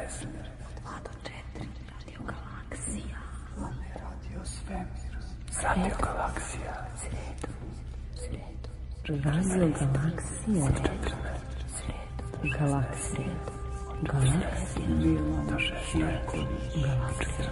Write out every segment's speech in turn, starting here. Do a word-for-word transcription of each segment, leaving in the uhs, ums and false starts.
svemir. dva do četiri, Radio Galaksija. Radio svemir. Radio Galaksija. Sredo, sredo. Radio Galaksija. Sredo, Galaksija. Galaksija. Do šest, Galaksija.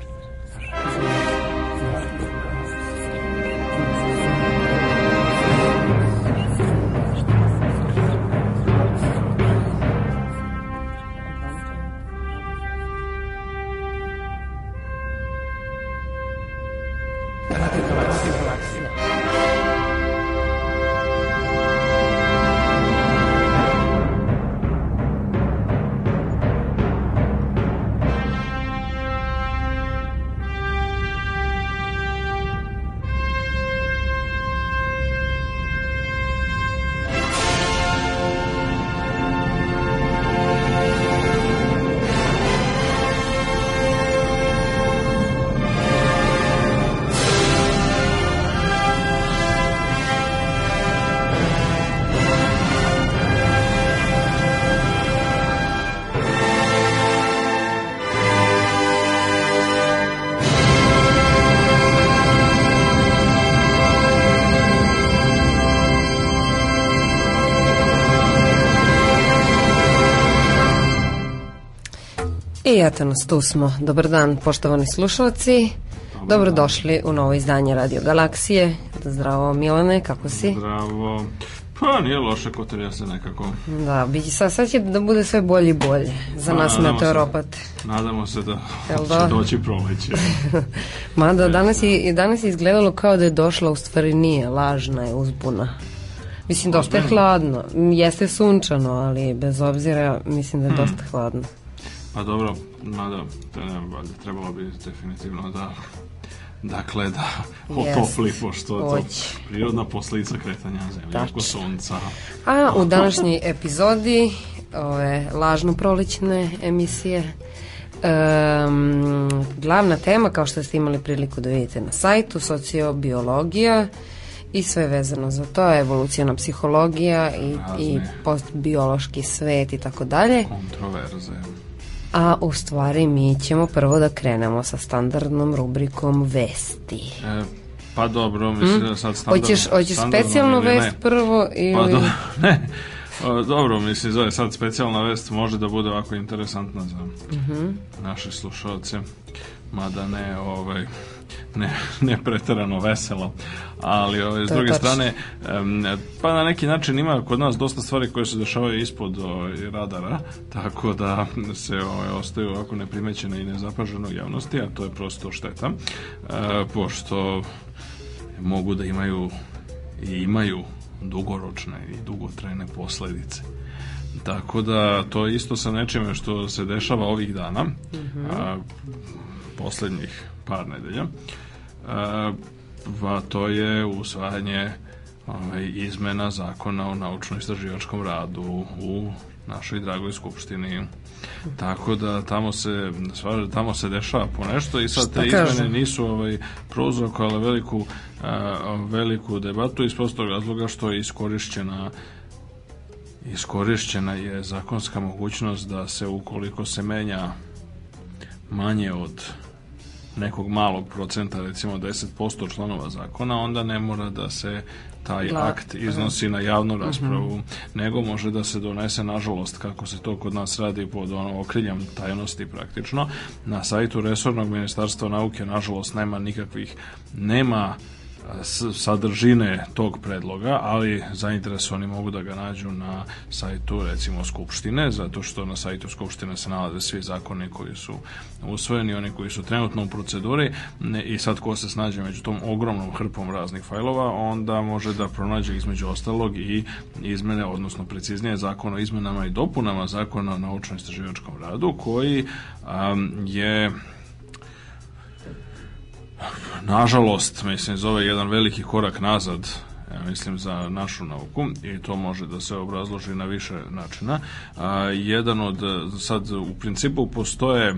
I eto nas, tu smo. Dobar dan, poštovani slušalci. Dobrodošli u novo izdanje Radio Galaksije. Zdravo Milane, kako si? Zdravo. Pa nije loše, kotrija se nekako. Da, sad, sad će da bude sve bolje i bolje za pa, nas meteoropate. Nadamo se da će da? doći proleće. Mada danas je, danas je izgledalo kao da je došla, u stvari nije, lažna je uzbuna. Mislim, dosta je hladno. Jeste sunčano, ali bez obzira mislim da je dosta hmm. hladno. Pa dobro, mada trebalo bi definitivno da dakle da otopli, pošto to je prirodna posljedica kretanja zemlje oko sunca. A u današnjoj epizodi ove lažno prolećne emisije um, glavna tema, kao što ste imali priliku da vidite na sajtu, sociobiologija i sve vezano za to, evolucijona psihologija i, i postbiološki svet i tako dalje. Kontroverze. A u stvari mi ćemo prvo da krenemo sa standardnom rubrikom vesti. E, pa dobro, mislim da sad standardno... Hoćeš, hoćeš specijalnu vest ne. prvo ili... Pa do, ne, o, dobro, mislim, zove sad specijalna vest može da bude ovako interesantna za uh-huh. naše slušalce, mada ne, ovaj... Ne, ne preterano veselo, ali ove, s druge tač. strane um, pa na neki način ima kod nas dosta stvari koje se dešavaju ispod ove, radara, tako da se ove, ostaju ovako neprimećene i nezapažene u javnosti, a to je prosto šteta, e, pošto mogu da imaju i imaju dugoročne i dugotrajne posledice. Tako da to isto sa nečime što se dešava ovih dana, mm-hmm. a, poslednjih par nedelja, a to je usvajanje ovaj, izmena zakona o naučno-istraživačkom radu u našoj dragoj skupštini. Tako da tamo se, tamo se dešava ponešto i sad te izmene nisu ovaj, prouzrokovale veliku, a, veliku debatu iz prostog razloga što je iskorišćena iskorišćena je zakonska mogućnost da se ukoliko se menja manje od nekog malog procenta, recimo deset posto članova zakona, onda ne mora da se taj La, akt iznosi uh-huh. na javnu raspravu, uh-huh. nego može da se donese, nažalost, kako se to kod nas radi pod ono okriljem tajnosti praktično. Na sajtu resornog ministarstva nauke, nažalost, nema nikakvih, nema sadržine tog predloga, ali zainteresovani mogu da ga nađu na sajtu recimo Skupštine, zato što na sajtu Skupštine se nalaze svi zakoni koji su usvojeni, oni koji su trenutno u proceduri i sad ko se snađe među tom ogromnom hrpom raznih fajlova, onda može da pronađe između ostalog i izmene, odnosno preciznije zakon o izmenama i dopunama zakona o naučno-istraživačkom radu, koji um, je nažalost, mislim, zove jedan veliki korak nazad, ja mislim, za našu nauku i to može da se obrazloži na više načina. A, jedan od, sad, u principu postoje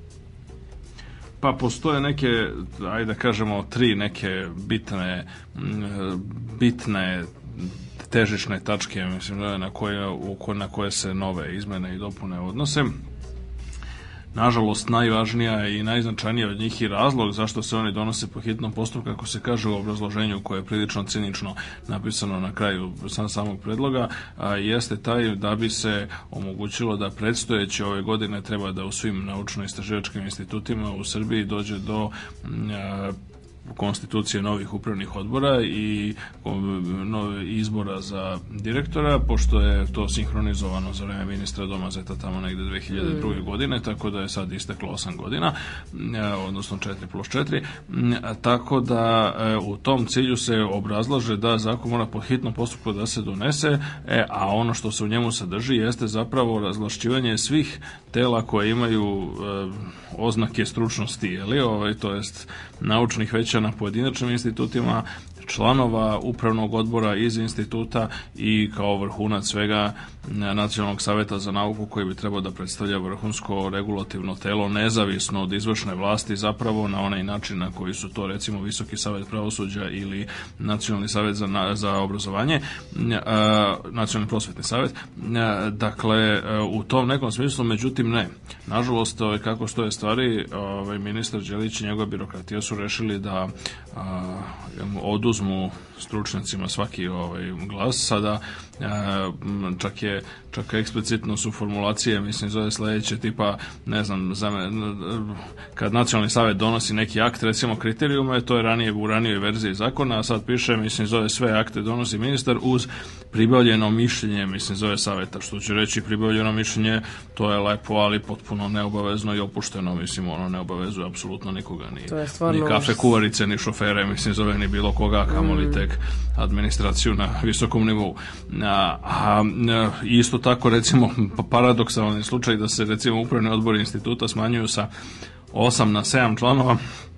pa postoje neke, ajde da kažemo, tri neke bitne bitne težišne tačke, mislim, na koje, na koje se nove izmene i dopune odnose. nažalost najvažnija i najznačajnija od njih i razlog zašto se oni donose po hitnom postupku, kako se kaže u obrazloženju koje je prilično cinično napisano na kraju sam samog predloga, a, jeste taj da bi se omogućilo da predstojeće ove godine treba da u svim naučno-istraživačkim institutima u Srbiji dođe do a, konstitucije novih upravnih odbora i izbora za direktora, pošto je to sinhronizovano za vreme ministra Domazeta tamo negde dve hiljade druge. godine, tako da je sad isteklo osam godina, odnosno četiri plus četiri, tako da u tom cilju se obrazlaže da zakon mora po hitnom postupku da se donese, a ono što se u njemu sadrži jeste zapravo razvlašćivanje svih tela koje imaju oznake stručnosti, jeli, ovaj, to jest naučnih veća na pojedinačnim institutima, članova upravnog odbora iz instituta i kao vrhunac svega Nacionalnog saveta za nauku koji bi trebao da predstavlja vrhunsko regulativno telo nezavisno od izvršne vlasti zapravo na onaj način na koji su to recimo Visoki savet pravosuđa ili Nacionalni savet za, za obrazovanje, Nacionalni prosvetni savet. Dakle, u tom nekom smislu, međutim ne. Nažalost, kako stoje stvari, ovaj, ministar Đelić i njegova birokratija su rešili da a, oduzmu stručnjacima svaki ovaj glas. Sada a, čak je čak eksplicitno su formulacije, mislim, zove sledeće tipa, ne znam, za me, kad Nacionalni savet donosi neki akt, recimo kriterijume, to je ranije u ranijoj verziji zakona, a sad piše, mislim, zove sve akte donosi ministar uz pribavljeno mišljenje, mislim, zove saveta, što će reći pribavljeno mišljenje, to je lepo, ali potpuno neobavezno i opušteno, mislim, ono ne obavezuje apsolutno nikoga, ni, ni kafe kuvarice, ni šofere, mislim, zove ni bilo koga, kamoli mm. tek administraciju na visokom nivou. A, a isto tako, recimo, paradoksalni slučaj da se, recimo, upravni odbori instituta smanjuju sa osam na sedam članova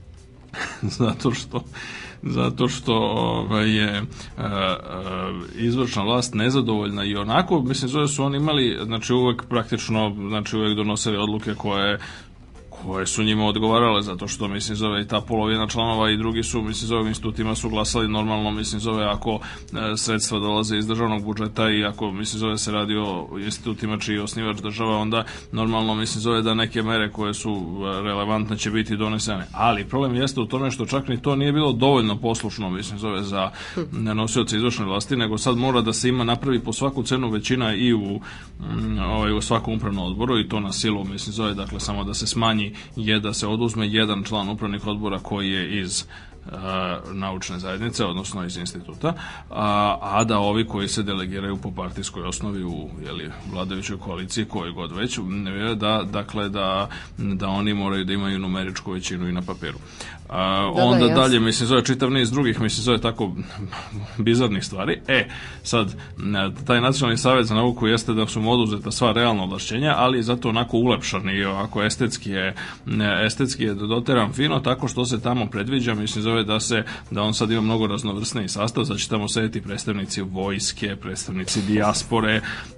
zato što zato što ovaj, je a, a, izvršna vlast nezadovoljna i onako, mislim, zove su oni imali, znači uvek praktično, znači uvek donosili odluke koje koje su njima odgovarale, zato što, mislim, zove i ta polovina članova i drugi su, mislim, zove institutima su glasali normalno, mislim, zove ako e, sredstva dolaze iz državnog budžeta i ako, mislim, zove se radi o institutima čiji je osnivač država, onda normalno, mislim, zove da neke mere koje su relevantne će biti donesene. Ali problem jeste u tome što čak ni to nije bilo dovoljno poslušno, mislim, zove za nosioce izvršne vlasti, nego sad mora da se ima napravi po svaku cenu većina i u, m, ovaj, u svakom upravnom odboru i to na silu, mislim, zove, dakle, samo da se smanji je da se oduzme jedan član upravnih odbora koji je iz a, naučne zajednice, odnosno iz instituta, a, a da ovi koji se delegiraju po partijskoj osnovi u jeli, vladajućoj koaliciji, koji god već, da, dakle, da, da oni moraju da imaju numeričku većinu i na papiru. A, da, onda da, dalje, mislim, zove čitav niz drugih, mislim, zove tako bizarnih stvari. E, sad, taj Nacionalni savet za nauku jeste da su mu oduzeta sva realna ovlašćenja, ali zato onako ulepšan i ovako estetski je, estetski je doteran fino, tako što se tamo predviđa, mislim, zove da se, da on sad ima mnogo raznovrsniji sastav, da će tamo sedeti predstavnici vojske, predstavnici dijaspore,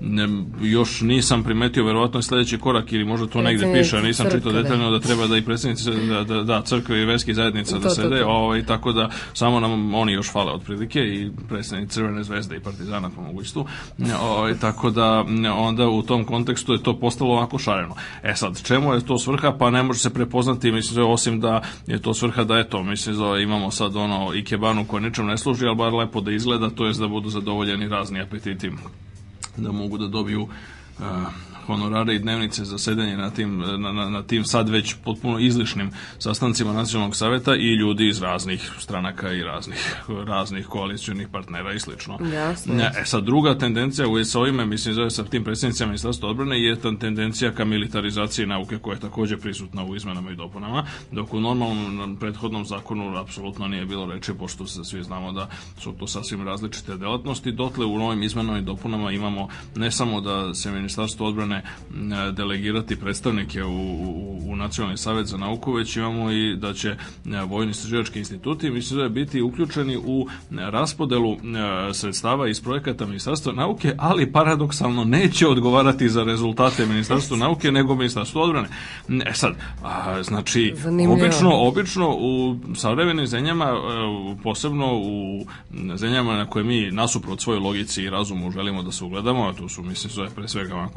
još nisam primetio, verovatno je sledeći korak ili možda to negde piše, nisam čitao detaljno da treba da i predstavnici da, da, da crkve i verski zajednica da sede, ovaj, tako da samo nam oni još fale otprilike i predstavnici Crvene zvezde i Partizana po mogućstvu, ovaj, tako da onda u tom kontekstu je to postalo ovako šareno. E sad, čemu je to svrha? Pa ne može se prepoznati, mislim, osim da je to svrha da eto, mislim, da imamo sad ono ikebanu koja ničem ne služi, ali bar lepo da izgleda, to jest da budu zadovoljeni razni apetiti, da mogu da dobiju uh, honorare i dnevnice za sedenje na tim, na, na, na tim sad već potpuno izlišnim sastancima Nacionalnog saveta i ljudi iz raznih stranaka i raznih, raznih koalicionih partnera i slično. Jasno. E sad, druga tendencija u sa ovime, mislim, zove sa tim predsjednicama Ministarstva odbrane je ta tendencija ka militarizaciji nauke koja je takođe prisutna u izmenama i dopunama, dok u normalnom prethodnom zakonu apsolutno nije bilo reči, pošto se svi znamo da su to sasvim različite delatnosti. Dotle u novim izmenama i dopunama imamo ne samo da se Ministarstvo odbrane delegirati predstavnike u, u, u Nacionalni savet za nauku, već imamo i da će vojni istraživački instituti, mislim, da je biti uključeni u raspodelu sredstava iz projekata Ministarstva nauke, ali paradoksalno neće odgovarati za rezultate Ministarstva nauke, nego Ministarstvo odbrane. E sad, a, znači, Zanimljivo. obično, obično u savremenim zemljama, posebno u zemljama na koje mi nasuprot svojoj logici i razumu želimo da se ugledamo, a tu su, mislim, sve pre svega ovako velike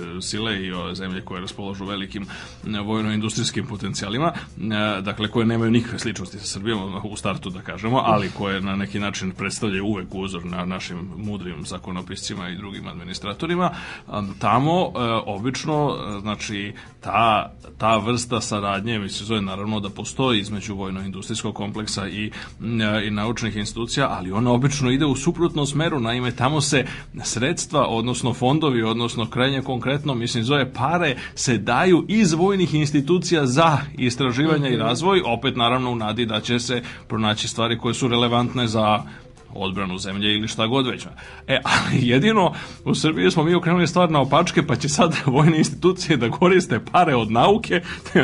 sile i ove zemlje koje raspolažu velikim vojno-industrijskim potencijalima, dakle koje nemaju nikakve sličnosti sa Srbijom u startu da kažemo, ali koje na neki način predstavljaju uvek uzor na našim mudrim zakonopiscima i drugim administratorima, tamo obično, znači ta, ta vrsta saradnje, mislim, zove naravno da postoji između vojno-industrijskog kompleksa i, i naučnih institucija, ali ona obično ide u suprotnom smeru, naime tamo se sredstva, odnosno fondovi, odnosno krajnje konkretno, mislim, zove pare se daju iz vojnih institucija za istraživanje i razvoj, opet naravno u nadi da će se pronaći stvari koje su relevantne za odbranu zemlje ili šta god već. E, ali jedino u Srbiji smo mi okrenuli stvar na opačke, pa će sad vojne institucije da koriste pare od nauke,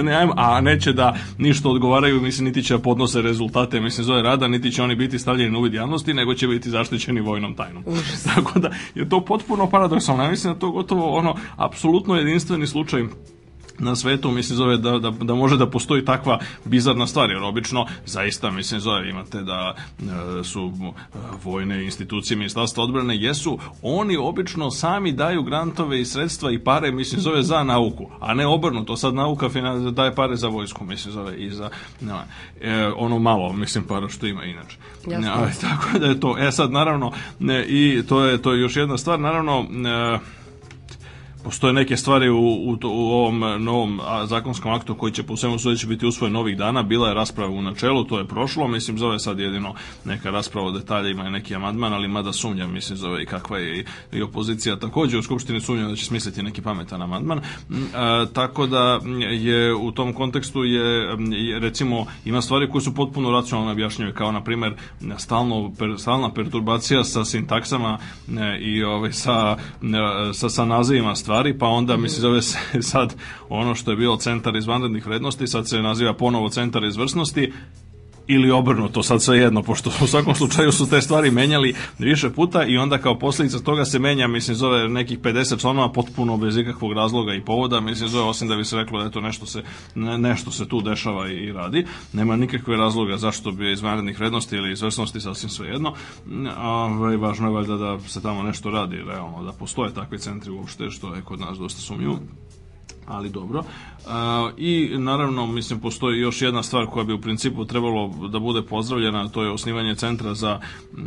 a neće da ništa odgovaraju, mislim, niti će podnose rezultate, mislim, zove rada, niti će oni biti stavljeni na uvid javnosti, nego će biti zaštićeni vojnom tajnom. Užas. Tako da je to potpuno paradoksalno. Ja mislim da to gotovo ono, apsolutno jedinstveni slučaj na svetu, mislim, zove da, da, da može da postoji takva bizarna stvar, jer obično zaista, mislim, zove, imate da e, su vojne institucije Ministarstva odbrane, jesu, oni obično sami daju grantove i sredstva i pare, mislim, zove za nauku, a ne obrnuto, sad nauka daje pare za vojsku, mislim, zove i za ne, e, ono malo, mislim, para što ima inače. Jasno. E, tako da je to, e sad, naravno, ne, i to je, to je još jedna stvar, naravno, e, postoje neke stvari u, u, u ovom novom zakonskom aktu koji će po svemu sudeći biti usvojen ovih dana. Bila je rasprava u načelu, to je prošlo, mislim, zove sad jedino neka rasprava o detaljima i neki amandman, ali mada sumnjam, mislim, zove i kakva je i, i opozicija također u Skupštini, sumnjam da će smisliti neki pametan amandman. A, tako da je u tom kontekstu je, je recimo, ima stvari koje su potpuno racionalno objašnjive, kao na primjer stalno, per, stalna perturbacija sa sintaksama ne, i ove, sa, ne, sa, sa nazivima stvari, pa onda, mislim, zove se sad ono što je bilo centar izvanrednih vrednosti, sad se naziva ponovo centar izvrsnosti, ili obrnuto, sad sve jedno, pošto u svakom slučaju su te stvari menjali više puta i onda kao posljedica toga se menja, mislim, zove nekih pedeset članova potpuno bez ikakvog razloga i povoda, mislim, zove, osim da bi se reklo da je to nešto se, ne, nešto se tu dešava i, i radi. Nema nikakve razloga zašto bi izvanrednih vrednosti ili izvrsnosti, sasvim sve jedno. A, važno je valjda da se tamo nešto radi, realno, da postoje takvi centri uopšte, što je kod nas dosta sumnjivo. Ali dobro. A, i naravno, mislim, postoji još jedna stvar koja bi u principu trebalo da bude pozdravljena, to je osnivanje centra za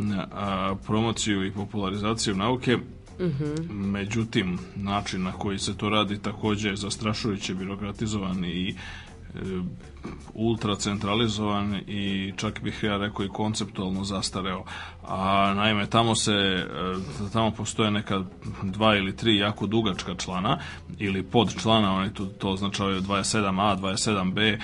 a, promociju i popularizaciju nauke. Uh-huh. Međutim, način na koji se to radi također je zastrašujuće birokratizovan i e, ultra centralizovan i čak bih ja rekao i konceptualno zastareo. A naime, tamo se tamo postoje neka dva ili tri jako dugačka člana ili pod člana, oni to, to označavaju dvadeset sedam a, dvadeset sedam be,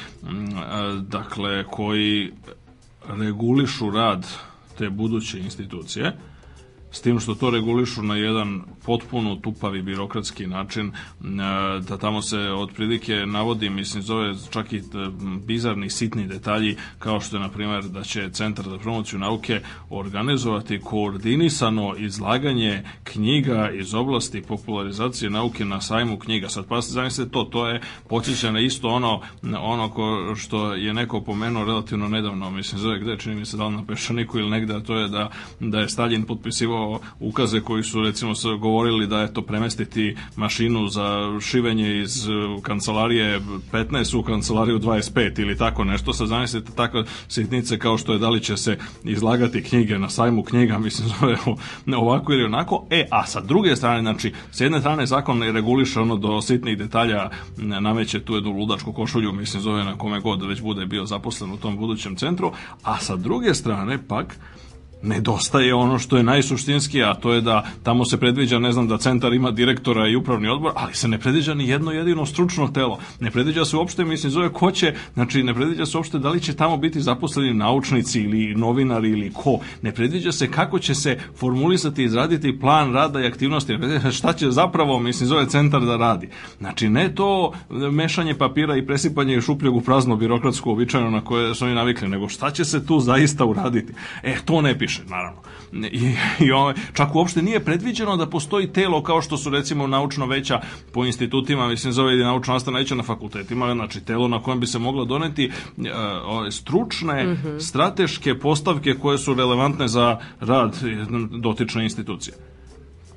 dakle, koji regulišu rad te buduće institucije, s tim što to regulišu na jedan potpuno tupavi birokratski način, da tamo se otprilike navodi, mislim, zove čak i bizarni sitni detalji, kao što je, na primjer, da će Centar za promociju nauke organizovati koordinisano izlaganje knjiga iz oblasti popularizacije nauke na sajmu knjiga. Sad pa se zamislite to, to je podsjeća na isto ono, ono ko, što je neko pomenuo relativno nedavno, mislim, zove gde, čini mi se da li na Peščaniku ili negde, a to je da, da je Staljin potpisivao ukaze koji su, recimo, govorili da je to premestiti mašinu za šivenje iz kancelarije petnaest u kancelariju dvadeset pet ili tako nešto. Sad zamislite takve sitnice kao što je da li će se izlagati knjige na sajmu knjiga, mislim, zove ovako ili onako. E, a sa druge strane, znači, s jedne strane zakon ne reguliše ono do sitnih detalja, nameće tu jednu ludačku košulju, mislim, zove na kome god već bude bio zaposlen u tom budućem centru, a sa druge strane pak nedostaje ono što je najsuštinski, a to je da tamo se predviđa, ne znam, da centar ima direktora i upravni odbor, ali se ne predviđa ni jedno jedino stručno telo. Ne predviđa se uopšte, mislim, zove ko će, znači ne predviđa se uopšte da li će tamo biti zaposleni naučnici ili novinari ili ko. Ne predviđa se kako će se formulisati i izraditi plan rada i aktivnosti. Ne predviđa šta će zapravo, mislim, zove centar da radi. Znači ne to mešanje papira i presipanje šupljeg u prazno birokratsko uobičajeno na koje su oni navikli, nego šta će se tu zaista uraditi. E, to ne piše, naravno. I, i ove, čak uopšte nije predviđeno da postoji telo kao što su, recimo, naučno veća po institutima, mislim, zove ili naučno nastavna veća na fakultetima, znači telo na kojem bi se moglo doneti uh, ove, stručne, mm-hmm. strateške postavke koje su relevantne za rad dotične institucije.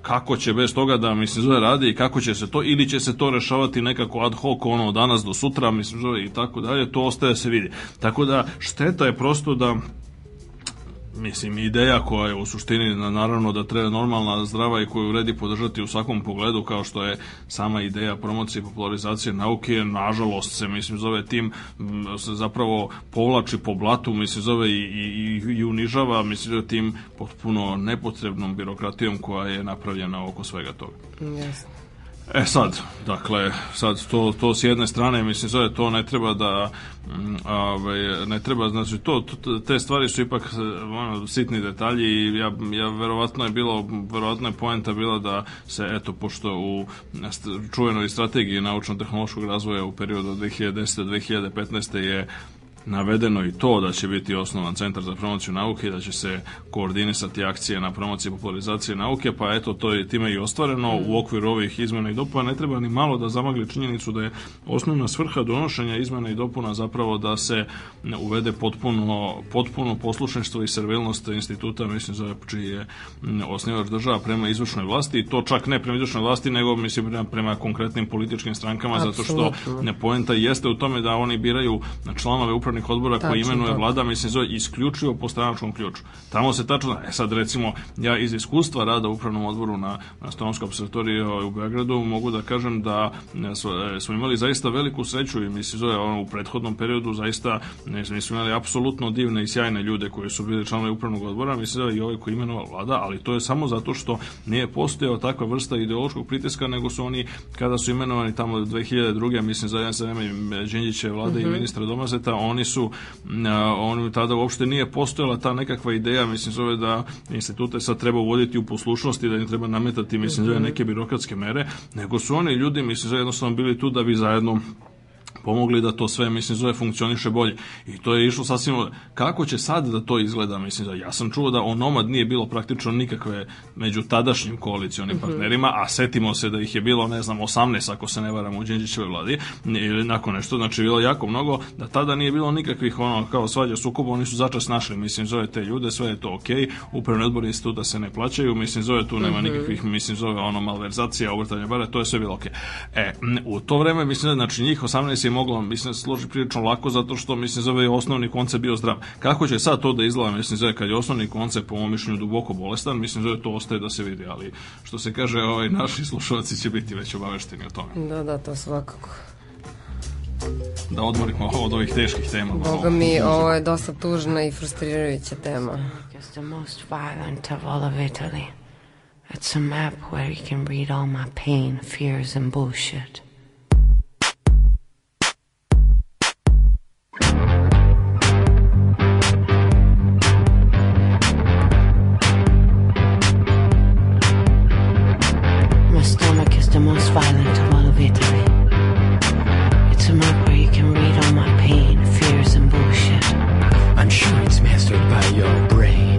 kako će bez toga da, mislim, zove radi i kako će se to, ili će se to rešavati nekako ad hoc, ono, od danas do sutra, mislim, zove i tako dalje, to ostaje se vidi. Tako da, šteta je prosto da, mislim, ideja koja je u suštini naravno da treba normalna, zdrava i koju vredi podržati u svakom pogledu, kao što je sama ideja promocije i popularizacije nauke, nažalost se, mislim, zove tim se zapravo povlači po blatu, mislim, zove i, i, i unižava, mislim, zove tim potpuno nepotrebnom birokratijom koja je napravljena oko svega toga. Jasno. E sad, dakle, sad to, to s jedne strane, mislim, zove, to ne treba da, ove, ne treba, znači, to, to, te stvari su ipak ono, sitni detalji i ja, ja verovatno je bilo, verovatno je poenta bila da se, eto, pošto u čuvenoj strategiji naučno-tehnološkog razvoja u periodu od dve hiljade desete do dve hiljade petnaeste je navedeno i to da će biti osnovan centar za promociju nauke i da će se koordinisati akcije na promociji i popularizaciji nauke, pa eto, to je time i ostvareno. U okviru ovih izmena i dopuna ne treba ni malo da zamagli činjenicu da je osnovna svrha donošenja izmena i dopuna zapravo da se uvede potpuno, potpuno poslušništvo i servilnost instituta, mislim, za čiji je osnivač država prema izvršnoj vlasti, i to čak ne prema izvršnoj vlasti, nego, mislim, prema, prema konkretnim političkim strankama, zato što poenta jeste u tome da oni biraju članove upravnih odbora koji imenuje vlada, mislim, zove isključivo po stranačkom ključu. Tamo se tačno, e sad recimo, ja iz iskustva rada u upravnom odboru na, na Astronomskoj opservatoriji u Beogradu mogu da kažem da smo imali zaista veliku sreću i mislim, zove, ono, u prethodnom periodu zaista mi smo imali apsolutno divne i sjajne ljude koji su bili članovi upravnog odbora, mislim, zove, i ovaj koji imenuje vlada, ali to je samo zato što nije postojao takva vrsta ideološkog pritiska, nego su oni, kada su imenovani tamo dve hiljade druge, mislim, za za vreme Đinđićeve vlade mm-hmm. i ministra Domazeta, oni su, on tada uopšte nije postojala ta nekakva ideja, mislim, zove da institute sad treba uvoditi u poslušnosti, da im treba nametati, mislim, zove neke birokratske mere, nego su oni ljudi, mislim, zove jednostavno bili tu da bi zajedno pomogli da to sve, mislim, zove funkcioniše bolje. I to je išlo sasvim... Kako će sad da to izgleda, mislim, da ja sam čuo da onomad nije bilo praktično nikakve među tadašnjim koalicionim partnerima, a setimo se da ih je bilo, ne znam, osamnaest, ako se ne varam, u Đinđićevoj vladi, ili nakon nešto, znači bilo jako mnogo, da tada nije bilo nikakvih, ono, kao svađa sukoba, oni su začas našli, mislim, zove te ljude, sve je to okej, okay. Upravni odbor instituta se ne plaćaju, mislim, zove tu nema nikakvih, mislim, zove ono malverzacija, obrtanja bare, to je sve bilo okej. Okay. E, u to vreme, mislim, znači njih osamnaest je moglo, mislim, se složi prilično lako, zato što, mislim, zove osnovni koncept bio zdrav. Kako će sad to da izgleda, mislim, zove, kad je osnovni koncept, po mom mišljenju, duboko bolestan, mislim, zove, to ostaje da se vidi, ali što se kaže, ovaj, naši slušalci će biti već obavešteni o tome. Da, da, to svakako. Da odmorimo od ovih teških tema. Boga mi, ovo je dosta tužna i frustrirajuća tema. It's the most violent of all of Italy. It's a map where you can read all my pain, fears and bullshit. The most violent of all of Italy. It's a map where you can read all my pain, fears and bullshit. I'm sure it's mastered by your brain,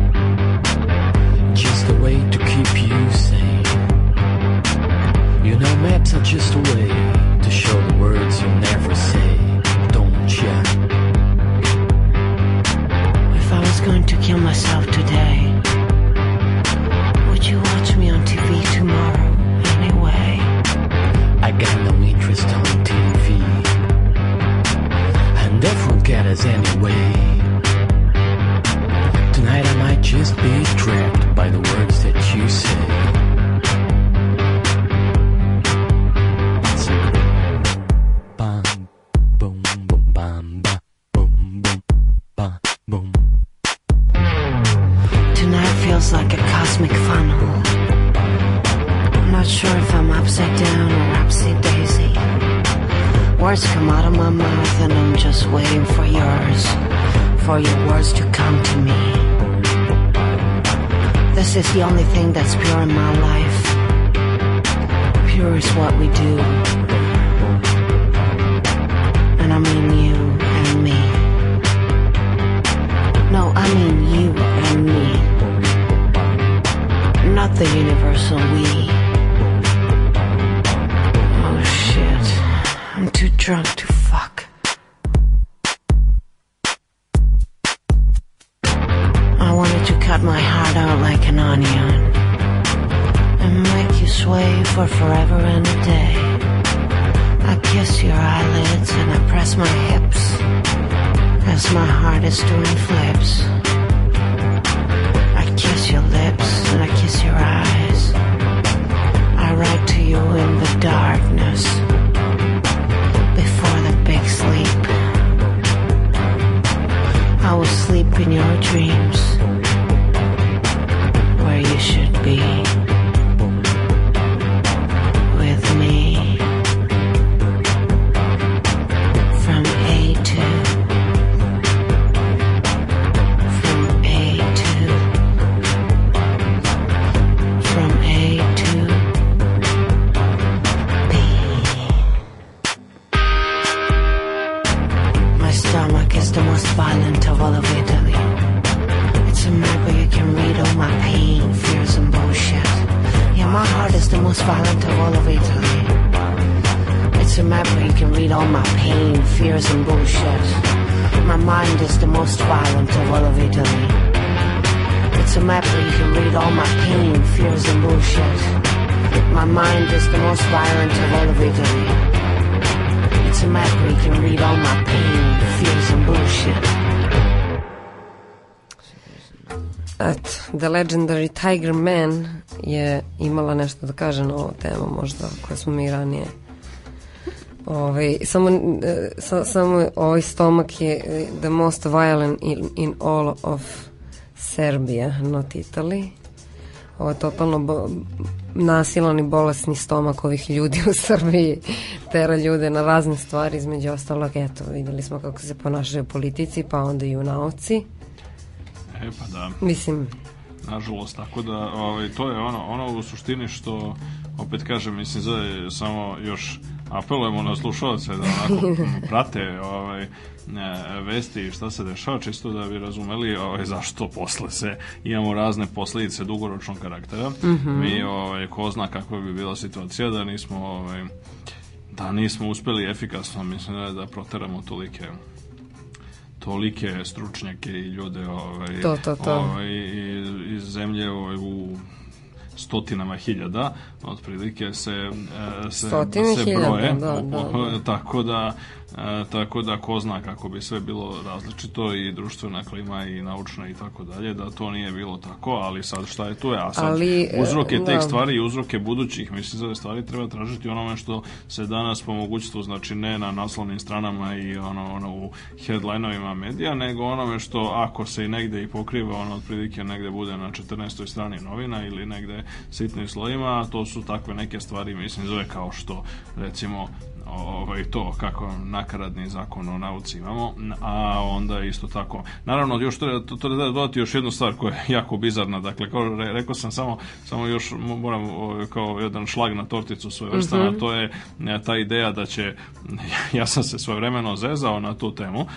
just a way to keep you sane. You know, maps are just a way to show the words you never say, don't ya? If I was going to kill myself today, would you watch me on T V tomorrow? I got no interest on T V, and that won't get us anyway. Tonight I might just be trapped by the words that you say. It's a bam, boom, boom, bam, ba, boom, boom, ba, boom. Tonight feels like a cosmic funnel. I'm not sure if I'm upside down or upside daisy. Words come out of my mouth and I'm just waiting for yours, for your words to come to me. This is the only thing that's pure in my life. Pure is what we do. And I mean you and me. No, I mean you and me. Not the universal we. I'm too drunk to fuck. I wanted to cut my heart out like an onion for forever and a day. I kiss your eyelids and I press my hips as my heart is doing flips. I kiss your lips and I kiss your eyes. I write to you in the darkness before the big sleep. I will sleep in your dreams where you should be with me. From A to From A to From A to B. My stomach is the most violent of all of Italy. It's a map where you can read all my pain, fears and bullshit. Yeah, my heart is the most violent of all of Italy. It's a map where you can read all my pain, fears and bullshit. My mind is the most violent of all of Italy. It's a map where you can read all my pain, fears and bullshit. My mind is the most violent of all of Italy. It's a map where you can read all my pain, fears and bullshit. Eto, The Legendary Tiger Man je imala nešto da kaže na ovu temu, možda, koje smo mi ranije. Ovaj, samo, sa, samo ovaj stomak je the most violent in, in all of Serbia, not Italy. Ovo je totalno bo, nasilan i bolesni stomak ovih ljudi u Srbiji, tera ljude na razne stvari, između ostalog, eto, videli smo kako se ponašaju politici, pa onda i u nauci. E pa da. Mislim, nažalost, tako da ovaj, to je ono, ono u suštini što, opet kažem, mislim, zove, samo još apelujemo na slušalce da onako prate ovaj, vesti i šta se dešava, čisto da bi razumeli ovaj, zašto posle se imamo razne posledice dugoročnog karaktera. Mm-hmm. Mi, ovaj, ko zna kakva bi bila situacija da nismo ovaj, da nismo uspeli efikasno, mislim, da, da proteramo tolike tolike stručnjake i ljude ovaj, to, to, to. Ovaj, iz zemlje ovaj, u stotinama hiljada, otprilike se, se, Stotine se hiljada, broje, da, da, da. tako da E, tako da ko zna kako bi sve bilo različito i društvena klima i naučna i tako dalje, da to nije bilo tako, ali sad šta je tu je, a sad ali, uzroke tih da. stvari i uzroke budućih, mislim za ove stvari treba tražiti onome što se danas po mogućstvu, znači ne na naslovnim stranama i ono, ono u headlinovima medija, nego onome što ako se i negde i pokriva, ono otprilike negde bude na četrnaestoj strani novina ili negde sitnim slojima, to su takve neke stvari, mislim zove kao što recimo ovaj, to kako nakaradni zakon o nauci imamo, a onda isto tako, naravno još to, to, to da dodati još jednu stvar koja je jako bizarna, dakle kao re, rekao sam samo, samo još moram kao jedan šlag na torticu svoje vrstana, mm-hmm. to je ta ideja da će, ja sam se svojevremeno zezao na tu temu,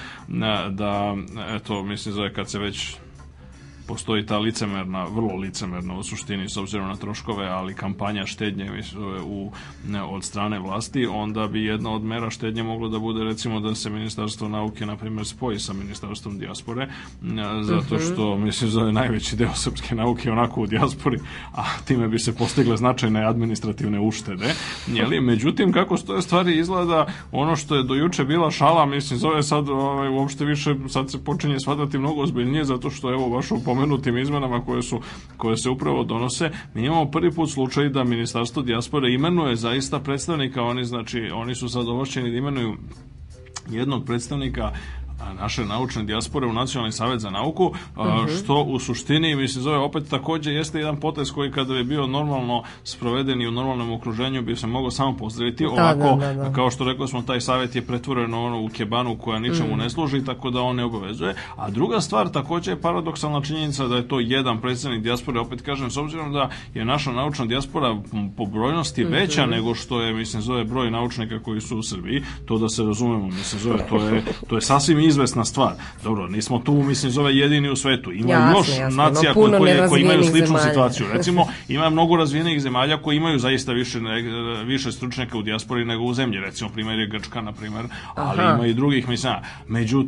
da eto mislim zove kad se već postoji ta licemerna, vrlo licemerna u suštini s obzirom na troškove, ali kampanja štednje u, ne, od strane vlasti, onda bi jedna od mera štednje moglo da bude recimo da se Ministarstvo nauke na primjer spoji sa Ministarstvom dijaspore, zato što mislim da je najveći deo srpske nauke onako u dijaspori, a time bi se postigle značajne administrativne uštede. Jeli? Međutim, kako stoje stvari izgleda, ono što je do juče bila šala, mislim zove sad ovaj, uopšte više, sad se počinje shvatati mnogo ozbiljnije, zato što evo baš u pomenutim izmenama koje su koje se upravo donose, mi imamo prvi put slučaj da Ministarstvo dijaspore imenuje zaista predstavnika, oni znači oni su sad ovlašćeni da imenuju jednog predstavnika naše naučne dijaspore u Nacionalni savet za nauku, uh-huh. što u suštini mislim zove opet takođe jeste jedan potez koji kada bi bio normalno sproveden i u normalnom okruženju bi se mogao samo pozdraviti. Da, ovako, da, da, da. Kao što rekao smo, taj savet je pretvoren ono u kebanu koja ničemu mm. ne služi, tako da on ne obavezuje. A druga stvar takođe je paradoksalna činjenica da je to jedan predstavnik dijaspore, opet kažem, s obzirom da je naša naučna dijaspora po brojnosti mm-hmm. veća nego što je, mislim, zove broj naučnika koji su u Srbiji, to da se razumemo, mislim, zove, to je, to je sasvim izvesna stvar. Dobro, nismo tu, mislim, zove jedini u svetu. Ima jasne, još jasne, nacija no, koje, koje, koje imaju sličnu zemalja. Situaciju. Recimo, ima mnogo razvijenih zemalja koji imaju zaista više, više stručnjaka u dijaspori nego u zemlji. Recimo, primjer je Grčka, na primjer, ali Aha. ima i drugih, mislim. Međutim,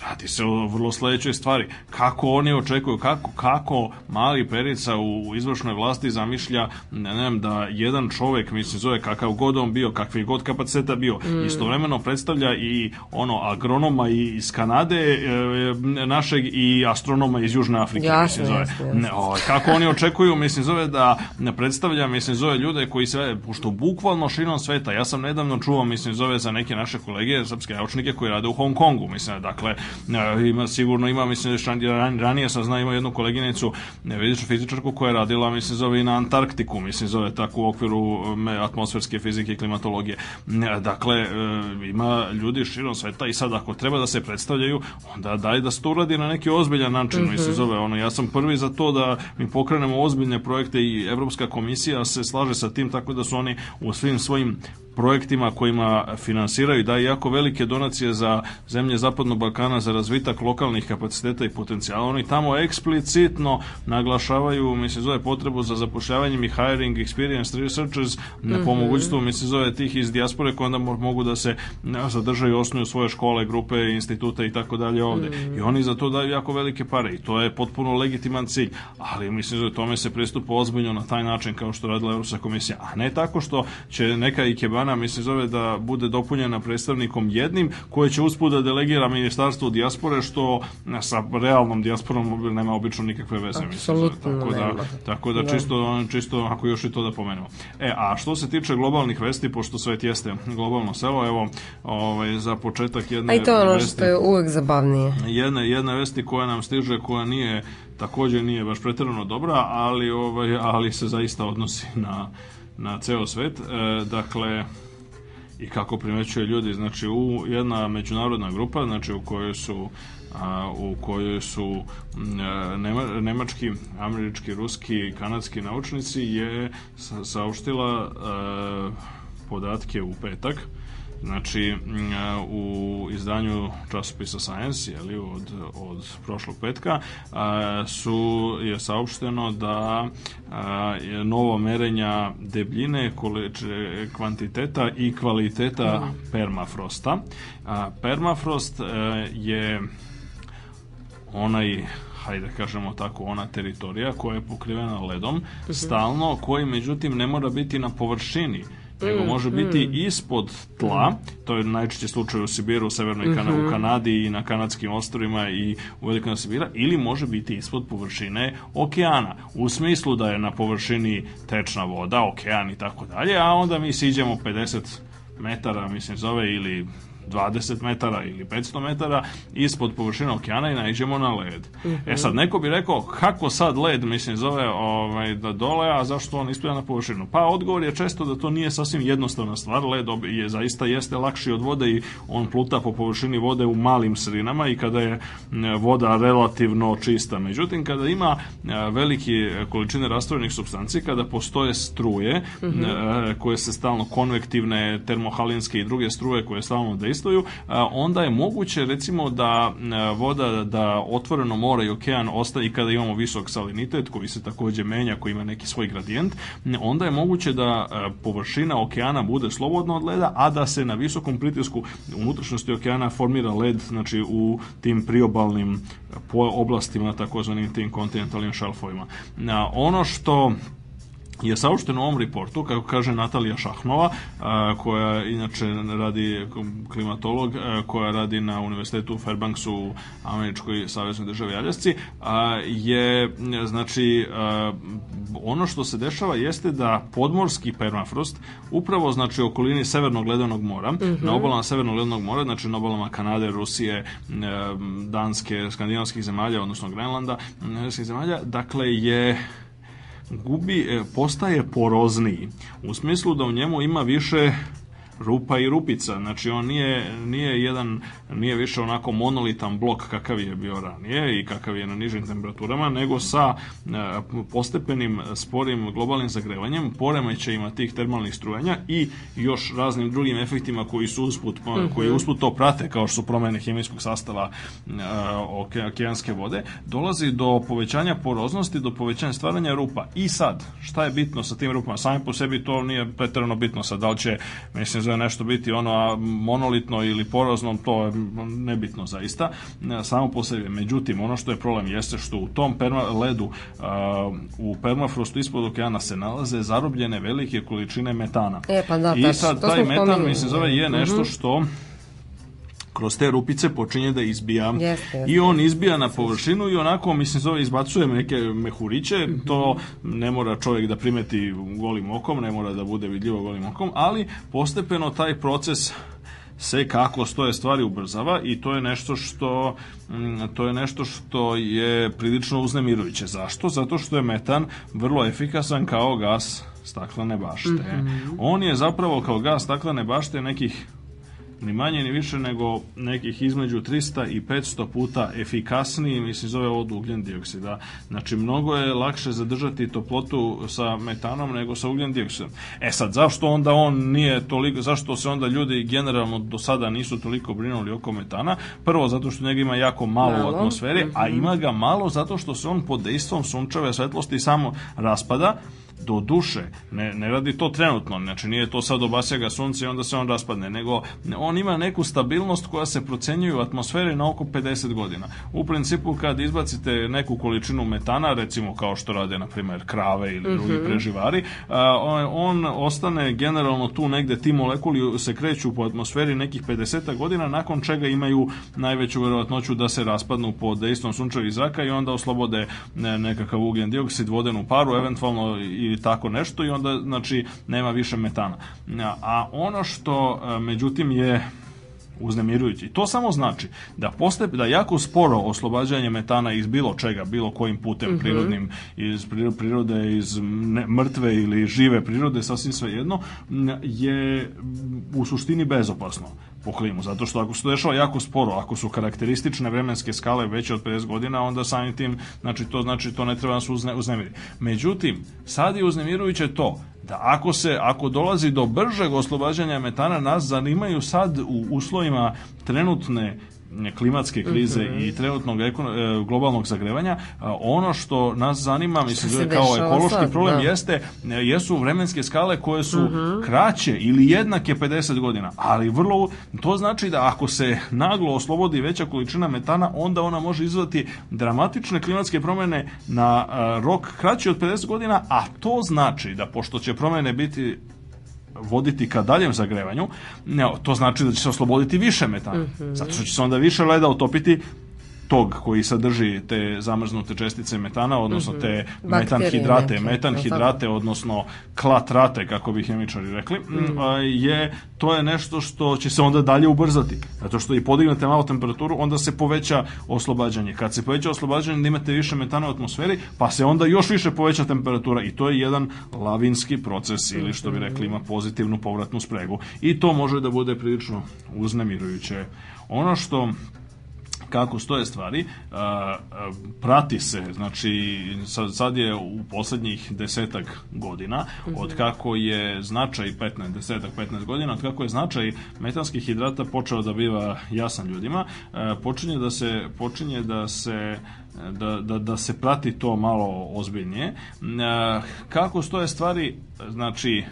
Radi se o vrlo sledećoj stvari. Kako oni očekuju, kako, kako mali Perica u izvršnoj vlasti zamišlja, ne znam, da jedan čovek, mislim, zove kakav god on bio, kakvi god kapaciteta bio, mm. istovremeno predstavlja i ono agronoma iz Kanade e, našeg i astronoma iz Južne Afrike. Jasne, mislim, jasne, jasne. Ne, o, kako oni očekuju, mislim, zove da ne predstavlja, mislim, zove ljude koji se, pošto bukvalno širom sveta, ja sam nedavno čuo, mislim, zove za neke naše kolege, srpske naučnike koji rade u Hong Kongu, mislim, dakle, ima, sigurno ima, mislim, ranije sam znao, ima jednu koleginicu, vidičnu fizičarku koja je radila, mislim, zove i na Antarktiku, mislim, zove tako u okviru atmosferske fizike i klimatologije. Dakle, ima ljudi širom sveta i sad ako treba da se predstavljaju, onda daj da se to uradi na neki ozbiljan način, mm-hmm. mislim, zove, ono, ja sam prvi za to da mi pokrenemo ozbiljne projekte i Evropska komisija se slaže sa tim, tako da su oni u svim svojim projektima kojima finansiraju i daju jako velike donacije za zemlje Zapadnog Balkana za razvitak lokalnih kapaciteta i potencijala. Oni tamo eksplicitno naglašavaju, mislim, zove potrebu za zapošljavanjem i hiring experienced researchers na mm-hmm. pomogućstvu, mislim, zove tih iz dijaspore koji onda mogu da se zadržaju, osnuju svoje škole, grupe, institute i tako dalje ovde. Mm-hmm. I oni za to daju jako velike pare i to je potpuno legitiman cilj, ali mislim, zove tome se pristupa ozbiljno na taj način kao što radila Evropska komisija, a ne tako što će neka ikebana, mislim, zove da bude dopunjena predstavnikom jednim koji će usput da delegira ministarstvo dijaspore, što sa realnom dijasporom nema obično nikakve veze. Apsolutno tako da, tako da, da. Čisto, čisto ako još i to da pomenemo. E, a što se tiče globalnih vesti, pošto svet jeste globalno selo, evo, ovaj, za početak jedne vesti. A i to je ono što je uvek zabavnije. Jedne, jedne vesti koja nam stiže, koja nije, takođe nije baš pretjerano dobra, ali, ovaj, ali se zaista odnosi na na ceo svet, e, dakle, i kako primećuje ljudi, znači, u jedna međunarodna grupa, znači, u kojoj su a, u kojoj su nema, nemački, američki, ruski, kanadski naučnici je sa, saopštila a, podatke u petak. Znači, u izdanju časopisa Science, jeli, od, od prošlog petka, a, su, je saopšteno da a, je novo merenja debljine, količe, kvantiteta i kvaliteta permafrosta. A, permafrost a, je onaj, hajde kažemo tako, ona teritorija koja je pokrivena ledom, uh-huh. stalno, koji međutim ne mora biti na površini, nego može biti ispod tla, to je najčešće slučaj u Sibiru, u Severnoj Kanadi, u Kanadi i na kanadskim ostrvima i u Velikom Sibira, ili može biti ispod površine okeana, u smislu da je na površini tečna voda, okean i tako dalje, a onda mi siđemo pedeset metara, mislim, zove, ili dvadeset metara ili petsto metara ispod površine okeana i naiđemo na led. Uh-huh. E sad, neko bi rekao, kako sad led, mislim, zove ovaj, da dole, a zašto on isplija na površinu? Pa odgovor je često da to nije sasvim jednostavna stvar. Led je, zaista jeste lakši od vode i on pluta po površini vode u malim sredinama i kada je voda relativno čista. Međutim, kada ima velike količine rastvorenih supstanci, kada postoje struje, uh-huh. koje se stalno, konvektivne, termohalinske i druge struje koje stalno dejstvuju, onda je moguće, recimo, da voda, da otvoreno more i okean ostaje, i kada imamo visok salinitet koji se takođe menja, koji ima neki svoj gradijent, onda je moguće da površina okeana bude slobodna od leda, a da se na visokom pritisku unutrašnjosti okeana formira led, znači u tim priobalnim oblastima, takozvanim tim kontinentalnim šelfovima. Ono što je saopšteno u ovom reportu, kako kaže Natalija Šahnova, a, koja inače radi klimatolog, a, koja radi na Univerzitetu u Fairbanksu u američkoj saveznoj državi Aljasci, a, je, znači, a, ono što se dešava jeste da podmorski permafrost, upravo, znači, u okolini Severnog ledenog mora, mm-hmm. na obalama Severnog ledenog mora, znači na obalama Kanade, Rusije, Danske, skandinavskih zemalja, odnosno Grenlanda, zemalja, dakle, je gubi, postaje porozniji, u smislu da u njemu ima više rupa i rupica, znači on nije, nije jedan, nije više onako monolitan blok kakav je bio ranije i kakav je na nižim temperaturama, nego sa postepenim sporim globalnim zagrevanjem, poremećajima tih termalnih strujanja i još raznim drugim efektima koji su usput, mm-hmm. koji usput to prate, kao što su promene hemijskog sastava okeanske vode, dolazi do povećanja poroznosti, do povećanja stvaranja rupa. I sad, šta je bitno sa tim rupama? Sami po sebi to nije pretjerano bitno sad, da li će, mislim, može nešto biti ono monolitno ili porazno, to je nebitno zaista, samo po sebi. Međutim, ono što je problem jeste što u tom perma, ledu, u permafrostu ispod okeana se nalaze zarobljene velike količine metana. E, pa da, I tač, sad, taj metan, mislim, zove, je nešto što kroz te rupice počinje da izbija. Jeste, jeste. I on izbija na površinu i onako, mislim, zove, izbacuje neke mehuriće, mm-hmm. to ne mora čovjek da primeti golim okom, ne mora da bude vidljivo golim okom, ali postepeno taj proces se kako stoje stvari ubrzava i to je nešto što to je nešto što je prilično uznemirujuće. Zašto? Zato što je metan vrlo efikasan kao gas staklene bašte. Mm-hmm. On je zapravo kao gas staklene bašte nekih ni manje ni više nego nekih između trista i petsto puta efikasniji, mislim, zove od ugljen dioksida. Znači, mnogo je lakše zadržati toplotu sa metanom nego sa ugljen dioksidom. E sad, zašto onda on nije toliko, zašto se onda ljudi generalno do sada nisu toliko brinuli oko metana? Prvo, zato što njega ima jako malo, malo. u atmosferi, a ima ga malo zato što se on pod dejstvom sunčeve svetlosti samo raspada. Do duše, ne, ne radi to trenutno, znači nije to sad obasja ga sunce i onda se on raspadne, nego on ima neku stabilnost koja se procenjuje u atmosferi na oko pedeset godina. U principu kad izbacite neku količinu metana, recimo kao što rade na primjer krave ili drugi mm-hmm. preživari, a, on ostane generalno tu negde, ti molekuli se kreću po atmosferi nekih pedeset godina, nakon čega imaju najveću verovatnoću da se raspadnu pod dejstvom sunčevih zraka i onda oslobode nekakav ugljen dioksid, vodenu paru, eventualno i ili tako nešto i onda, znači, nema više metana. A ono što, međutim, je uznemirujuće. To samo znači da postepe, da jako sporo oslobađanje metana iz bilo čega, bilo kojim putem, mm-hmm. prirodnim, iz prirode, iz mrtve ili žive prirode, sasvim svejedno, je u suštini bezopasno po klimu, zato što ako se to dešava jako sporo, ako su karakteristične vremenske skale veće od pedeset godina, onda samim tim, znači to znači to ne treba nas uzne, uznemiriti. Međutim, sad je uznemirujuće to da ako se ako dolazi do bržeg oslobađanja metana, nas zanimaju sad u uslovima trenutne klimatske krize mm-hmm. i trenutnog ekon, globalnog zagrevanja, ono što nas zanima, mislim, kao ekološki sad, problem da. jeste, jesu vremenske skale koje su mm-hmm. kraće ili jednake pedeset godina, ali vrlo, to znači da ako se naglo oslobodi veća količina metana, onda ona može izazvati dramatične klimatske promjene na rok kraći od pedeset godina, a to znači da pošto će promjene biti voditi ka daljem zagrevanju, to znači da će se osloboditi više metana. Mm-hmm. Zato što će se onda više leda utopiti tog koji sadrži te zamrznute čestice metana, odnosno te mm-hmm. metanhidrate, neke, metanhidrate, odnosno klatrate, kako bi hemičari rekli, mm. je, to je nešto što će se onda dalje ubrzati. Zato što i podignete malo temperaturu, onda se poveća oslobađanje. Kad se poveća oslobađanje, da imate više metana u atmosferi, pa se onda još više poveća temperatura i to je jedan lavinski proces, ili što bi rekli, ima pozitivnu povratnu spregu. I to može da bude prilično uznemirujuće. Ono što kako stoje stvari, a, a, prati se, znači sad, sad je u posljednjih desetak godina, mm-hmm. od kako je značaj petnaest, desetak, petnaest godina, od kako je značaj metanskih hidrata počeo da biva jasan ljudima, a, počinje da se, počinje da se Da, da, da se prati to malo ozbiljnije. A, kako stoje stvari, znači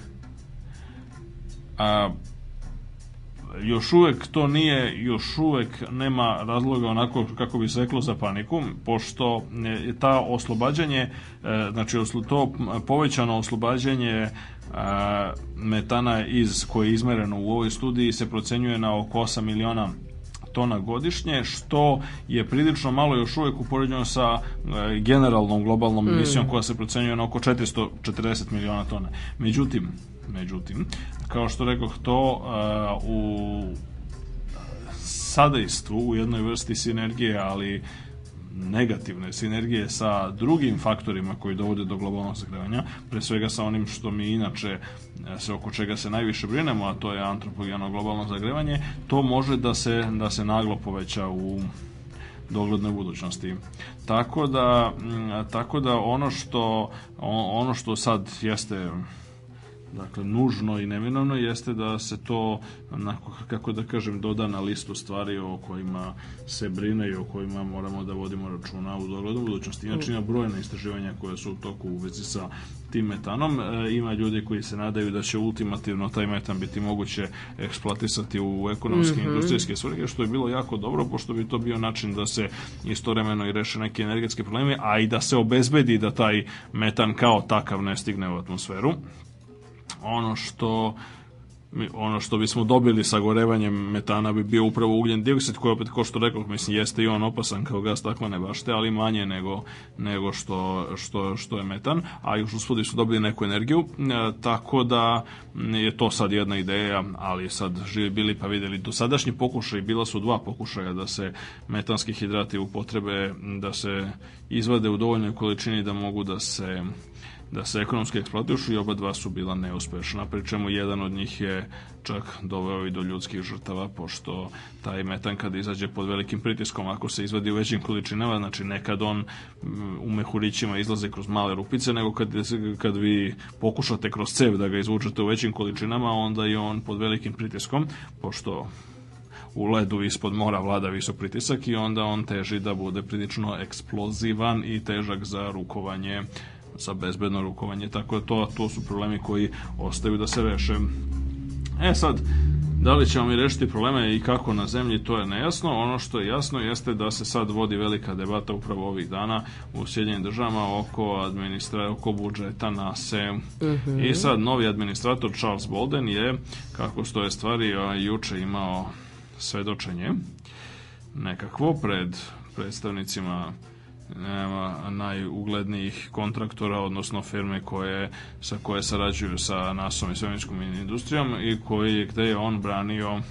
a, još uvek to nije, još uvek nema razloga onako kako bi se reklo za paniku, pošto je ta oslobađanje, znači to povećano oslobađanje metana iz koje je izmereno u ovoj studiji se procenjuje na oko osam miliona tona godišnje, što je prilično malo još uvijek upoređeno sa generalnom globalnom emisijom mm. koja se procenjuje na oko četiristo četrdeset miliona tona. Međutim, Međutim, kao što rekoh, to uh, u sadejstvu, u jednoj vrsti sinergije, ali negativne sinergije sa drugim faktorima koji dovode do globalnog zagrevanja, pre svega sa onim što mi inače se oko čega se najviše brinemo, a to je antropogeno globalno zagrevanje, to može da se, da se naglo poveća u doglednoj budućnosti. Tako da, tako da ono što ono što sad jeste dakle, nužno i neminovno jeste da se to, onako, kako da kažem, doda na listu stvari o kojima se brine i o kojima moramo da vodimo računa u doglednu budućnosti. Inače, ima brojne istraživanja koje su u toku u vezi sa tim metanom. E, ima ljudi koji se nadaju da će ultimativno taj metan biti moguće eksploatisati u ekonomske i mm-hmm. industrijske svrhe, što je bilo jako dobro, pošto bi to bio način da se istovremeno i reše neke energetske probleme, a i da se obezbedi da taj metan kao takav ne stigne u atmosferu. Ono što ono što bismo dobili sagorevanjem metana bi bio upravo ugljen dioksid, koji opet, kao što rekao, mislim, jeste i on opasan kao gas staklene bašte, ali manje nego, nego što, što, što je metan, a još uspodi su dobili neku energiju, e, tako da je to sad jedna ideja, ali sad živi bili pa videli. Dosadašnji pokušaj, bila su dva pokušaja da se metanski hidrati upotrebe, da se izvade u dovoljnoj količini da mogu da se da se ekonomski eksploatišu, i oba dva su bila neuspešna, pri čemu jedan od njih je čak doveo i do ljudskih žrtava, pošto taj metan kad izađe pod velikim pritiskom, ako se izvadi u većim količinama, znači nekad on u mehurićima izlaze kroz male rupice, nego kad, kad vi pokušate kroz cev da ga izvučete u većim količinama, onda je on pod velikim pritiskom, pošto u ledu ispod mora vlada visok pritisak, i onda on teži da bude prilično eksplozivan i težak za rukovanje, za bezbedno rukovanje, tako da to, to su problemi koji ostaju da se reše. E sad, da li ćemo mi rešiti probleme i kako na zemlji, to je nejasno. Ono što je jasno jeste da se sad vodi velika debata upravo ovih dana u Sjedinjenim državama oko administra, oko budžeta nase. Uh-huh. I sad novi administrator Charles Bolden je, kako stoje stvari, juče imao svedočenje nekakvo pred predstavnicima nema najuglednijih kontraktora, odnosno firme koje, sa koje sarađuju sa nasom i svemirskom industrijom, i koji, gde je on branio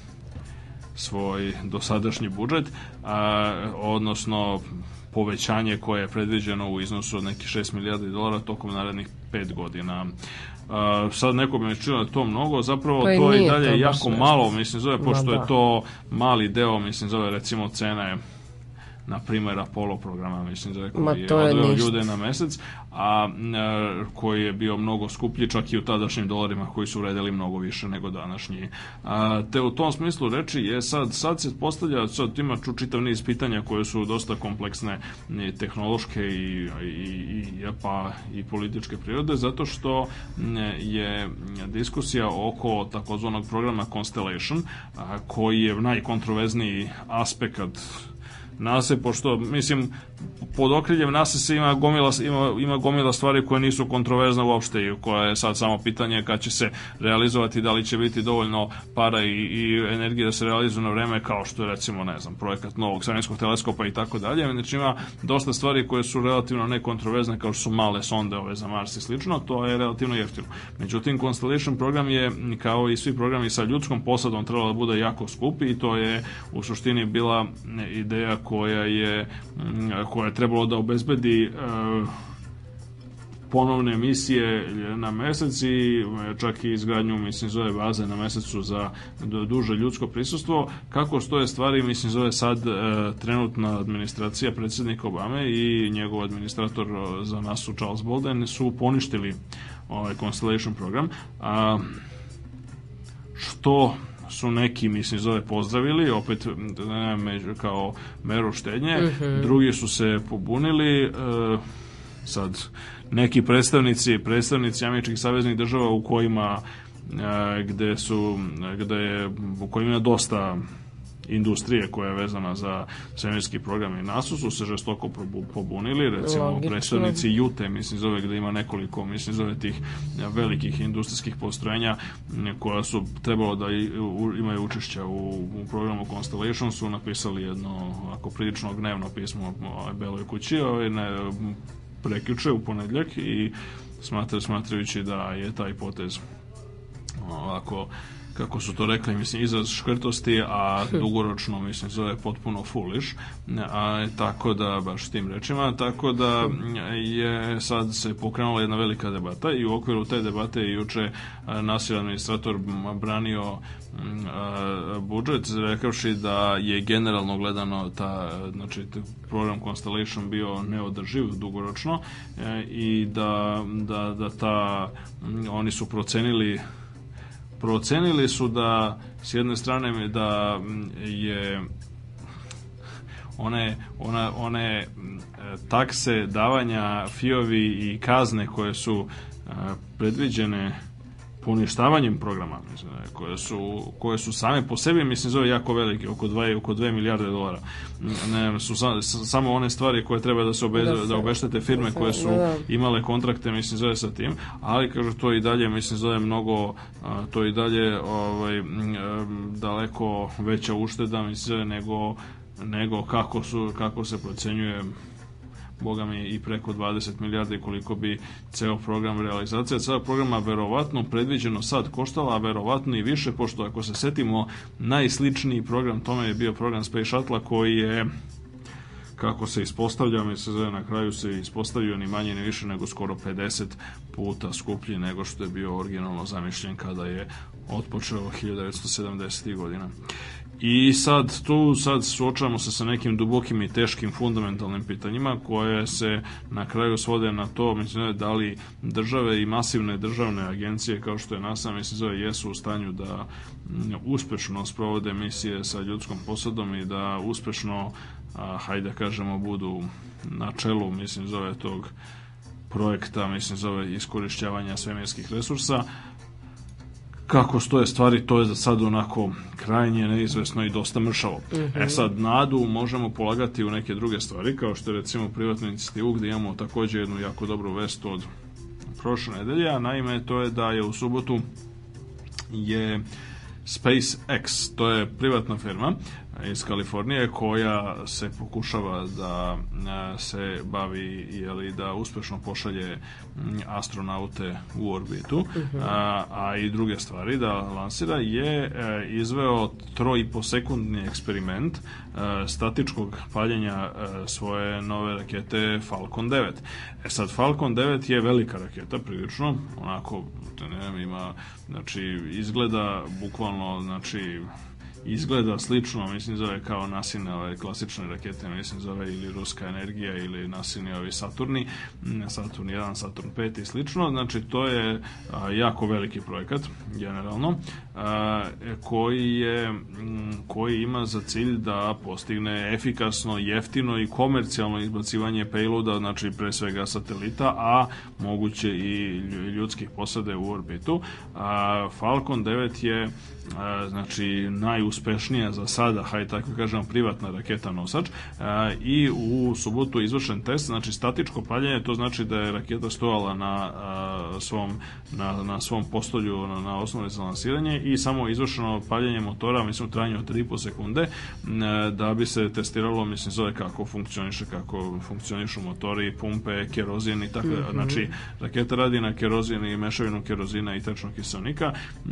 svoj dosadašnji budžet, a, odnosno povećanje koje je predviđeno u iznosu od nekih šest milijardi dolara tokom narednih pet godina. Uh, sad neko bi mi čilo da to mnogo, zapravo pa to je i dalje jako malo, mislim, zove, pošto je to mali deo, mislim, zove, recimo, cene na primjer Apollo programa, mislim, za koji je odveo ljude na mesec, a e, koji je bio mnogo skuplji, čak i u tadašnjim dolarima koji su vredeli mnogo više nego današnji. A, te u tom smislu reči je sad, sad se postavlja, sad ima čitav niz pitanja koje su dosta kompleksne i tehnološke i, i, i, pa, i političke prirode, zato što je diskusija oko takozvanog programa Constellation, a, koji je najkontroverzniji aspekt nase, pošto, mislim, pod okriljem nase se ima gomila, ima, ima gomila stvari koje nisu kontroverzne uopšte i koje je sad samo pitanje kad će se realizovati, da li će biti dovoljno para i, i energije da se realizuju na vreme, kao što je, recimo, ne znam, projekat novog svemirskog teleskopa i tako dalje. Znači, ima dosta stvari koje su relativno nekontroverzne, kao što su male sonde ove za Mars i slično, to je relativno jeftino. Međutim, Constellation program je, kao i svi programi sa ljudskom posadom, trebalo da bude jako skup, i to je u suštini bila ideja koja je, koja je trebalo da obezbedi e, ponovne misije na mesec i čak i izgradnju, mislim, zove baze na mesecu za duže ljudsko prisustvo. Kako stoje stvari, mislim, zove sad e, trenutna administracija predsjednika Obame i njegov administrator za nasu Charles Bolden su poništili ovaj Constellation program, a što su neki, mislim, zove pozdravili, opet ne, kao meru štednje, uh-huh. Drugi su se pobunili, e, sad neki predstavnici, predstavnici američkih saveznih država u kojima e, gde su, gde je, u kojima je dosta industrije koja je vezana za svemirski program i nasu, su se žestoko pobunili, recimo Logično. predstavnici Jute, mislim, zove, gde ima nekoliko, mislim, zove, tih velikih industrijskih postrojenja koja su trebalo da imaju učešća u, u programu Constellation, su napisali jedno ako prilično gnevno pismo Beloj kući, ovaj, ne, prekjuče u ponedjeljak, i smatra, smatrajući da je taj potez ovako, kako su to rekli, mislim, izraz škrtosti, a dugoročno, mislim, zove potpuno foolish, a, tako da, baš tim rečima, tako da je sad se pokrenula jedna velika debata i u okviru te debate je juče Nasir administrator branio budžet, rekavši da je generalno gledano ta, znači, program Constellation bio neodrživ dugoročno i da, da, da ta, oni su procenili procenili su da s jedne strane da je one, one, one takse davanja, fiovi i kazne koje su predviđene poništavanjem programa, mislim, koje su, koje su same po sebi, mislim, zove jako velike, oko dvije, oko dvije milijarde dolara. Ne, su sa, samo one stvari koje treba da se, obe, da, da obeštete firme koje su imale kontrakte, mislim, zove sa tim, ali, kažu, to i dalje, mislim, zove mnogo, to i dalje ovaj, daleko veća ušteda, mislim, zove, nego, nego kako, su, kako se procenjuje, boga mi, i preko dvadeset milijardi koliko bi ceo program realizacija celog programa verovatno predviđeno sad koštala, a verovatno i više, pošto ako se setimo, najsličniji program tome je bio program Space Shuttle, koji je, kako se ispostavlja, mi se zove, na kraju se ispostavio ni manje ni više nego skoro pedeset puta skuplji nego što je bio originalno zamišljen kada je otpočeo hiljadu devetsto sedamdesetih godina. I sad tu sad suočavamo se sa nekim dubokim i teškim fundamentalnim pitanjima koje se na kraju svode na to, mislim, da li države i masivne državne agencije kao što je NASA, mislim, zove, jesu u stanju da uspešno sprovode misije sa ljudskom posadom i da uspešno, a, hajde da kažemo, budu na čelu, mislim, zove, tog projekta, mislim, zove, iskorišćavanja svemirskih resursa. Kako stoje stvari, to je za sad onako krajnje neizvesno i dosta mršavo. Mm-hmm. E sad, nadu možemo polagati u neke druge stvari, kao što je recimo privatnu inicijativu, gdje imamo također jednu jako dobru vest od prošle nedelje, a naime to je da je u subotu je SpaceX, to je privatna firma iz Kalifornije koja se pokušava da se bavi, jeli, da uspešno pošalje astronaute u orbitu, uh-huh. a, a i druge stvari da lansira, je e, izveo troiposekundni eksperiment e, statičkog paljenja e, svoje nove rakete Falcon devet. E sad, Falcon devet je velika raketa, prilično, onako, ne znam, ima, znači, izgleda bukvalno, znači, izgleda slično, mislim, zove kao nasine ove klasične rakete, mislim, zove ili ruska energija ili nasini ovi Saturni, Saturn jedan, Saturn pet i slično, znači to je a, jako veliki projekat, generalno, a, koji je, m, koji ima za cilj da postigne efikasno, jeftino i komercijalno izbacivanje payloada, znači pre svega satelita, a moguće i ljudskih posade u orbitu. A, Falcon devet je a, znači najuspešnija za sada, hajde tako kažem, privatna raketa nosač, a, i u subotu izvršen test, znači statičko paljenje, to znači da je raketa stojala na a, svom na, na svom postolju na, na osnovi za lansiranje i samo izvršeno paljenje motora, mislim, u trajanju od tri i po sekunde, a, da bi se testiralo, mislim, zove kako funkcioniše, kako funkcionišu motori, pumpe, kerozin i tako, mm-hmm. znači raketa radi na kerozin i mešavinu kerozina i tečnog kiselnika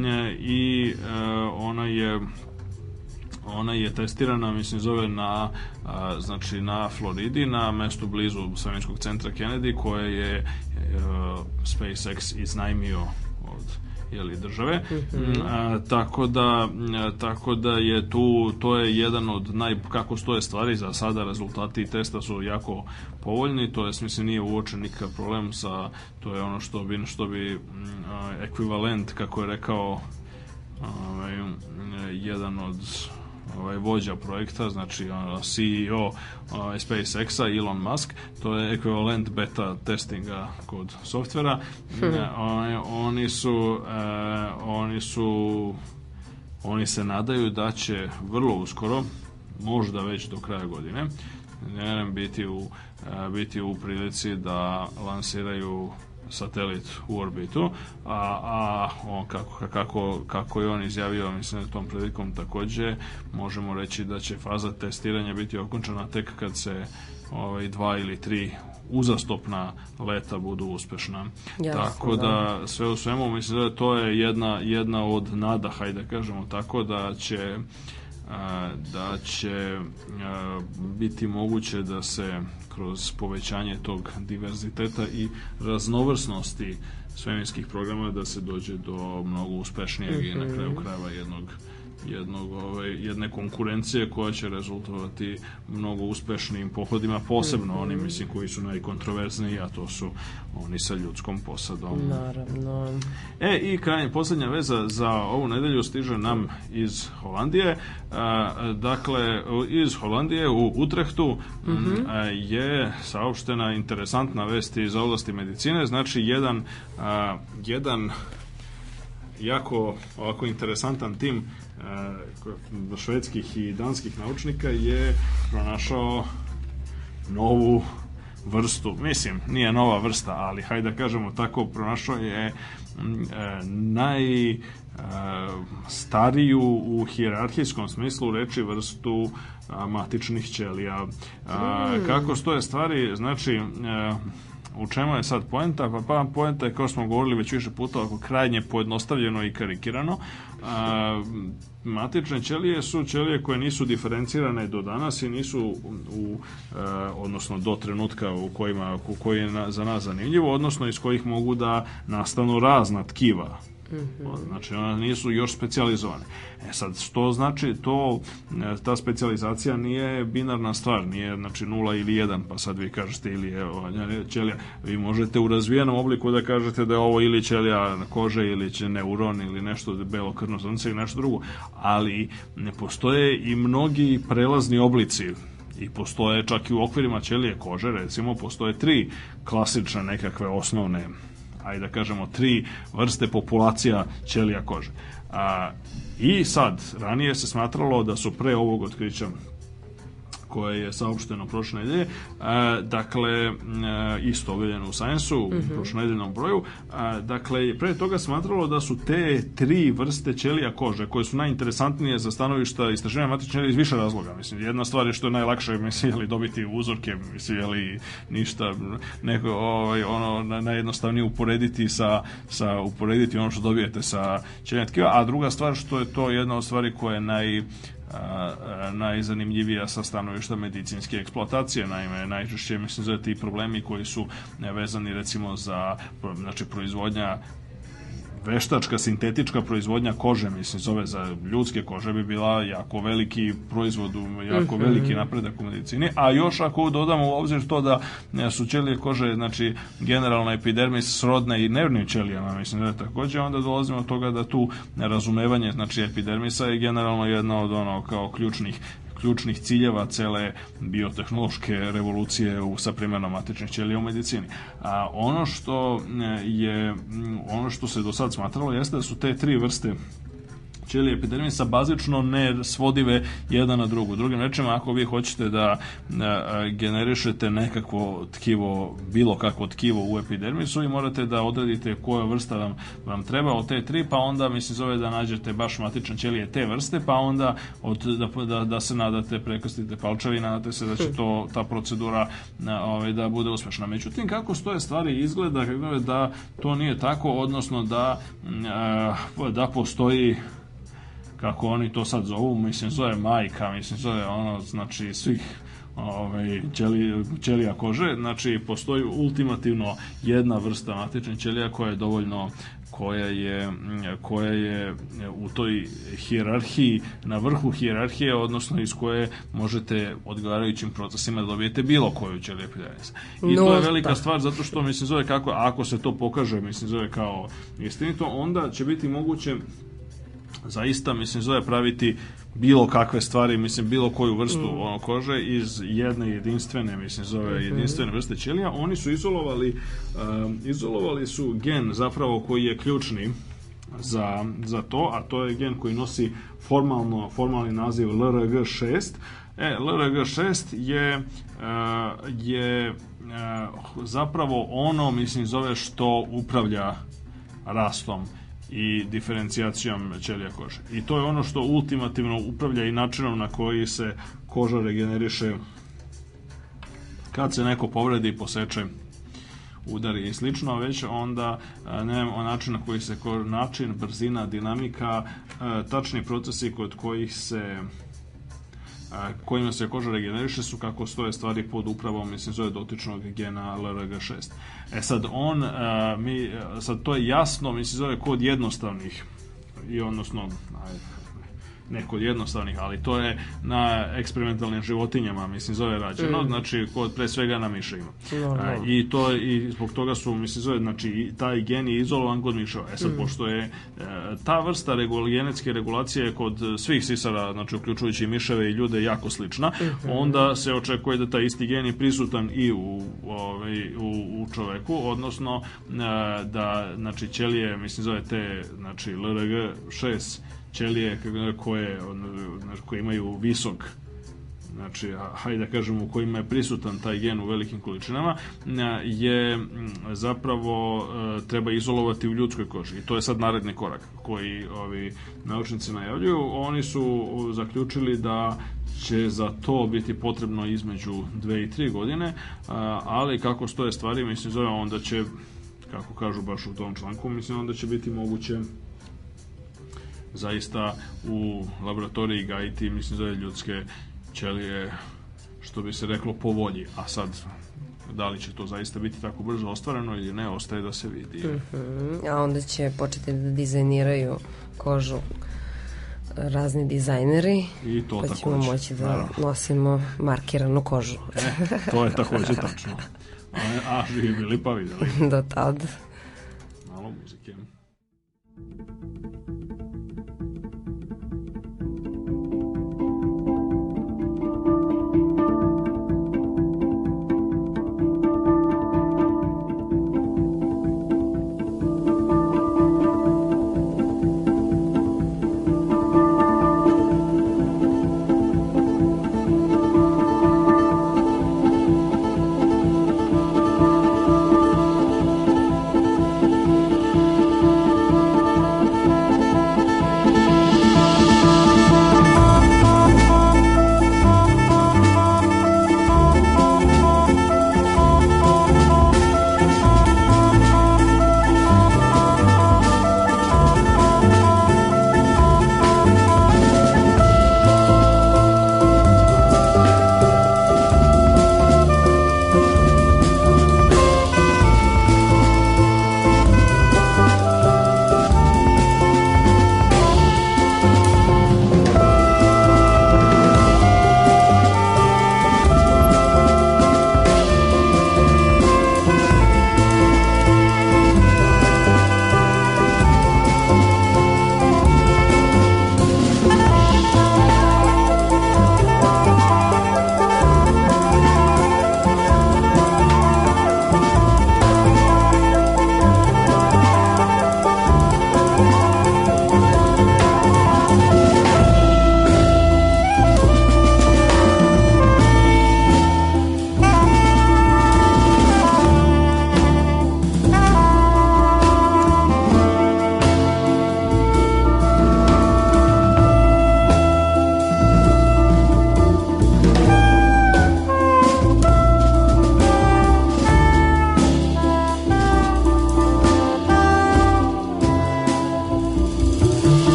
i ona je ona je testirana, mislim, zove na a, znači na Floridi, na mestu blizu svemirskog centra Kennedy, koje je a, SpaceX iznajmio od, jeli, države. Mm-hmm. A, tako da a, tako da je tu, to je jedan od naj, kako stoje stvari za sada, rezultati testa su jako povoljni, to je, mislim, nije uočen nikakav problem sa, to je ono što bi, što bi a, ekvivalent, kako je rekao ovaj, jedan od ovaj vođa projekta, znači C E O ovaj, SpaceX-a, Elon Musk, to je ekvivalent beta testinga kod softvera. Hmm. Oni, oni su eh, oni su oni se nadaju da će vrlo uskoro, možda već do kraja godine, ne biti u eh, biti u prilici da lansiraju satelit u orbitu, a, a on kako, kako, kako je on izjavio, mislim, da tom prilikom takođe možemo reći da će faza testiranja biti okončana tek kad se ovaj, dva ili tri uzastopna leta budu uspešna. Jasno, tako da, da sve u svemu mislim da to je jedna, jedna od nada, hajde da kažemo tako, da će da će biti moguće da se kroz povećanje tog diverziteta i raznovrsnosti svemirskih programa da se dođe do mnogo uspešnijeg mm-hmm. i na kraju krajeva jednog jednog, ovaj, jedne konkurencije koja će rezultovati mnogo uspešnijim pohodima, posebno mm-hmm. oni mislim koji su najkontroverzniji, a to su oni sa ljudskom posadom. Naravno. E, i krajnje, posljednja veza za ovu nedelju stiže nam iz Holandije. A, dakle, iz Holandije u Utrehtu mm-hmm. a, je saopštena interesantna vest iz oblasti medicine. Znači, jedan, a, jedan jako ovako interesantan tim uh, švedskih i danskih naučnika je pronašao novu vrstu, mislim, nije nova vrsta, ali hajde da kažemo tako, pronašao je uh, naj uh, stariju u hijerarhijskom smislu reči vrstu uh, matičnih ćelija. Uh, mm. Kako stoje stvari, znači uh, u čemu je sad poenta? Pa, pa poenta je, kao smo govorili već više puta, ako krajnje pojednostavljeno i karikirano. A, matične ćelije su ćelije koje nisu diferencirane do danas i nisu u, u a, odnosno do trenutka u kojima u koji je na, za nas zanimljivo, odnosno iz kojih mogu da nastanu razna tkiva. Mm-hmm. Znači, one nisu još specijalizovane. E sad, što znači to, ta specijalizacija nije binarna stvar, nije znači nula ili jedan, pa sad vi kažete ili je ćelija. Vi možete u razvijenom obliku da kažete da je ovo ili ćelija kože ili će neuron ili nešto belo krvno zrnce ili nešto drugo, ali ne postoje i mnogi prelazni oblici. I postoje čak i u okvirima ćelije kože, recimo, postoje tri klasične nekakve osnovne, ajde da kažemo, tri vrste populacija ćelija kože. A, I sad, ranije se smatralo da su pre ovog otkrića koje je saopšteno prošle nedelje, e, dakle, e, isto objavljeno u Science-u, mm-hmm. u prošlonedeljnom broju, e, dakle, pre toga smatralo da su te tri vrste ćelija kože, koje su najinteresantnije za stanovišta istraživanja matičnih ćelija iz više razloga. Mislim, jedna stvar je što je najlakše, mislim, jeli dobiti uzorke, mislim, jeli ništa, neko, ovaj, ono, najjednostavnije uporediti sa, sa, uporediti ono što dobijete sa ćelijama tkiva, a druga stvar što je to jedna od stvari koja je naj A, a, najzanimljivija sa stanovišta medicinske eksploatacije. Naime, najčešće mislim da ti problemi koji su vezani recimo za znači proizvodnja veštačka, sintetička proizvodnja kože, mislim, zove za ljudske kože bi bila jako veliki proizvod, jako mm-hmm. veliki napredak u medicini, a još ako dodamo u obzir to da su ćelije kože, znači generalno epidermis srodne i nervnim ćelijama, mislim da je takođe, onda dolazimo od toga da tu razumevanje, znači epidermisa je generalno jedna od ono kao ključnih ključnih ciljeva cele biotehnološke revolucije u sa primenom matičnih ćelija u medicini. A ono što je ono što se do sad smatralo jeste da su te tri vrste ćelije epidermisa bazično ne svodive jedan na drugu. Drugim rečima, ako vi hoćete da a, generišete nekakvo tkivo, bilo kakvo tkivo u epidermisu, i morate da odredite koja vrsta vam, vam treba od te tri, pa onda mislim zove da nađete baš matične ćelije te vrste, pa onda od, da, da, da se nadate, prekrstite palčevi, nadate se da će to, ta procedura a, ovaj, da bude uspešna. Međutim, kako stoje stvari izgleda da to nije tako, odnosno da, a, da postoji, kako oni to sad zovu, mislim, zove majka, mislim, zove ono, znači, svih ovaj, ćeli, ćelija kože, znači, postoji ultimativno jedna vrsta matičnih ćelija koja je dovoljno, koja je, koja je u toj hijerarhiji, na vrhu hijerarhije, odnosno iz koje možete odgovarajućim procesima da dobijete bilo koju ćeliju epidermisa. I no, to je velika da. stvar, zato što, mislim, zove kako, ako se to pokaže, mislim, zove kao istinito, onda će biti moguće zaista, mislim, zove praviti bilo kakve stvari, mislim, bilo koju vrstu mm. ono, kože iz jedne jedinstvene, mislim, zove mm-hmm. jedinstvene vrste ćelija. Oni su izolovali um, izolovali su gen zapravo koji je ključni za, za to, a to je gen koji nosi formalno, formalni naziv L R G šest. E, L R G šest je, uh, je uh, zapravo ono, mislim, zove što upravlja rastom i diferencijacijom ćelija kože. I to je ono što ultimativno upravlja i načinom na koji se koža regeneriše kad se neko povredi, poseče, udari i slično, već onda ne način na koji se način, brzina, dinamika, tačni procesi kod kojih se kojima se koža regeneriše su kako stoje stvari pod upravom, mislim, zove dotičnog gena L R G šest. E sad, on, mi, sad to je jasno, mislim, zove kod jednostavnih, i odnosno, ajde, ne kod jednostavnih, ali to je na eksperimentalnim životinjama, mislim, zove rađeno, mm. znači, kod pre svega na miševima. No, no. I to, i zbog toga su, mislim, zove, znači, taj gen je izolovan kod miševa. E sad, mm. pošto je ta vrsta regul, genetske regulacije kod svih sisara, znači, uključujući i miševe i ljude, jako slična, mm-hmm. onda se očekuje da taj isti gen je prisutan i u, ovaj, u, u čoveku, odnosno da, znači, ćelije, mislim, zove te, znači, L R G šest ćelije koje, koje imaju visok, znači, hajde da kažemo, u kojima je prisutan taj gen u velikim količinama, je zapravo treba izolovati u ljudskoj koži. I to je sad naredni korak koji ovi naučnici najavljuju. Oni su zaključili da će za to biti potrebno između dve i tri godine, ali kako stoje stvari, mislim, zove, onda će, kako kažu baš u tom članku, mislim, onda će biti moguće zaista u laboratoriji gajiti, mislim, zove, ljudske ćelije, što bi se reklo, po volji. A sad, da li će to zaista biti tako brzo ostvareno ili ne, ostaje da se vidi. Mm-hmm. A onda će početi da dizajniraju kožu razni dizajneri, i to pa takođe ćemo moći da naravno nosimo markiranu kožu. E, to je takođe tačno. A, a živi bili pa videli. Do tad. Malo muzike.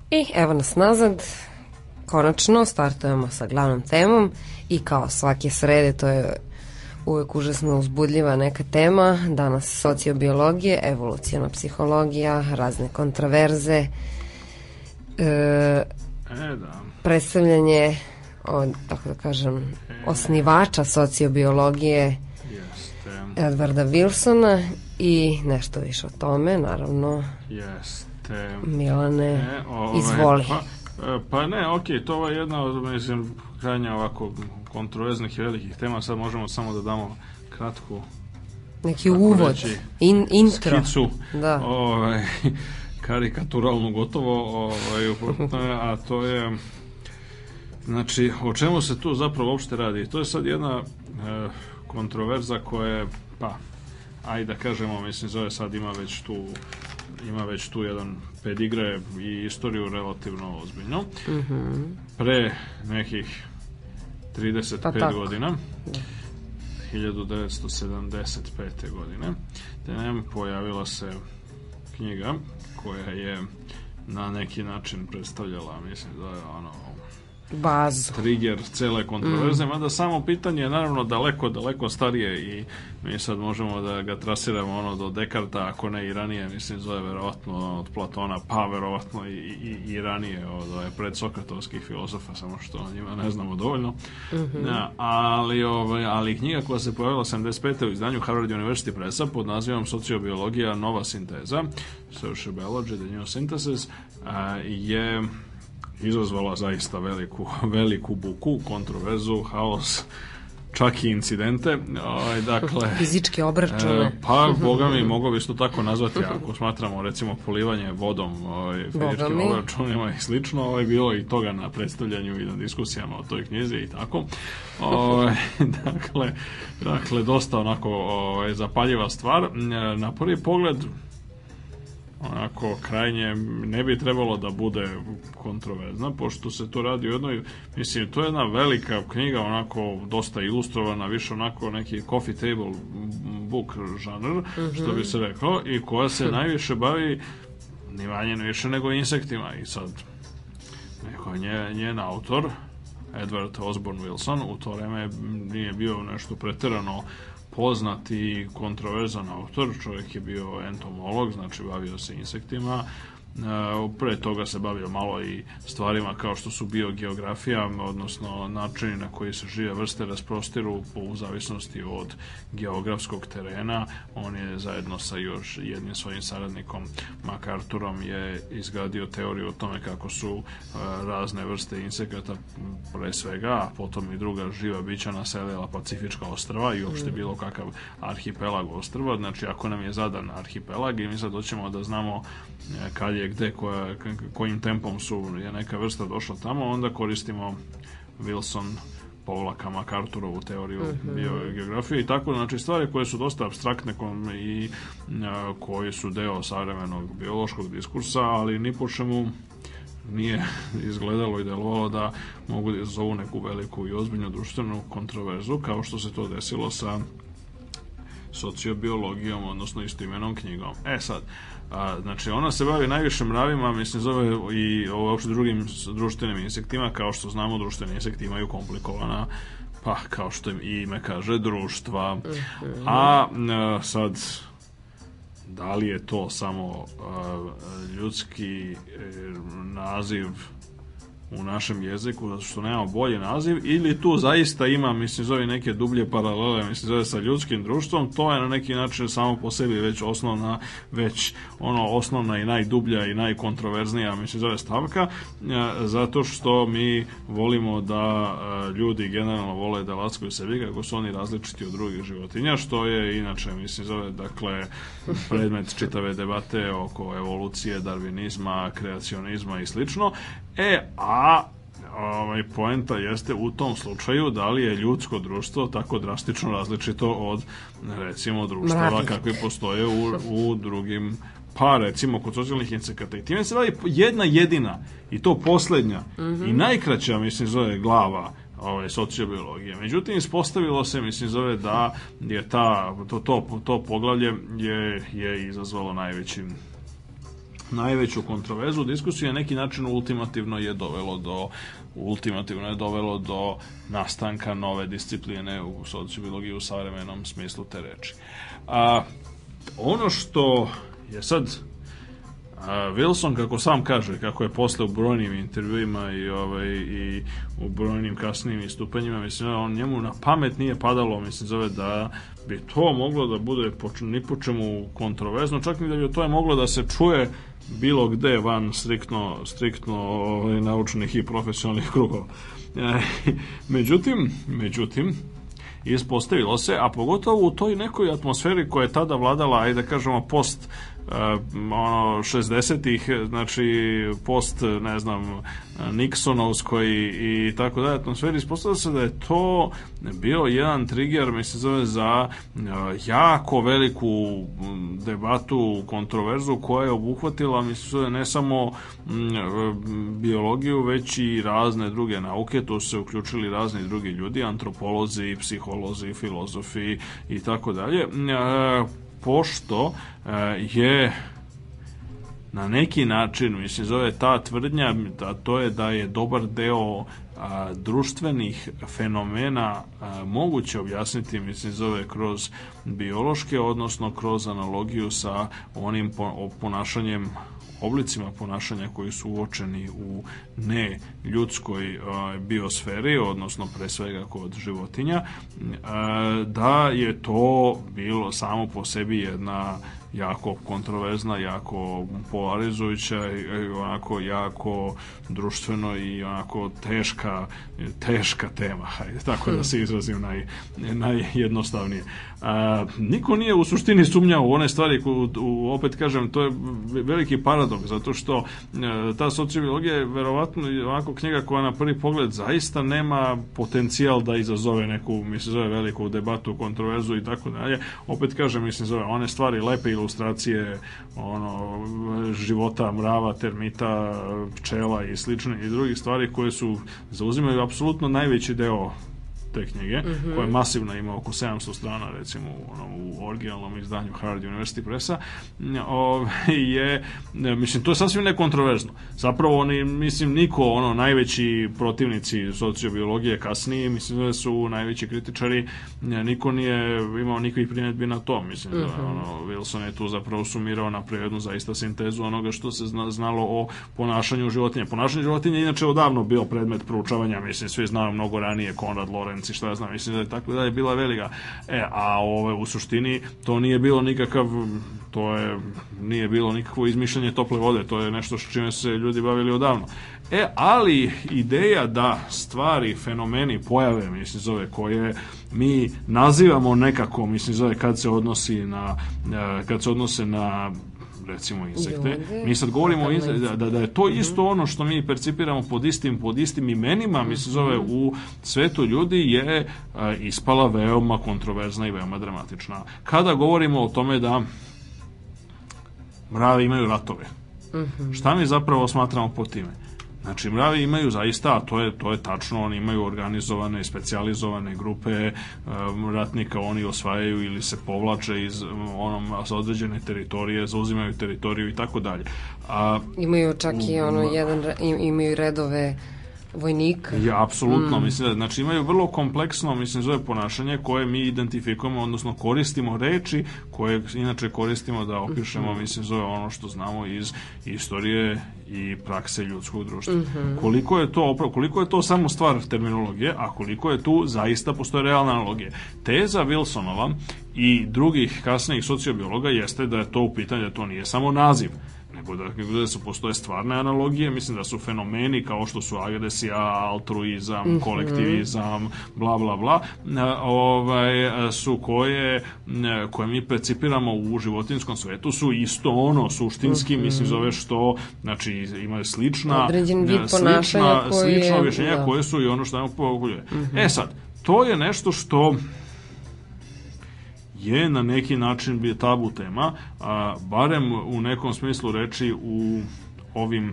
I evo nas nazad, konačno startujemo sa glavnom temom i kao svake srede, to je uvek užasno uzbudljiva neka tema, danas sociobiologije, evolucijona psihologija, razne kontraverze, e, e, da. predstavljanje od, tako da kažem, e. osnivača sociobiologije Jeste. Edwarda Wilsona i nešto više o tome, naravno. Jeste. Milane, e, ove, izvoli. Pa, pa ne, ok, to je jedna od, mislim, krajnje ovako kontroverznih i velikih tema, sad možemo samo da damo kratku neki uvod, reći, in, intro. Skicu, da. Ovaj, karikaturalnu gotovo, ovaj, a to je, znači, o čemu se tu zapravo uopšte radi? To je sad jedna e, kontroverza koja je, pa, ajde da kažemo, mislim, zove sad ima već tu ima već tu jedan pedigre i istoriju relativno ozbiljno. Mm-hmm. Pre nekih trideset pet pa godina, hiljadu devetsto sedamdeset pete godine, te pojavila se knjiga koja je na neki način predstavljala, mislim da je ono bazu, trigger cele kontroverze, mm. mada samo pitanje je naravno daleko, daleko starije i mi sad možemo da ga trasiramo ono do Dekarta, ako ne i ranije, mislim zove verovatno od Platona, pa verovatno i, i, i ranije od ove predsokratovskih filozofa, samo što o njima ne znamo dovoljno. Mm-hmm. Ja, ali, ove, ali knjiga koja se pojavila sedamdeset pete u izdanju Harvard University Pressa pod nazivom Sociobiologija nova sinteza, Social Biology, the New Synthesis, a, je izazvala zaista veliku, veliku buku, kontroverzu, haos, čak i incidente. Ovaj, dakle, fizičke obračune. E, pa, boga mi, moglo bi se to tako nazvati, ako smatramo, recimo, polivanje vodom, ovaj, fizičkim obračunima i slično, ovaj, bilo i toga na predstavljanju i na diskusijama o toj knjizi i tako. Ovaj, dakle, dakle, dosta onako ovaj, zapaljiva stvar. Na prvi pogled, onako krajnje ne bi trebalo da bude kontroverzna, pošto se to radi o jednoj, mislim, to je jedna velika knjiga, onako dosta ilustrovana, više onako neki coffee table book žanr, mm-hmm. što bi se rekao, i koja se najviše bavi ni manje ni više nego insektima. I sad neko nje, njen autor Edward Osborne Wilson u to vreme nije bio nešto preterano poznat i kontroverzan autor, čovjek je bio entomolog, znači bavio se insektima, pre toga se bavio malo i stvarima kao što su biogeografija, odnosno načini na koji se žive vrste rasprostiru u zavisnosti od geografskog terena. On je zajedno sa još jednim svojim saradnikom MacArthurom je izgradio teoriju o tome kako su razne vrste insekata pre svega, a potom i druga živa bića naselila Pacifička ostrva i uopšte bilo kakav arhipelag ostrva. Znači ako nam je zadan arhipelag i mi sad hoćemo da znamo kad je gde, koja, kojim tempom su je neka vrsta došla tamo, onda koristimo Wilson povlaka MacArthurovu teoriju uh-huh. biogeografije i tako, znači stvari koje su dosta apstraktne i a, koje su deo savremenog biološkog diskursa, ali ni po čemu nije izgledalo i delovalo da mogu da zovu neku veliku i ozbiljnu društvenu kontroverzu, kao što se to desilo sa sociobiologijom, odnosno istoimenom knjigom. E sad, a, znači ona se bavi najviše mravima, mislim zove i uopšte drugim društvenim insektima, kao što znamo društveni insekti imaju komplikovana, pa kao što im ime kaže, društva. A, a sad da li je to samo a, ljudski e, naziv u našem jeziku, zato što nemamo bolji naziv, ili tu zaista ima, mislim, zove neke dublje paralele, mislim, zove sa ljudskim društvom, to je na neki način samo po sebi već osnovna, već ono osnovna i najdublja i najkontroverznija, mislim, zove stavka, zato što mi volimo da ljudi generalno vole da laskaju sebi kako su oni različiti od drugih životinja, što je inače, mislim, zove, dakle, predmet čitave debate oko evolucije, darvinizma, kreacionizma i slično. E, a ovaj, poenta jeste u tom slučaju da li je ljudsko društvo tako drastično različito od, recimo, društava kakve postoje u, u drugim, pa recimo kod socijalnih insekata. I time se bavi jedna jedina, i to poslednja, mm-hmm. i najkraća, mislim, zove glava ove sociobiologije. Međutim, ispostavilo se, mislim, zove da je ta, to, to, to poglavlje je, je izazvalo najveći najveću kontroverzu diskusiju, na neki način ultimativno je dovelo do ultimativno je dovelo do nastanka nove discipline u sociobiologiji u savremenom smislu te reči. A, ono što je sad a, Wilson, kako sam kaže, kako je posle u brojnim intervjuima i, ovaj, i u brojnim kasnijim istupanjima, mislim, on njemu na pamet nije padalo, mislim, zove da bi to moglo da bude po, ni po čemu kontroverzno, čak ni da bi to je moglo da se čuje bilo gde van striktno, striktno ovaj, naučnih i profesionalnih krugova. E, međutim, međutim, ispostavilo se, a pogotovo u toj nekoj atmosferi koja je tada vladala, ajde da kažemo, post uh, ono, šezdesetih, znači post, ne znam, Nixonovskoj i tako da, atmosferi, ispostavilo se da je to bio jedan trigger, mislim, zove za uh, jako veliku debatu, kontroverzu koja je obuhvatila, mislim, zove ne samo m, biologiju, već i razne druge nauke, tu su se uključili razni drugi ljudi, antropolozi, psiholozi, filozofi i tako dalje, pošto je na neki način, mislim, zove ta tvrdnja, a to je da je dobar deo a, društvenih fenomena a, moguće objasniti, mislim, zove kroz biološke, odnosno kroz analogiju sa onim po, ponašanjem, oblicima ponašanja koji su uočeni u ne ljudskoj biosferi, odnosno pre svega kod životinja, da je to bilo samo po sebi jedna jako kontroverzna, jako polarizujuća i onako jako društveno i onako teška teška tema, hajde, tako da se izrazim naj, najjednostavnije. A, niko nije u suštini sumnjao u one stvari koje, opet kažem, to je veliki paradoks, zato što a, ta sociobiologija je verovatno onako knjiga koja na prvi pogled zaista nema potencijal da izazove neku, mislim, zove veliku debatu, kontroverzu i tako dalje. Opet kažem, mislim, zove one stvari, lepe ilustracije ono, života mrava, termita, pčela i slične i drugih stvari koje su zauzimaju apsolutno najveći deo te knjige, mm-hmm. koja je masivna, ima oko sedamsto strana, recimo u, ono, u originalnom izdanju Harvard University Pressa, o, je, mislim, to je sasvim nekontroverzno. Zapravo, oni, mislim, niko, ono, najveći protivnici sociobiologije kasnije, mislim da su najveći kritičari, niko nije imao nikakvih primjedbi na to, mislim da, mm-hmm. ono, Wilson je tu zapravo sumirao na jednu zaista sintezu onoga što se zna, znalo o ponašanju životinja. Ponašanje životinja je inače odavno bio predmet proučavanja, mislim, svi znaju mnogo ranije, Konrad Lorenz i što ja znam, mislim da je tako da je bila velika. E, a ove, u suštini to nije bilo nikakav, to je, nije bilo nikakvo izmišljanje tople vode, to je nešto s čime se ljudi bavili odavno. E, ali ideja da stvari, fenomeni, pojave, mislim, zove, koje mi nazivamo nekako, mislim, zove, kad se odnosi na, kad se odnose na recimo insekte. Ljude. Mi sad govorimo o insekte, da, da je to isto ono što mi percipiramo pod istim, pod istim imenima, mi se zove u svetu ljudi, je a, ispala veoma kontroverzna i veoma dramatična. Kada govorimo o tome da mravi imaju ratove, uh-huh. šta mi zapravo smatramo pod time? Znači, mravi imaju zaista, a to je, to je tačno, oni imaju organizovane, specijalizovane grupe um, ratnika, oni osvajaju ili se povlače iz onom sa određene teritorije, zauzimaju teritoriju i tako dalje. A imaju čak i ono jedan, imaju redove vojnika. Ja, apsolutno, mm. mislim da, znači imaju vrlo kompleksno, mislim, zove ponašanje koje mi identifikujemo, odnosno koristimo reči koje inače koristimo da opišemo, mm-hmm. mislim, zove ono što znamo iz istorije i prakse ljudskog društva. Mm-hmm. Koliko je to koliko je to samo stvar terminologije, a koliko je tu zaista postoje realna analogija. Teza Wilsonova i drugih kasnijih sociobiologa jeste da je to u pitanju, da to nije samo naziv, nego da, da su postoje stvarne analogije, mislim da su fenomeni kao što su agresija, altruizam, mm-hmm. kolektivizam, bla bla bla, ovaj, su koje, koje mi percipiramo u životinskom svetu, su isto ono suštinski, mm-hmm. mislim, zove što, znači imaju slična određen vid ponašanja koje slična objašnjenja da. koje su i ono što nam pogođuje. Mm-hmm. E sad, to je nešto što je na neki način bio tabu tema, a, barem u nekom smislu reči u ovim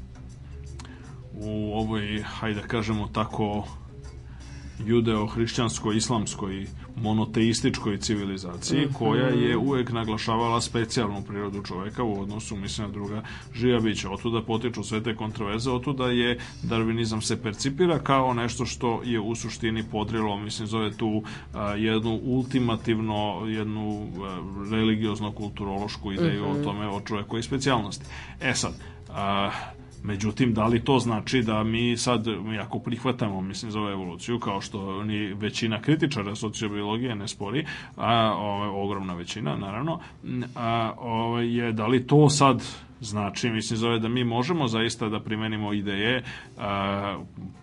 u ovoj, hajde da kažemo tako, judeo-hrišćanskoj, islamskoj monoteističkoj civilizaciji, mm-hmm. koja je uvek naglašavala specijalnu prirodu čoveka u odnosu, mislim, na druga živa bića. Otuda potiču sve te kontroverze, otuda je darvinizam se percipira kao nešto što je u suštini podrilo, mislim, zove tu a, jednu ultimativno, jednu a, religiozno-kulturološku ideju mm-hmm. o tome, o čovekovoj specijalnosti. E sad, a, međutim, da li to znači da mi sad, ako prihvatamo, mislim, za ovu evoluciju, kao što ni većina kritičara sociobiologije ne spori, a o, ogromna većina, naravno, a, o, je da li to sad znači, mislim, zove da mi možemo zaista da primenimo ideje a,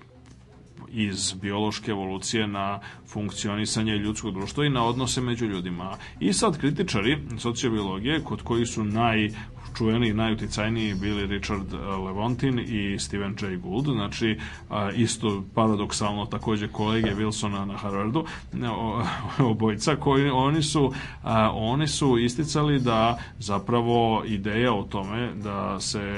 iz biološke evolucije na funkcionisanje ljudskog društva i na odnose među ljudima. I sad kritičari sociobiologije, kod koji su naj čuveni i najuticajniji bili Richard Levontin i Stephen Jay Gould, znači isto paradoksalno takođe kolege Wilsona na Harvardu, obojica, koji oni su, oni su isticali da zapravo ideja o tome da se,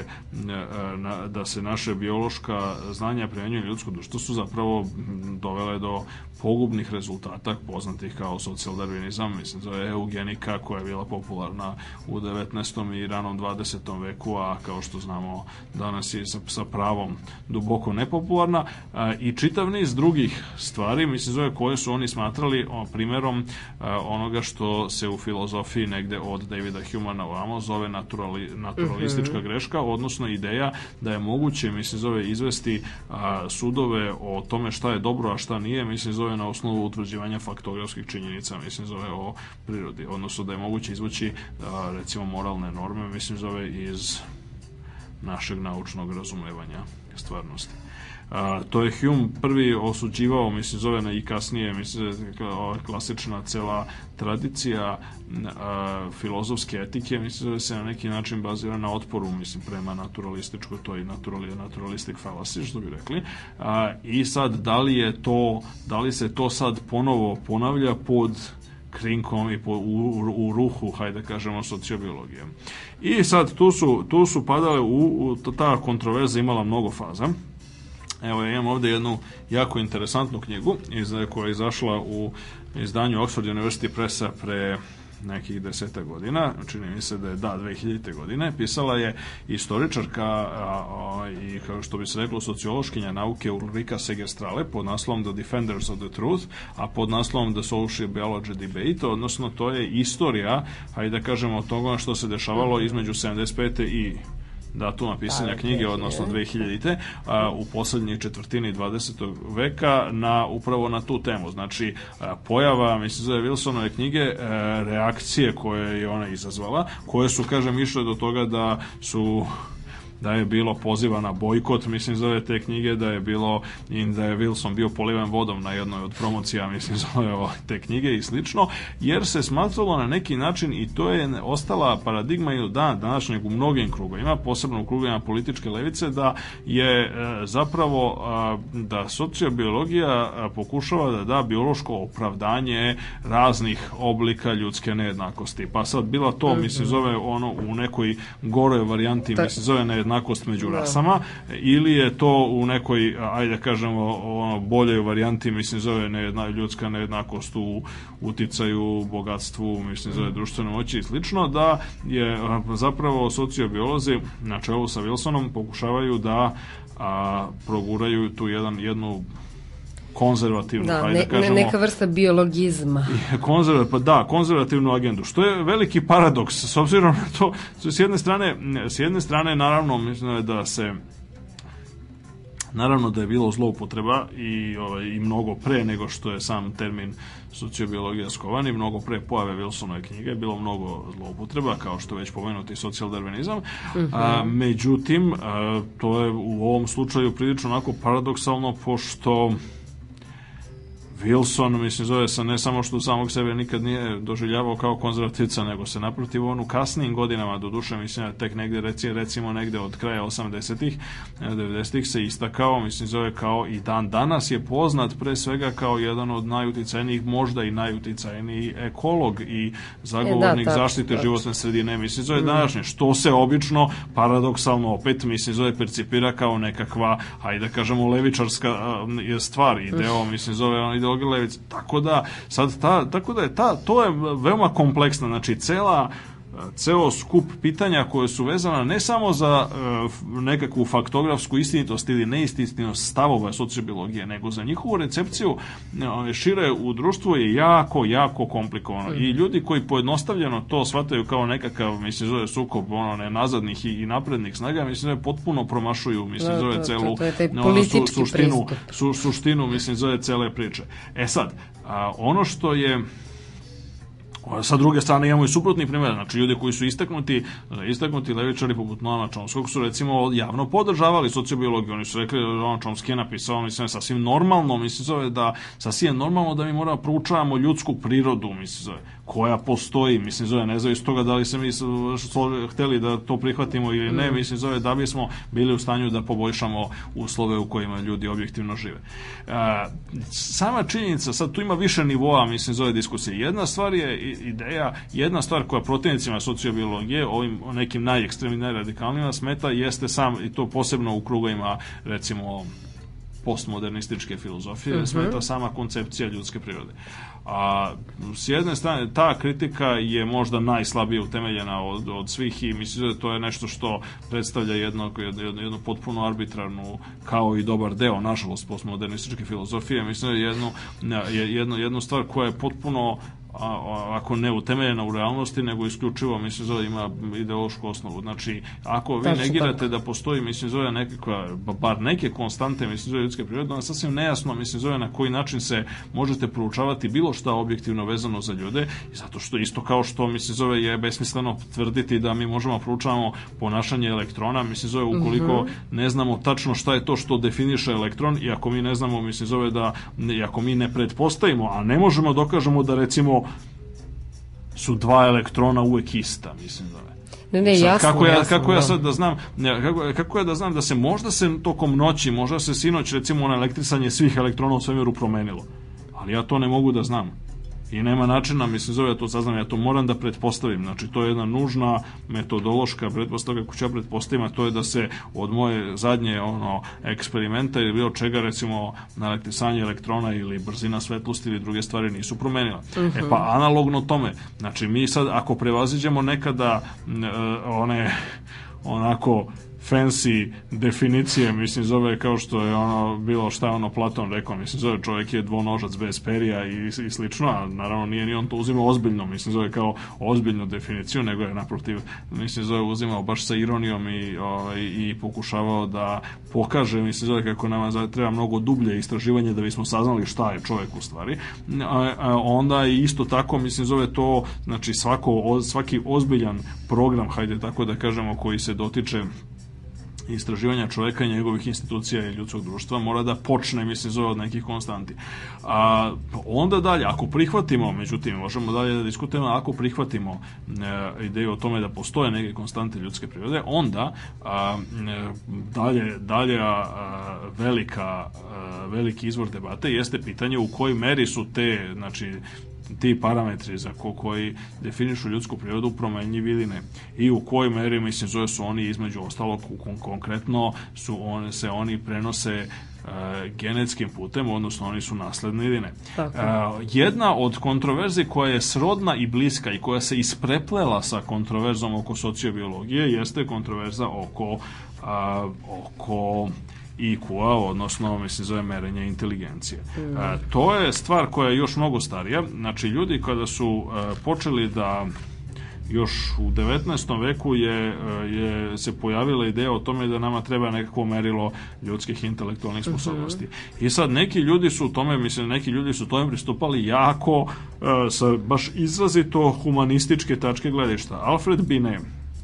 da se naše biološka znanja primenjuju ljudsku društvo su zapravo dovele do pogubnih rezultata poznatih kao socijaldarvinizam, mislim, zove eugenika koja je bila popularna u devetnaestom i ranom dvadesetom veku, a kao što znamo danas je sa, sa pravom duboko nepopularna, a, i čitav niz drugih stvari, mislim, zove koje su oni smatrali o, primjerom a, onoga što se u filozofiji negde od Davida Humana ovamo zove naturali, naturalistička mm-hmm. greška, odnosno ideja da je moguće, mislim, zove izvesti a, sudove o tome šta je dobro, a šta nije, mislim, zove na osnovu utvrđivanja faktografskih činjenica, mislim, zove o prirodi, odnosno da je moguće izvući a, recimo moralne norme, mislim, zove iz našeg naučnog razumevanja stvarnosti. A, to je Hume prvi osuđivao, mislim, zove na i kasnije, mislim, klasična cela tradicija a, filozofske etike, mislim, zove se na neki način bazira na otporu, mislim, prema naturalističkoj, to je naturali, naturalistic fallacy, što bi rekli. A, I sad, da li je to, da li se to sad ponovo ponavlja pod krinkom i po, u, u ruhu, hajde kažemo, sociobiologije. I sad, tu su, tu su padale, u, u ta kontroverza imala mnogo faza. Evo, ja imam ovde jednu jako interesantnu knjigu iz, koja je izašla u izdanju Oxford University Pressa pre nekih deseta godina, čini mi se da je da dve hiljadite godine, pisala je istoričarka a, a, i kao što bi se reklo sociološkinja nauke Ulrika Segerstrale pod naslovom The Defenders of the Truth, a pod naslovom The Social Biology Debate, odnosno to je istorija, hajde da kažemo, od toga što se dešavalo između sedamdeset pete i datuma pisanja knjige, odnosno dve hiljadite, a, u poslednjoj četvrtini dvadesetog veka na, upravo na tu temu. Znači, a, pojava, mislim, zove Wilsonove knjige, a, reakcije koje je ona izazvala, koje su, kažem, išle do toga da su da je bilo poziva na bojkot, mislim, zove te knjige, da je bilo i da je Wilson bio polivan vodom na jednoj od promocija, mislim, zove te knjige i slično, jer se smatralo na neki način, i to je ostala paradigma i do dan današnjeg u mnogim krugovima, posebno u krugovima političke levice, da je e, zapravo a, da sociobiologija a, pokušava da da biološko opravdanje raznih oblika ljudske nejednakosti. Pa sad bila to, mislim, zove ono u nekoj goroj varijanti, mislim, zove nejednakost među rasama, ili je to u nekoj, ajde kažemo, ono, boljoj varijanti, mislim, zove nejedna, ljudska nejednakost u uticaju, bogatstvu, mislim, zove društvene moći i slično, da je zapravo sociobiolozi na čelu sa Wilsonom pokušavaju da a, proguraju tu jedan, jednu konzervativnu, da, hajde ne, da kažemo, neka vrsta biologizma. Konzervat, pa da, konzervativnu agendu, što je veliki paradoks, s obzirom na to, s jedne strane, s jedne strane, naravno, mislim da se naravno da je bilo zloupotreba i, ovaj, i mnogo pre nego što je sam termin sociobiologija skovan i mnogo pre pojave Wilsonove knjige je bilo mnogo zloupotreba, kao što je već pomenuti socijaldarvinizam. Uh-huh. A, međutim, a, to je u ovom slučaju prilično onako paradoksalno, pošto Wilson, mislim, zove se ne samo što samog sebe nikad nije doživljavao kao konzervativca, nego se naprotiv on u kasnijim godinama, do duše, mislim, tek negde, reci, recimo negde od kraja osamdesetih, devedesetih se istakao, mislim, zove kao i dan danas je poznat pre svega kao jedan od najuticajnijih, možda i najuticajniji ekolog i zagovornik e, da, zaštite tač, životne sredine, mislim, zove mm. današnje, što se obično, paradoksalno opet, mislim, zove percipira kao nekakva, hajde da kažemo, levičarska uh, stvar, ideo, mislim, zove on ide ideologija levice. Tako da, sad ta, tako da je ta, to je veoma kompleksna, znači cela ceo skup pitanja koje su vezana ne samo za e, nekakvu faktografsku istinitost ili neistinitost stavova sociobiologije, nego za njihovu recepciju e, šire u društvu je jako, jako komplikovano. I ljudi koji pojednostavljeno to shvataju kao nekakav, mislim, zove sukob ono, ne, nazadnih i, i naprednih snaga, mislim, zove potpuno promašuju, mislim, no, zove to, celu to, to je ono, politički su, suštinu, pristup. su, suštinu, mislim, zove cele priče. E sad, a, ono što je sa druge strane imamo i suprotni primjer, znači ljudi koji su istaknuti, istaknuti levičari poput Noama Chomskog su recimo javno podržavali sociobiologiju, oni su rekli da Noam Chomsky je napisao, mislim, sasvim normalno, mislim, zove da sasvim normalno da mi moramo proučavamo ljudsku prirodu, mislim, zove, koja postoji, mislim, zove, nezavisno toga da li se mi hteli da to prihvatimo ili ne, mislim, zove, da bismo bili u stanju da poboljšamo uslove u kojima ljudi objektivno žive. E, sama činjenica, sad tu ima više nivoa, mislim, zove diskusije. Jedna stvar je ideja, jedna stvar koja protivnicima sociobiologije, ovim nekim najekstremnim, najradikalnijima smeta, jeste sam, i to posebno u krugovima, recimo, postmodernističke filozofije, uh-huh. smeta sama koncepcija ljudske prirode. A s jedne strane, ta kritika je možda najslabije utemeljena od, od svih i mislim da to je nešto što predstavlja jedno, jednu, jednu potpuno arbitrarnu, kao i dobar deo, nažalost, postmodernističke filozofije, mislim da je jednu, jednu, jednu stvar koja je potpuno a, ako ne utemeljena u realnosti, nego isključivo, mislim, zove ima ideološku osnovu. Znači, ako vi Tačno negirate tako. Da postoji, mislim, zove nekakva, bar neke konstante, mislim, zove ljudske prirode, onda sasvim nejasno, mislim, zove na koji način se možete proučavati bilo šta objektivno vezano za ljude, i zato što isto kao što, mislim, zove je besmisleno tvrditi da mi možemo proučavamo ponašanje elektrona, mislim, zove ukoliko uh-huh. ne znamo tačno šta je to što definiše elektron, i ako mi ne znamo, mislim, zove da, i ako mi ne pretpostavimo, a ne možemo dokažemo da, recimo, su dva elektrona uvek ista, mislim, da Ne, ne, jasno, kako ja, jasno, kako ja da. sad da znam, kako, kako ja da znam da se možda se tokom noći, možda se sinoć, recimo, na elektrisanje svih elektrona u svemiru promenilo, ali ja to ne mogu da znam. I nema načina, mislim, zove ja to saznam, ja to moram da pretpostavim. Znači, to je jedna nužna metodološka pretpostavka koju ću ja pretpostavim, a to je da se od moje zadnje ono eksperimenta ili bilo čega, recimo, na elektrisanje elektrona ili brzina svetlosti ili druge stvari nisu promenila. Uh-huh. E pa, analogno tome, znači, mi sad, ako prevaziđemo nekada uh, one, onako, fancy definicije, mislim, zove kao što je ono bilo šta ono Platon rekao, mislim, zove čovjek je dvonožac bez perija i, i slično, a naravno nije ni on to uzimao ozbiljno, mislim, zove kao ozbiljnu definiciju, nego je naprotiv, mislim, zove uzimao baš sa ironijom i, ovaj, i pokušavao da pokaže, mislim, zove kako nama treba mnogo dublje istraživanje da bismo saznali šta je čovjek u stvari, a, a onda isto tako, mislim, zove to, znači svako, svaki ozbiljan program, hajde tako da kažemo, koji se dotiče istraživanja čoveka i njegovih institucija i ljudskog društva mora da počne, mislim, zove od nekih konstanti. A onda dalje, ako prihvatimo, međutim, možemo dalje da diskutujemo, ako prihvatimo e, ideju o tome da postoje neke konstante ljudske prirode, onda a, e, dalje, dalje a, a, velika, a, veliki izvor debate jeste pitanje u kojoj meri su te, znači, ti parametri za ko, koji definišu ljudsku prirodu promenljivi ili ne. I u kojoj meri, mislim, zove su oni između ostalog kon- konkretno su one, se oni prenose e, genetskim putem, odnosno oni su nasledni ili ne. E, jedna od kontroverzi koja je srodna i bliska i koja se ispreplela sa kontroverzom oko sociobiologije jeste kontroverza oko a, oko I Q-a, odnosno, mislim, zove merenje inteligencije. Mm. E, to je stvar koja je još mnogo starija. Znači, ljudi kada su e, počeli da još u devetnaestom veku je, je se pojavila ideja o tome da nama treba nekakvo merilo ljudskih intelektualnih sposobnosti. Mm-hmm. I sad neki ljudi su u tome, mislim, neki ljudi su tome pristupali jako e, sa baš izrazito humanističke tačke gledišta. Alfred Binet,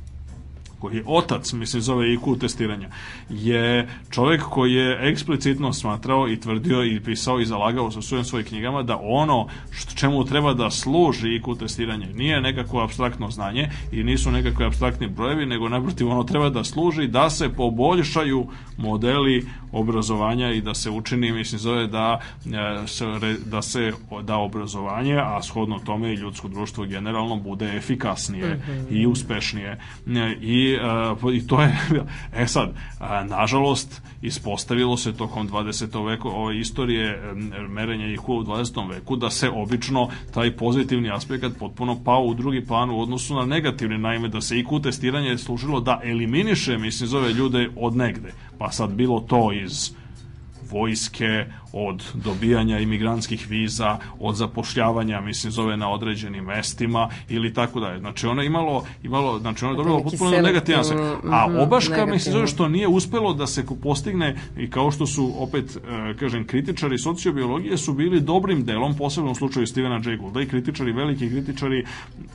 koji je otac, mislim, zove I Q testiranja, je čovjek koji je eksplicitno smatrao i tvrdio i pisao i zalagao sa svojim svojim knjigama da ono što, čemu treba da služi I Q testiranje nije nekako apstraktno znanje i nisu nekakve apstraktni brojevi, nego naprotiv ono treba da služi da se poboljšaju modeli obrazovanja i da se učini, mislim, zove da se, da se da obrazovanje, a shodno tome i ljudsko društvo generalno bude efikasnije mm-hmm. i uspešnije. I I, uh, i to je, e sad, uh, nažalost, ispostavilo se tokom dvadesetog veka ove istorije merenja I Q u dvadesetom veku da se obično taj pozitivni aspekt potpuno pao u drugi plan u odnosu na negativni, naime da se I Q testiranje služilo da eliminiše, mislim, zove ljude od negde, pa sad bilo to iz vojske, od dobijanja imigrantskih viza, od zapošljavanja, mislim, zove na određenim mestima ili tako dalje. Znači ono je imalo, imalo znači ono je dobilo potpuno negativan se. A obaška, mislim, zove što nije uspelo da se postigne i kao što su opet, kažem, kritičari sociobiologije su bili dobrim delom, posebno u slučaju Stephena Jay Goulda i kritičari, veliki kritičari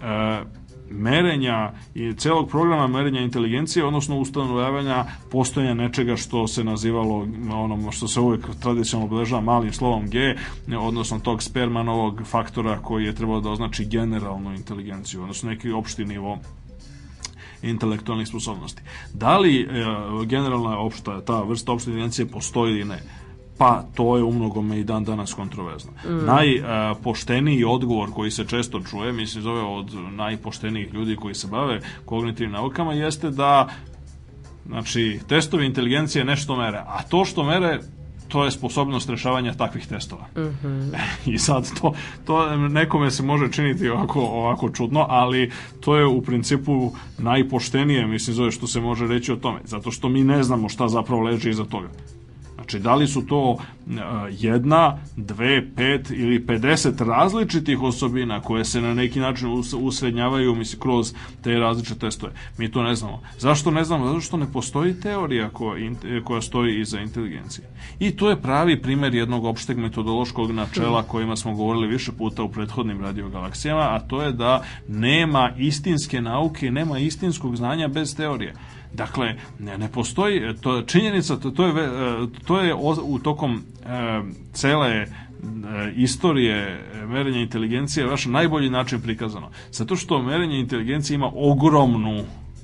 merenja i celog programa merenja inteligencije, odnosno ustanovljavanja postojanja nečega što se nazivalo onom što se uvek tradicionalno obeležava malim slovom G, odnosno tog Spermanovog faktora koji je trebao da označi generalnu inteligenciju, odnosno neki opšti nivo intelektualnih sposobnosti. Da li e, generalna opšta, ta vrsta opšte inteligencije postoji ili ne? Pa to je umnogome i dan danas kontroverzno. Mm. Najpošteniji odgovor koji se često čuje, mislim zove od najpoštenijih ljudi koji se bave kognitivnim naukama, jeste da znači, testovi inteligencije nešto mere, a to što mere to je sposobnost rešavanja takvih testova. Mm-hmm. I sad to, to nekome se može činiti ovako, ovako čudno, ali to je u principu najpoštenije, mislim zove što se može reći o tome, zato što mi ne znamo šta zapravo leži iza toga. Znači, da li su to jedna, dve, pet ili pedeset različitih osobina koje se na neki način usrednjavaju, mislim, kroz te različite testove. Mi to ne znamo. Zašto ne znamo? Zato što ne postoji teorija koja, koja stoji iza inteligencije. I to je pravi primer jednog opšteg metodološkog načela kojima smo govorili više puta u prethodnim radiogalaksijama, a to je da nema istinske nauke, nema istinskog znanja bez teorije. Dakle, ne, ne postoji, to činjenica, to, to je, to je u tokom e, cele e, istorije merenja inteligencije vaš najbolji način prikazano. Zato što merenje inteligencije ima ogromnu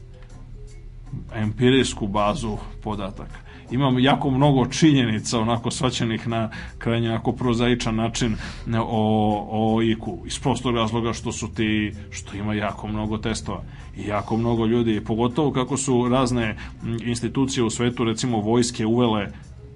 empirijsku bazu podataka. Imamo jako mnogo činjenica onako svaćenih na krajnje jako prozaičan način o, o I Q. Iz prostog razloga što su ti, što ima jako mnogo testova i jako mnogo ljudi, pogotovo kako su razne institucije u svetu, recimo vojske, uvele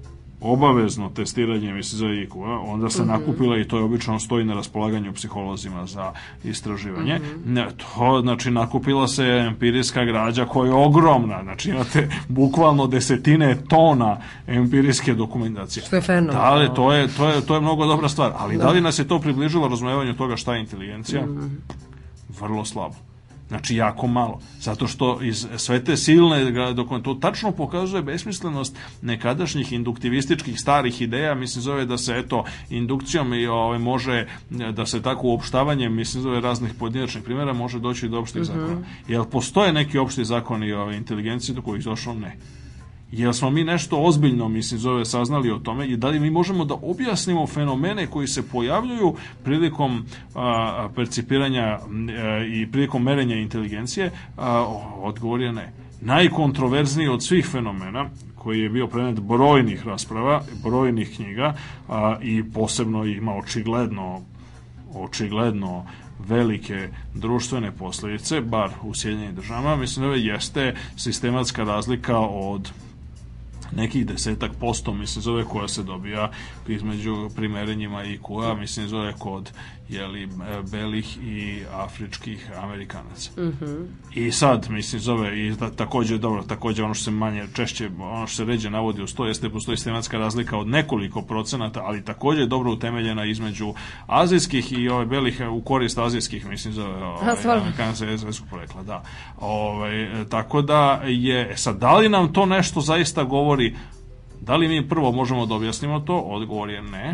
obavezno testiranje, mislim, za I Q, onda se mm-hmm. nakupila i to je obično stoji na raspolaganju psiholozima za istraživanje. Mm-hmm. To, znači, nakupila se empirijska građa koja je ogromna, znači imate bukvalno desetine tona empirijske dokumentacije. Što je fenomenalno. Da li, to je, to je, to je mnogo dobra stvar, ali da, da li nas je to približilo razumevanju toga šta je inteligencija? Mm-hmm. Vrlo slabo. Znači, jako malo. Zato što iz sve te silne dokumente, to tačno pokazuje besmislenost nekadašnjih induktivističkih starih ideja, mislim zove da se, eto, indukcijom i ove, može, da se tako uopštavanjem, mislim zove raznih pojedinačnih primjera, može doći do opštih mm-hmm. zakona. Jel postoje neki opšti zakoni ove inteligencije do kojih došlo? Ne. Jel smo mi nešto ozbiljno, mislim, zove, saznali o tome i da li mi možemo da objasnimo fenomene koji se pojavljuju prilikom a, percipiranja a, i prilikom merenja inteligencije? A, odgovor je ne. Najkontroverzniji od svih fenomena, koji je bio predmet brojnih rasprava, brojnih knjiga a, i posebno ima očigledno očigledno velike društvene posljedice, bar u Sjedinjenim državama, mislim da jeste sistematska razlika od nekih desetak posto, mislim, zove koja se dobija između primerenjima I Q-a, mislim, zove kod jeli, belih i afričkih Amerikanaca. Mm-hmm. I sad, mislim, zove, i da, također, dobro, također ono što se manje, češće, ono što se ređe navodi u sto, jeste postoji sistematska razlika od nekoliko procenata, ali također je dobro utemeljena između azijskih i ove belih u korist azijskih, mislim, zove, ove, Amerikanaca i azijskog porekla, da. Ove, tako da je, sad, da li nam to nešto zaista govori, da li mi prvo možemo da objasnimo to? Odgovor je ne.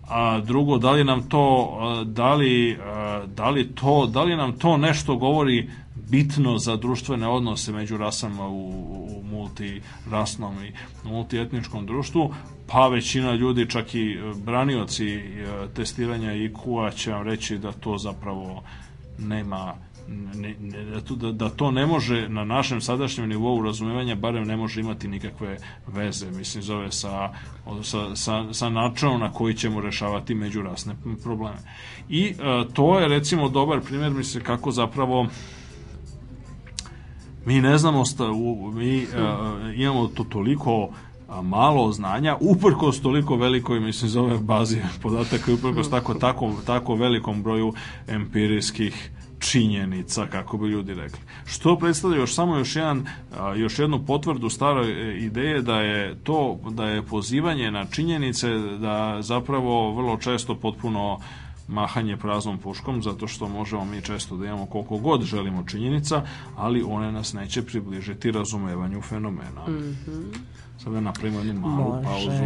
A drugo, da li nam to da li, da li to da li nam to nešto govori bitno za društvene odnose među rasama u, u multirasnom i multietničkom društvu? Pa većina ljudi, čak i branioci testiranja I Q-a će vam reći da to zapravo nema Ne, ne, da, da to ne može na našem sadašnjem nivou razumevanja barem ne može imati nikakve veze, mislim, zove sa, sa, sa, sa načinom na koji ćemo rešavati međurasne probleme. I e, to je recimo dobar primjer, mislim, kako zapravo Mi ne znamo, sta, mi uh, imamo to toliko malo znanja, uprkos toliko velikoj, mislim, zove bazi podataka i uprkos tako, tako, tako velikom broju empirijskih činjenica, kako bi ljudi rekli. Što predstavlja još samo još jedan, još jednu potvrdu staroj ideje da je to, da je pozivanje na činjenice da zapravo vrlo često potpuno mahanje praznom puškom, zato što možemo mi često da imamo koliko god želimo činjenica, ali one nas neće približiti razumevanju fenomena. Mm-hmm. Sada napravimo jednu malu Može. pauzu.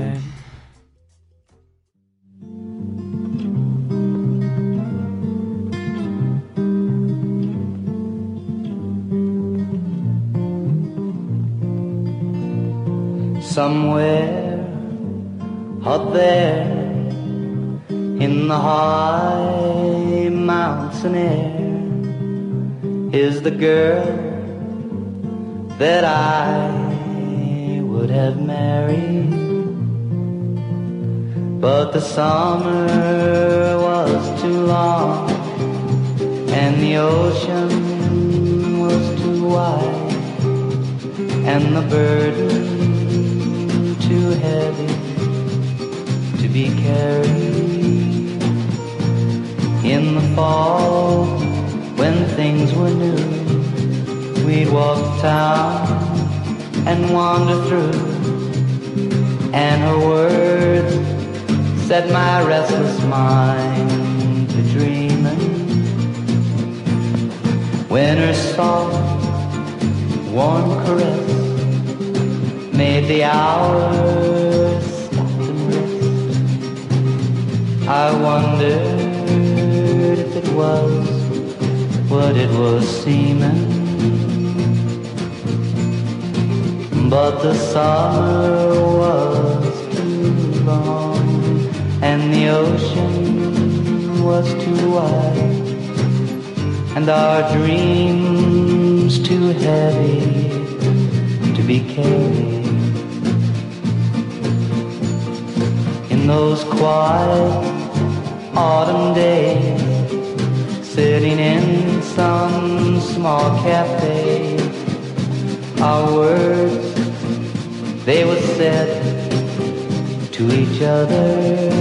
Somewhere out there in the high mountain air is the girl that I would have married, but the summer was too long and the ocean was too wide and the burden too heavy to be carried. In the fall, when things were new, we'd walk town and wander through, and her words set my restless mind to dreaming. When her soft, warm caress made the hours stop and rest, I wondered if it was what it was seeming. But the summer was too long and the ocean was too wide and our dreams too heavy to be carried. In those quiet autumn days, sitting in some small cafe, our words, they were said to each other.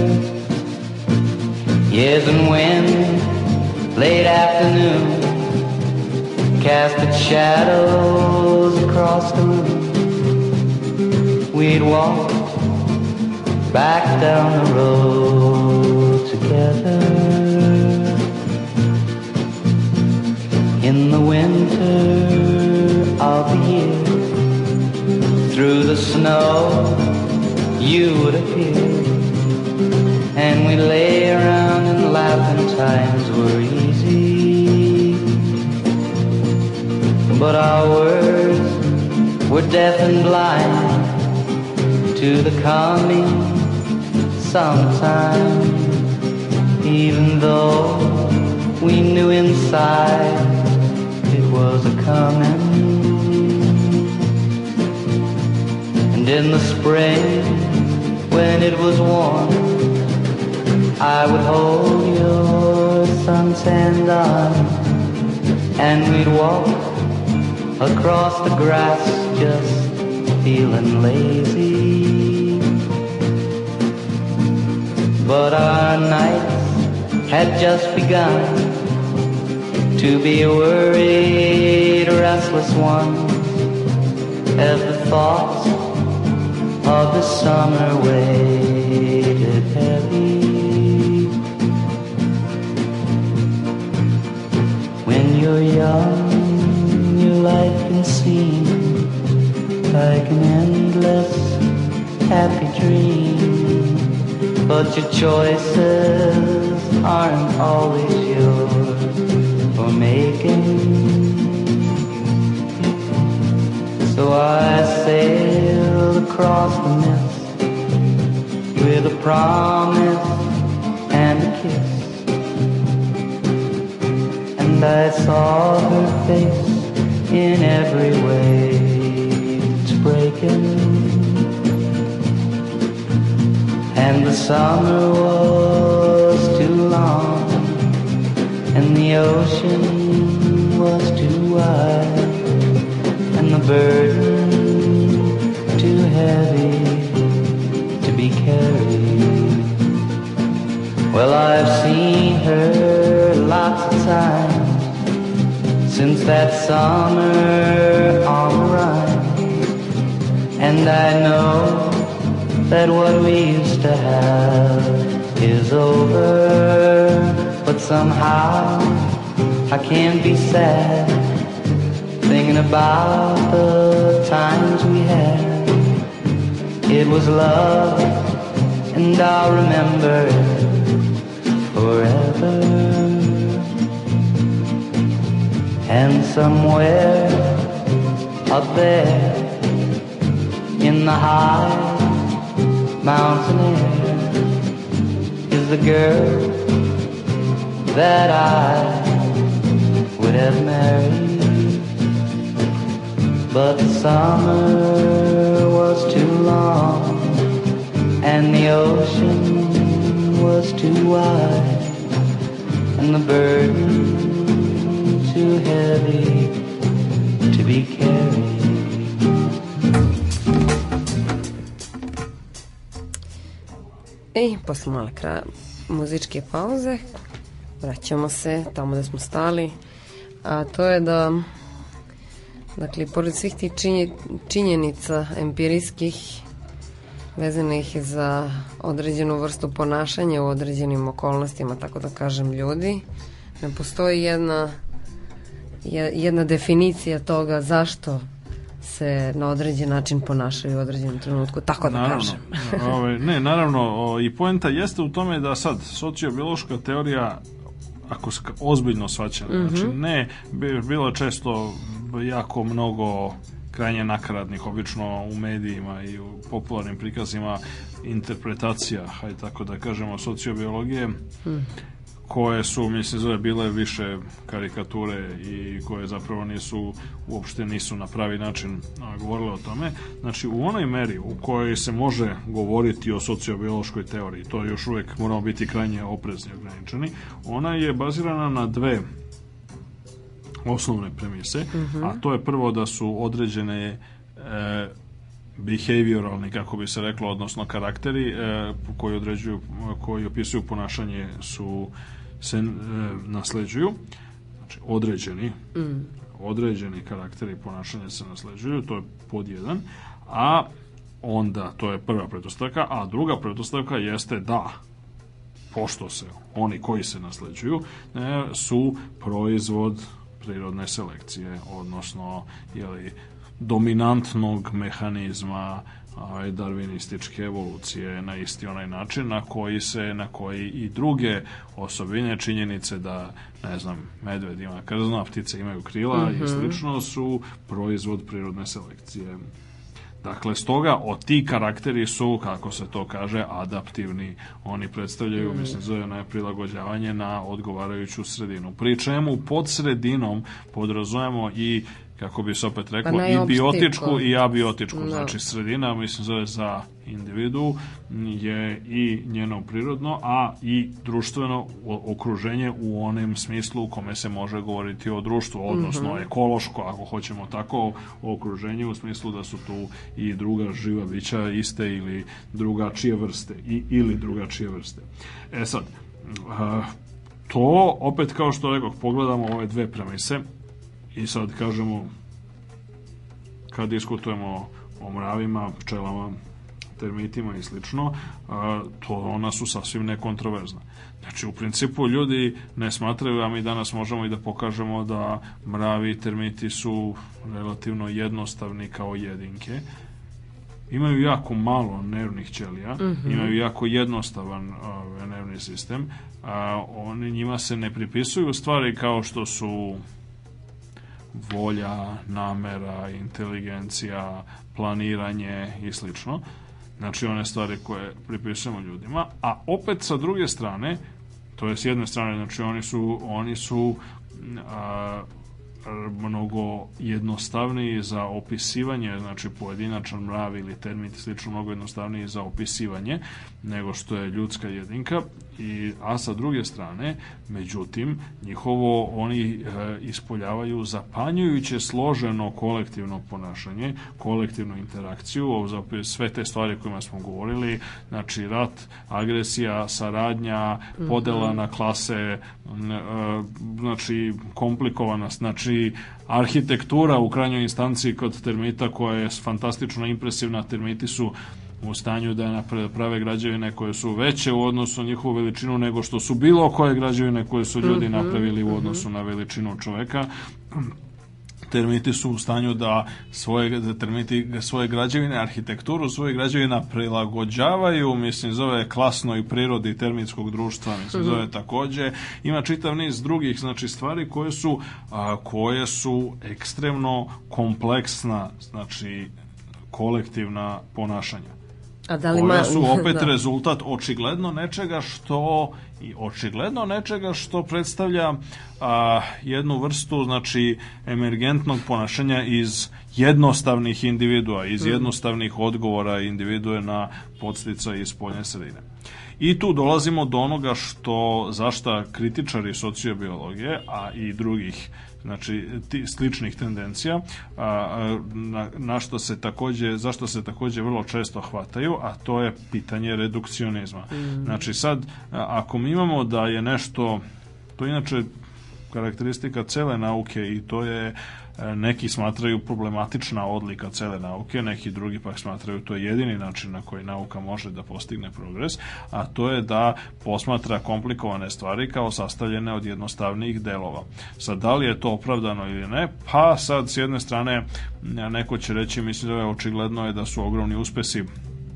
Yes, and when late afternoon cast its shadows across the room, we'd walk back down the road together. In the winter of the year, through the snow you would appear, and we lay around and laugh and times were easy. But our words were deaf and blind to the coming summertime, even though we knew inside it was a-coming. And in the spring, when it was warm, I would hold your suntanned arm, and we'd walk across the grass just feeling lazy. But our nights had just begun to be worried, restless ones, as the thoughts of the summer weighted heavy. When you're young, your life can seem like an endless happy dream, but your choices aren't always yours for making. So I sailed across the mist with a promise and a kiss, and I saw her face in every wave it's breaking. And the summer was too long and the ocean was too wide burden too heavy to be carried. Well, I've seen her lots of times since that summer on the Rhine, and I know that what we used to have is over, but somehow I can't be sad thinking about the times we had. It was love, and I'll remember it forever. And somewhere up there in the high mountain air is the girl that I would have married. But the summer was too long and the ocean was too wide and the burden too heavy to be carried. I posle male kraja muzičke pauze vraćamo se tamo da smo stali, a to je da dakle, pored svih tih činjenica empirijskih vezanih za određenu vrstu ponašanja u određenim okolnostima, tako da kažem, ljudi, ne postoji jedna jedna definicija toga zašto se na određen način ponašaju u određenom trenutku, tako da naravno, kažem. Ove, ne, naravno, o, i poenta jeste u tome da sad sociobiološka teorija, ako se ozbiljno shvaća, mm-hmm. znači ne, bilo često jako mnogo krajnje nakaradnih, obično u medijima i u popularnim prikazima interpretacija, hajde tako da kažemo, sociobiologije, mm. koje su, mislim, zove, bile više karikature i koje zapravo nisu, uopšte nisu na pravi način a, govorile o tome. Znači, u onoj meri u kojoj se može govoriti o sociobiološkoj teoriji, to još uvijek moramo biti krajnje oprezni i ograničeni, ona je bazirana na dve osnovne premise, mm-hmm. a to je prvo da su određene e, behavioralni, kako bi se reklo, odnosno karakteri e, koji određuju, koji opisuju ponašanje su se e, nasleđuju, znači određeni mm. određeni karakteri ponašanja se nasleđuju, to je pod jedan, a onda to je prva pretpostavka, a druga pretpostavka jeste da pošto se oni koji se nasleđuju e, su proizvod prirodne selekcije, odnosno jeli, dominantnog mehanizma ovaj, darvinističke evolucije na isti onaj način na koji se, na koji i druge osobine, činjenice da, ne znam, medved ima krzna, ptice imaju krila mm-hmm. i slično, su proizvod prirodne selekcije. Dakle, stoga, od ti karakteri su, kako se to kaže, adaptivni. Oni predstavljaju, mm. mislim, zove na prilagođavanje na odgovarajuću sredinu. Pri čemu pod sredinom podrazumemo i, kako bi se opet reklo, pa i biotičku i abiotičku. No. Znači, sredina, mislim, zove za individu je i njeno prirodno, a i društveno okruženje u onem smislu u kome se može govoriti o društvu, odnosno mm-hmm. ekološko, ako hoćemo tako, o okruženju u smislu da su tu i druga živa bića iste ili drugačije vrste i, ili drugačije vrste. E sad, to opet, kao što rekao, pogledamo ove dve premise i sad kažemo, kad diskutujemo o mravima, pčelama, termitima i slično, to ona su sasvim nekontroverzna. Znači, u principu ljudi ne smatraju, a mi danas možemo i da pokažemo da mravi i termiti su relativno jednostavni kao jedinke. Imaju jako malo nervnih ćelija, mm-hmm. imaju jako jednostavan uh, nervni sistem. Uh, oni, njima se ne pripisuju stvari kao što su volja, namera, inteligencija, planiranje i slično. Znači, one stvari koje pripisujemo ljudima, a opet sa druge strane, to je s jedne strane, znači oni su, oni su a, mnogo jednostavniji za opisivanje, znači pojedinačan mrav ili termit slično mnogo jednostavniji za opisivanje nego što je ljudska jedinka, i, a sa druge strane, međutim, njihovo oni e, ispoljavaju zapanjujuće složeno kolektivno ponašanje, kolektivnu interakciju, sve te stvari kojima smo govorili, znači rat, agresija, saradnja, podela na klase, e, znači komplikovanost, znači arhitektura u krajnjoj instanciji kod termita koja je fantastično impresivna. Termiti su u stanju da naprave građevine koje su veće u odnosu na njihovu veličinu nego što su bilo koje građevine koje su ljudi napravili u odnosu na veličinu čoveka. Termiti su u stanju da svoje, da termiti svoje građevine, arhitekturu svoje građevina prilagođavaju, mislim, zove klasnoj prirodi termitskog društva, mislim, zove takođe. Ima čitav niz drugih, znači, stvari koje su, a, koje su ekstremno kompleksna, znači, kolektivna ponašanja. A da li koja ma... su opet da. rezultat očigledno nečega što i očigledno nečega što predstavlja a, jednu vrstu, znači, emergentnog ponašanja iz jednostavnih individua, iz jednostavnih odgovora individue na podsticaj iz spoljne sredine. I tu dolazimo do onoga što, zašta kritičari sociobiologije, a i drugih, znači, ti, sličnih tendencija, a, a, na, na što se takođe, zašto se takođe vrlo često hvataju, a to je pitanje redukcionizma. Mm. Znači, sad, a, ako mi imamo da je nešto, to je inače karakteristika cele nauke i to je, neki smatraju problematična odlika cele nauke, neki drugi pak smatraju to je jedini način na koji nauka može da postigne progres, a to je da posmatra komplikovane stvari kao sastavljene od jednostavnijih delova. Sad, da li je to opravdano ili ne? Pa sad, s jedne strane, neko će reći, mislim da je očigledno je da su ogromni uspesi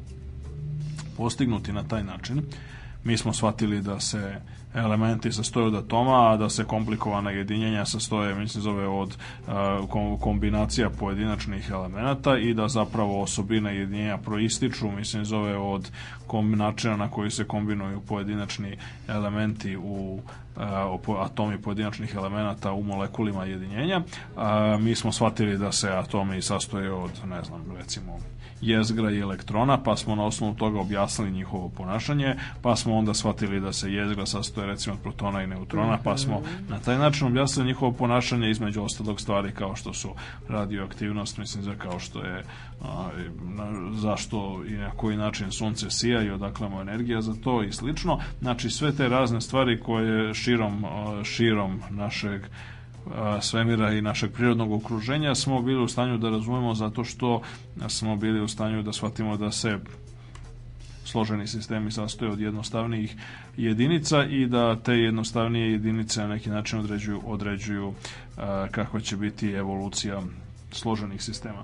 postignuti na taj način. Mi smo shvatili da se elementi sastoje od atoma, a da se komplikovana jedinjenja sastoje, mislim, zove od uh, kombinacija pojedinačnih elemenata i da zapravo osobine jedinjenja proističu, mislim, zove od načina na koji se kombinuju pojedinačni elementi u uh, atomi pojedinačnih elemenata u molekulima jedinjenja. Uh, mi smo shvatili da se atomi sastoje od, ne znam, recimo jezgra i elektrona, pa smo na osnovu toga objasnili njihovo ponašanje, pa smo onda shvatili da se jezgra sastoje recimo od protona i neutrona, pa smo na taj način objasnili njihovo ponašanje, između ostalog stvari kao što su radioaktivnost, mislim, za kao što je a, na, zašto i na koji način sunce sija i odakle mu energija za to i slično. Znači, sve te razne stvari koje širom, širom našeg svemira i našeg prirodnog okruženja smo bili u stanju da razumemo zato što smo bili u stanju da shvatimo da se složeni sistemi sastoje od jednostavnijih jedinica i da te jednostavnije jedinice na neki način određuju, određuju uh, kakva će biti evolucija složenih sistema.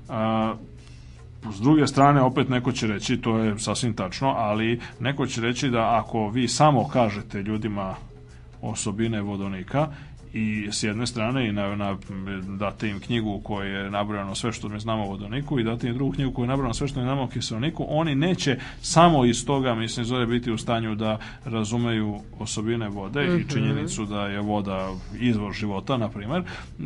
Uh, S druge strane, opet neko će reći, to je sasvim tačno, ali neko će reći da ako vi samo kažete ljudima osobine vodonika i s jedne strane i na, na, date im knjigu u kojoj je nabrojano sve što mi znamo o vodoniku i date im drugu knjigu u kojoj je nabrojano sve što mi znamo o kiseoniku, oni neće samo iz toga, mislim, zove biti u stanju da razumeju osobine vode mm-hmm. i činjenicu da je voda izvor života, na primjer,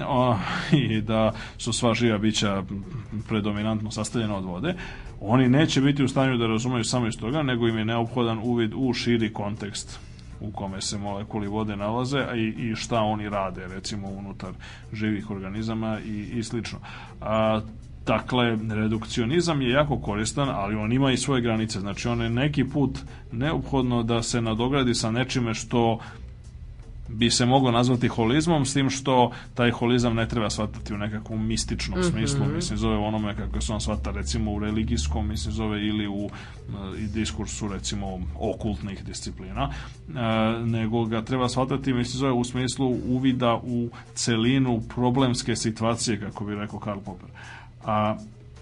i da su sva živa bića predominantno sastavljena od vode. Oni neće biti u stanju da razumeju samo iz toga, nego im je neophodan uvid u širi kontekst u kome se molekuli vode nalaze i, i šta oni rade, recimo, unutar živih organizama i, i slično. A, dakle, redukcionizam je jako koristan, ali on ima i svoje granice. Znači, on je neki put neophodno da se nadogradi sa nečime što bi se moglo nazvati holizmom, s tim što taj holizam ne treba shvatati u nekakvom mističnom mm-hmm. smislu, mislim, zove onome kako se on shvata, recimo, u religijskom, mislim, zove, ili u uh, diskursu, recimo, okultnih disciplina, uh, nego ga treba shvatati, mislim, zove, u smislu uvida u celinu problemske situacije, kako bi rekao Karl Popper. A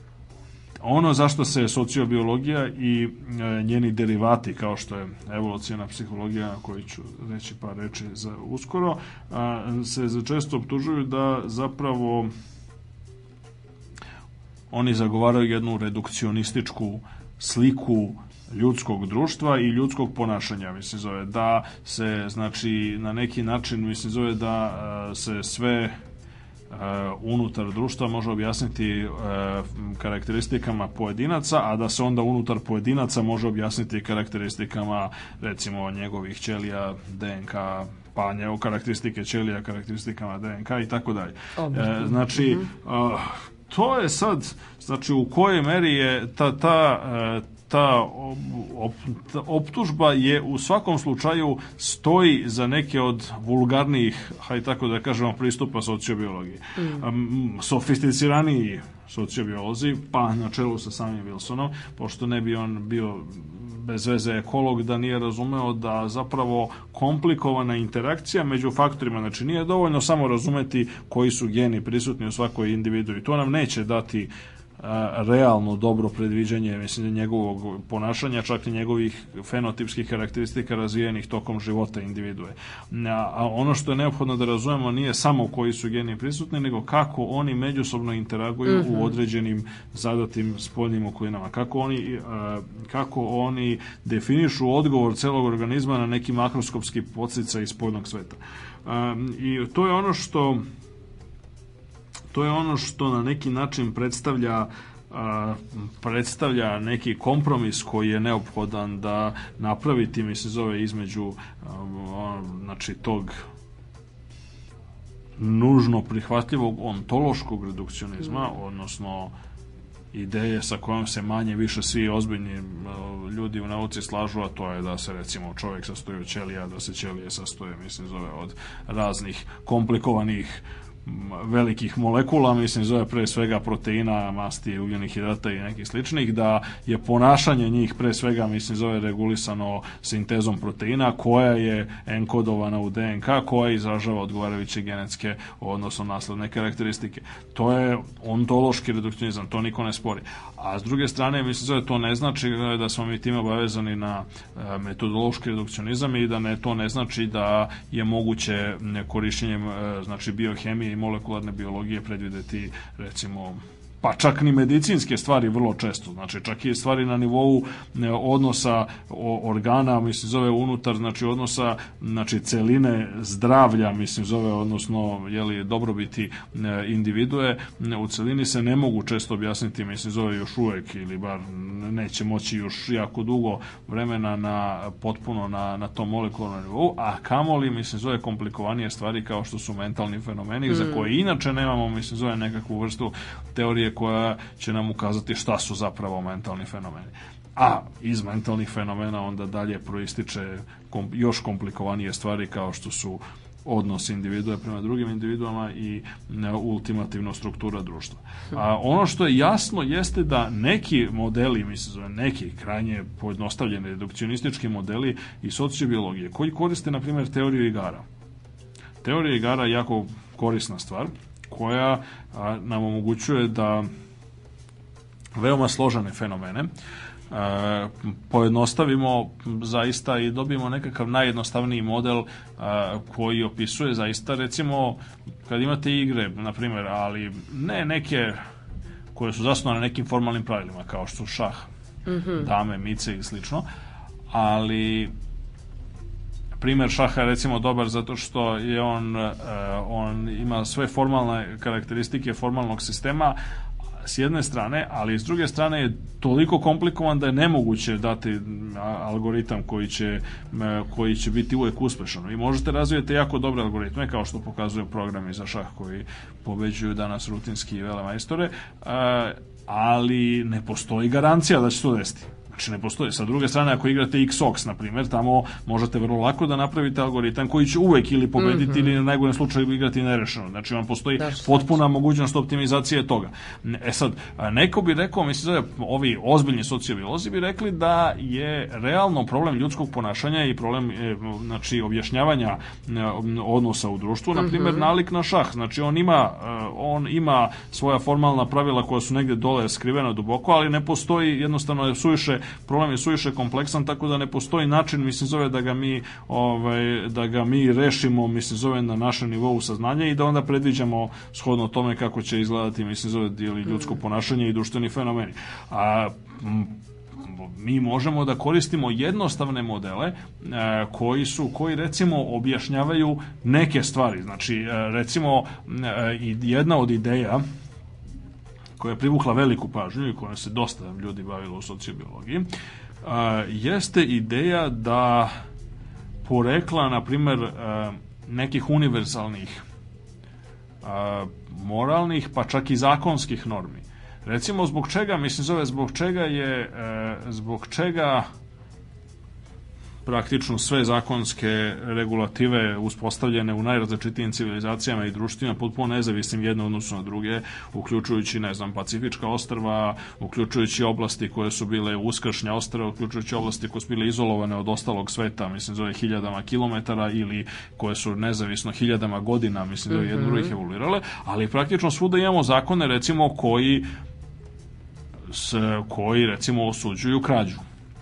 ono zašto se sociobiologija i e, njeni derivati, kao što je evolucijna psihologija, na kojoj ću reći par reči za uskoro, a, se često optužuju da zapravo oni zagovaraju jednu redukcionističku sliku ljudskog društva i ljudskog ponašanja, mislim, zove, da se, znači, na neki način, mislim, zove, da a, se sve unutar društva može objasniti uh, karakteristikama pojedinaca, a da se onda unutar pojedinaca može objasniti karakteristikama recimo njegovih ćelija, D N K, pa njegov karakteristike ćelija, karakteristikama D N K i tako dalje. Znači, mm-hmm. uh, to je sad, znači u kojoj meri je ta, ta uh, ta optužba je u svakom slučaju stoji za neke od vulgarnijih, hajde tako da kažemo, pristupa sociobiologiji. Mm. Sofisticiraniji sociobiolozi, pa na čelu sa samim Wilsonom, pošto ne bi on bio bez veze ekolog da nije razumeo da zapravo komplikovana interakcija među faktorima, znači nije dovoljno samo razumeti koji su geni prisutni u svakoj individu i to nam neće dati realno dobro predviđanje, mislim, njegovog ponašanja, čak i njegovih fenotipskih karakteristika razvijenih tokom života individue. A ono što je neophodno da razumemo nije samo koji su geni prisutni, nego kako oni međusobno interaguju mm-hmm. u određenim zadatim spoljnim okolinama. Kako oni, kako oni definišu odgovor celog organizma na neki makroskopski podsticaj iz spoljnog sveta. I to je ono što To je ono što na neki način predstavlja a, predstavlja neki kompromis koji je neophodan da napraviti, mislim, zove između a, znači tog nužno prihvatljivog ontološkog redukcionizma, odnosno ideje sa kojom se manje više svi ozbiljni ljudi u nauci slažu, a to je da se recimo čovjek sastoji od ćelija, da se ćelije sastoje, mislim, zove od raznih komplikovanih velikih molekula, mislim, zove pre svega proteina, masti, ugljenih hidrata i nekih sličnih, da je ponašanje njih pre svega, mislim, zove regulisano sintezom proteina koja je enkodovana u D N K, koja izražava odgovarajuće genetske, odnosno nasledne karakteristike. To je ontološki redukcionizam, to niko ne spori. A s druge strane, mislim, zove, to ne znači da smo mi time obavezani na metodološki redukcionizam i da ne, to ne znači da je moguće korišćenjem, znači, biohemije i molekularne biologije predvideti, recimo, pa čak ni medicinske stvari vrlo često, znači čak i stvari na nivou odnosa organa, mislim, zove unutar, znači odnosa, znači celine zdravlja, mislim, zove, odnosno, jeli, dobrobiti individue, u celini se ne mogu često objasniti, mislim, zove još uvek, ili bar neće moći još jako dugo vremena na potpuno na, na tom molekularnom nivou, a kamoli, mislim, zove komplikovanije stvari kao što su mentalni fenomeni, mm. za koje inače nemamo, mislim, zove nekakvu vrstu teorije koja će nam ukazati šta su zapravo mentalni fenomeni. A iz mentalnih fenomena onda dalje proističe kom, još komplikovanije stvari kao što su odnos individua prema drugim individuama i ne, ultimativno struktura društva. A ono što je jasno jeste da neki modeli, mislim, neki krajnje pojednostavljeni redukcionistički modeli i sociobiologije koji koriste, na primjer, teoriju igara. Teorija igara je jako korisna stvar koja a, nam omogućuje da veoma složene fenomene a, pojednostavimo zaista i dobijemo nekakav najjednostavniji model a, koji opisuje zaista, recimo, kad imate igre, na primjer, ali ne neke koje su zasnovane na nekim formalnim pravilima, kao što su šah, mm-hmm. dame, mice i slično, ali primjer šaha je, recimo, dobar zato što je on, uh, on ima sve formalne karakteristike formalnog sistema s jedne strane, ali s druge strane je toliko komplikovan da je nemoguće dati algoritam koji će, koji će biti uvijek uspešan. Vi možete razvijeti jako dobre algoritme, kao što pokazuju programi za šah koji pobeđuju danas rutinski velemajstore, uh, ali ne postoji garancija da će to desiti. Znači ne postoji. Sa druge strane, ako igrate X-Ox, na primjer, tamo možete vrlo lako da napravite algoritam koji će uvek ili pobediti mm-hmm. ili na najgorem slučaju igrati nerešeno. Znači vam postoji da, potpuna mogućnost optimizacije toga. E sad, neko bi rekao, mislim da ovi ozbiljni sociobiolozi bi rekli da je realno problem ljudskog ponašanja i problem, znači, objašnjavanja odnosa u društvu, na primjer, mm-hmm. nalik na šah. Znači on ima, on ima svoja formalna pravila koja su negdje dole skrivena duboko, ali ne postoji, jednostavno je suviše problem je suviše kompleksan, tako da ne postoji način, mislim, zove da ga mi ovaj, da ga mi rešimo, mislim, zove na našem nivou saznanja i da onda predviđamo shodno tome kako će izgledati, mislim, zove ljudsko ponašanje i društveni fenomeni. A m, mi možemo da koristimo jednostavne modele koji su, koji recimo objašnjavaju neke stvari. Znači, recimo, jedna od ideja koja je privukla veliku pažnju i koja se dosta ljudi bavilo u sociobiologiji, jeste ideja da porekla, na primer, nekih univerzalnih moralnih, pa čak i zakonskih normi. Recimo, zbog čega, mislim, zove, zbog čega je, zbog čega praktično sve zakonske regulative uspostavljene u najrazličitijim civilizacijama i društvima potpuno nezavisnim jedno odnosno na druge, uključujući, ne znam, Pacifička ostrva, uključujući oblasti koje su bile uskršnja ostrva, uključujući oblasti koje su bile izolovane od ostalog sveta, mislim, zove hiljadama kilometara, ili koje su nezavisno hiljadama godina, mislim, zove jedno drugih evoluirale, ali praktično svuda imamo zakone, recimo, koji s, koji, recimo, osuđuju krađu,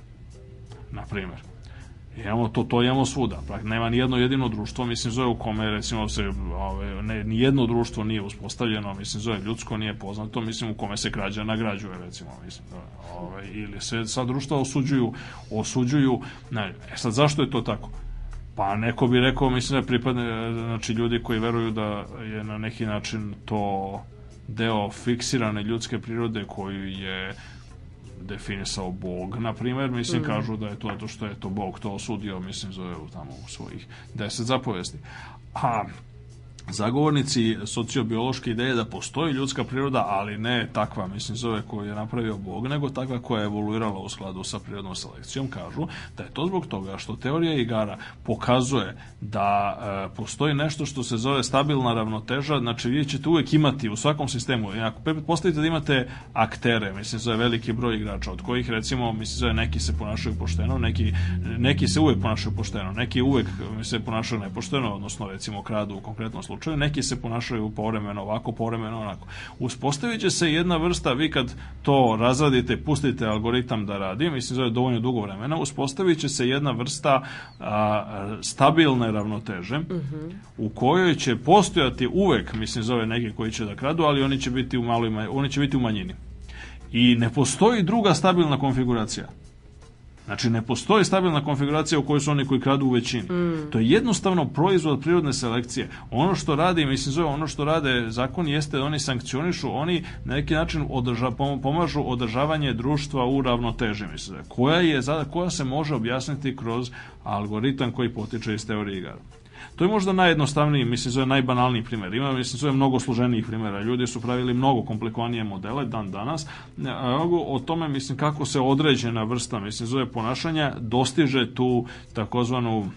na primjer. Imamo to, to imamo svuda. Nema ni jedno jedino društvo, mislim, zove, u kome, recimo, se, ove, ne, ni jedno društvo nije uspostavljeno, mislim, zove, ljudsko nije poznato, mislim, u kome se krađa nagrađuje, recimo, mislim, ove, ili se sad društva osuđuju, osuđuju, ne, e sad, zašto je to tako? Pa neko bi rekao, mislim, da pripadne, znači, ljudi koji veruju da je na neki način to deo fiksirane ljudske prirode koju je definisao Bog, na primjer, mislim, mm. kažu da je to zato što je to Bog to osudio, mislim, zove tamo u svojih deset zapovesti. A zagovornici sociobiološke ideje da postoji ljudska priroda, ali ne takva, mislim, zove, koju je napravio Bog, nego takva koja je evoluirala u skladu sa prirodnom selekcijom, kažu da je to zbog toga što teorija igara pokazuje da e, postoji nešto što se zove stabilna ravnoteža, znači vi ćete uvek imati u svakom sistemu, ako pretpostavite da imate aktere, mislim, zove veliki broj igrača, od kojih, recimo, mislim, zove neki se ponašaju pošteno, neki, neki se uvek ponašaju pošteno, neki uvek se ponašaju nepošteno, odnosno, recimo, kradu u konkretnom slučaju, neki se ponašaju povremeno ovako, povremeno onako. Uspostavit će se jedna vrsta, vi kad to razradite, pustite algoritam da radi, mislim, zove dovoljno dugo vremena, uspostavit će se jedna vrsta a, stabilne ravnoteže, uh-huh. u kojoj će postojati uvek, mislim, zove neki koji će da kradu, ali oni će biti u maloj, oni će biti u manjini. I ne postoji druga stabilna konfiguracija. Znači, ne postoji stabilna konfiguracija u kojoj su oni koji kradu u većini. Mm. To je jednostavno proizvod prirodne selekcije. Ono što radi, mislim, zove, ono što rade zakon jeste da oni sankcionišu, oni na neki način održa, pomažu održavanje društva u ravnoteži, mislim, koja je, koja se može objasniti kroz algoritam koji potiče iz teorije igara. To je možda najjednostavniji, mislim, zove najbanalniji primjer. Ima, mislim, zove mnogo složenijih primjera. Ljudi su pravili mnogo komplikovanije modele dan danas. O tome, mislim, kako se određena vrsta, mislim, zove ponašanja dostiže tu takozvanu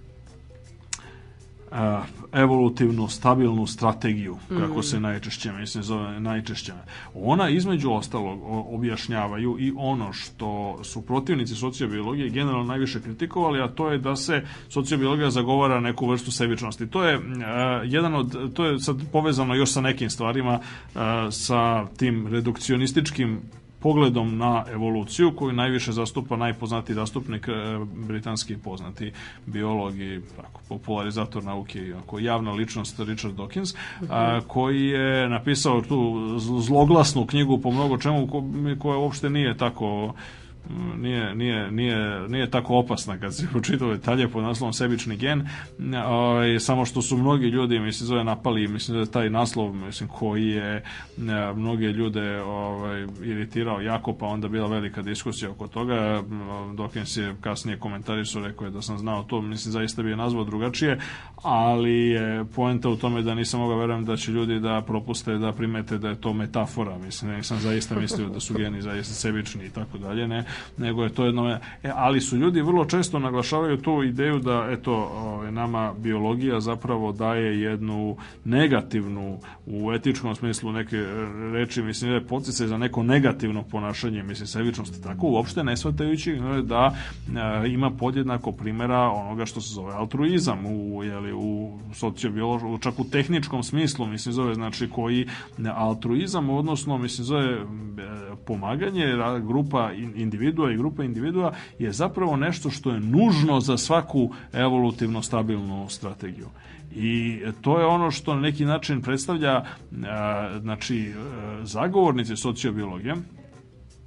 a, evolutivnu, stabilnu strategiju, kako se najčešće, mislim, zove najčešće. Ona, između ostalog, objašnjavaju i ono što su protivnici sociobiologije generalno najviše kritikovali, a to je da se sociobiologija zagovara neku vrstu sebičnosti. To je uh, jedan od, to je sad povezano još sa nekim stvarima, uh, sa tim redukcionističkim pogledom na evoluciju, koju najviše zastupa najpoznatiji zastupnik, britanski poznati biolog i tako, popularizator nauke i ako, javna ličnost Richard Dawkins, uh-huh. a, koji je napisao tu zloglasnu knjigu po mnogo čemu, ko, koja uopšte nije tako Nije, nije, nije, nije tako opasna kad se pročitao detalje pod naslovom sebični gen, o, samo što su mnogi ljudi, mislim, zove napali, mislim da je taj naslov, mislim, koji je ne, mnoge ljude ovaj, iritirao jako, pa onda bila velika diskusija oko toga. Dawkins je kasnije komentarisao, rekao je da sam znao to, mislim, zaista bi je nazvao drugačije, ali je poenta u tome da nisam mogao verujem da će ljudi da propuste da primete da je to metafora, mislim, da nisam zaista mislio da su geni zaista sebični i tako dalje, ne, nego je to jedno, e, ali su ljudi vrlo često naglašavaju tu ideju da, eto, o, nama biologija zapravo daje jednu negativnu, u etičkom smislu neke reči, mislim, da je podsticaj za neko negativno ponašanje, mislim, sebičnosti, tako uopšte ne shvatajući da e, ima podjednako primjera onoga što se zove altruizam u, jeli, u sociobiološkom, čak u tehničkom smislu, mislim, zove, znači, koji altruizam, odnosno, mislim, zove pomaganje grupa individua i grupa individua je zapravo nešto što je nužno za svaku evolutivno stabilnu strategiju. I to je ono što na neki način predstavlja, znači, zagovornici sociobiologije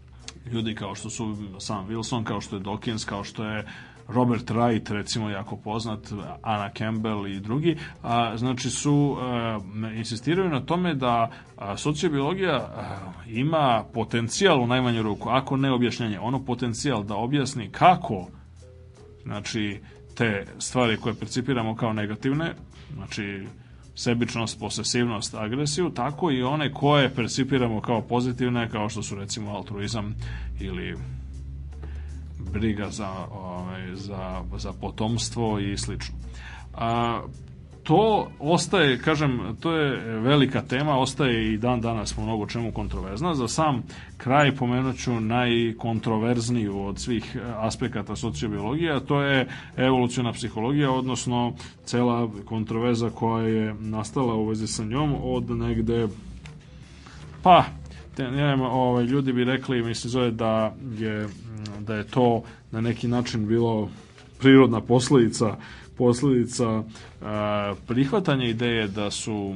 ljudi kao što su Sam Wilson, kao što je Dawkins, kao što je Robert Wright, recimo jako poznat, Anna Campbell i drugi, a, znači su a, insistiraju na tome da a, sociobiologija a, ima potencijal u najmanju ruku, ako ne objašnjenje, ono potencijal da objasni kako, znači, te stvari koje percipiramo kao negativne, znači sebičnost, posesivnost, agresiju, tako i one koje percipiramo kao pozitivne, kao što su recimo altruizam ili briga za, ovaj, za, za potomstvo i slično. A, to ostaje, kažem, to je velika tema, ostaje i dan danas po mnogo čemu kontroverzna. Za sam kraj pomenuću najkontroverzniju od svih aspekata sociobiologije, a to je evoluciona psihologija, odnosno cela kontroverza koja je nastala u vezi sa njom od negde, pa te, ne, ovaj, ljudi bi rekli, mislim, zove da je da je to na neki način bilo prirodna posljedica posljedica a, prihvatanja ideje da su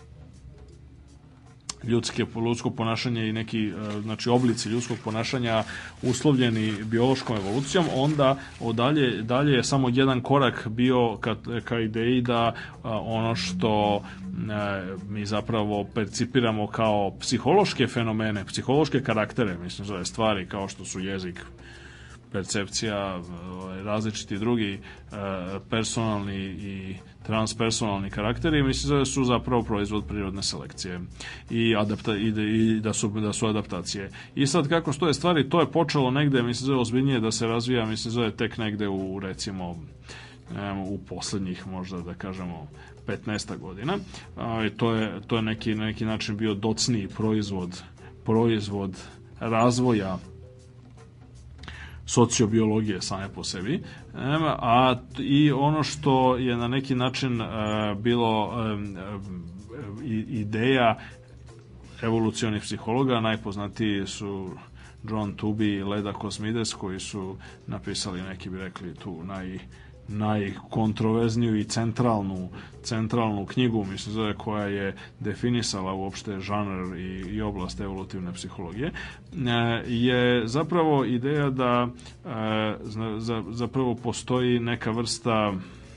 ljudske, ljudsko ponašanje i neki a, znači oblici ljudskog ponašanja uslovljeni biološkom evolucijom, onda dalje, dalje je samo jedan korak bio ka, ka ideji da a, ono što a, mi zapravo percipiramo kao psihološke fenomene, psihološke karaktere, mislim, zove stvari kao što su jezik, percepcija, različiti drugi personalni i transpersonalni karakteri, mislim da su zapravo proizvod prirodne selekcije i, adapta, i, da, i da, su, da su adaptacije. I sad kako stoje stvari, to je počelo negde, mislim da ozbiljnije da se razvija, mislim da je tek negde u, recimo, u poslednjih, možda da kažemo, petnaest godina. I to je, to je neki, na neki način bio docniji proizvod, proizvod razvoja sociobiologije same po sebi, a i ono što je na neki način bilo ideja evolucionih psihologa, najpoznatiji su John Tooby i Leda Cosmides, koji su napisali, neki bi rekli, tu naj najkontroverzniju i centralnu centralnu knjigu, mislim, zove, koja je definisala uopšte žanr i, i oblast evolutivne psihologije, je zapravo ideja da za, zapravo postoji neka vrsta,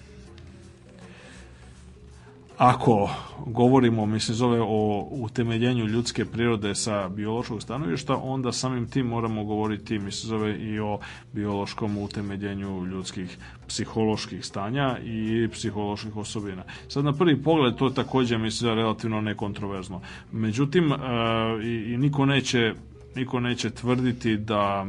ako govorimo, mislim, zove, o utemeljenju ljudske prirode sa biološkog stanovišta, onda samim tim moramo govoriti, mislim, zove, i o biološkom utemeljenju ljudskih psiholoških stanja i psiholoških osobina. Sad, na prvi pogled, to je takođe, mislim, relativno nekontroverzno. Međutim, e, i, i niko neće, niko neće tvrditi da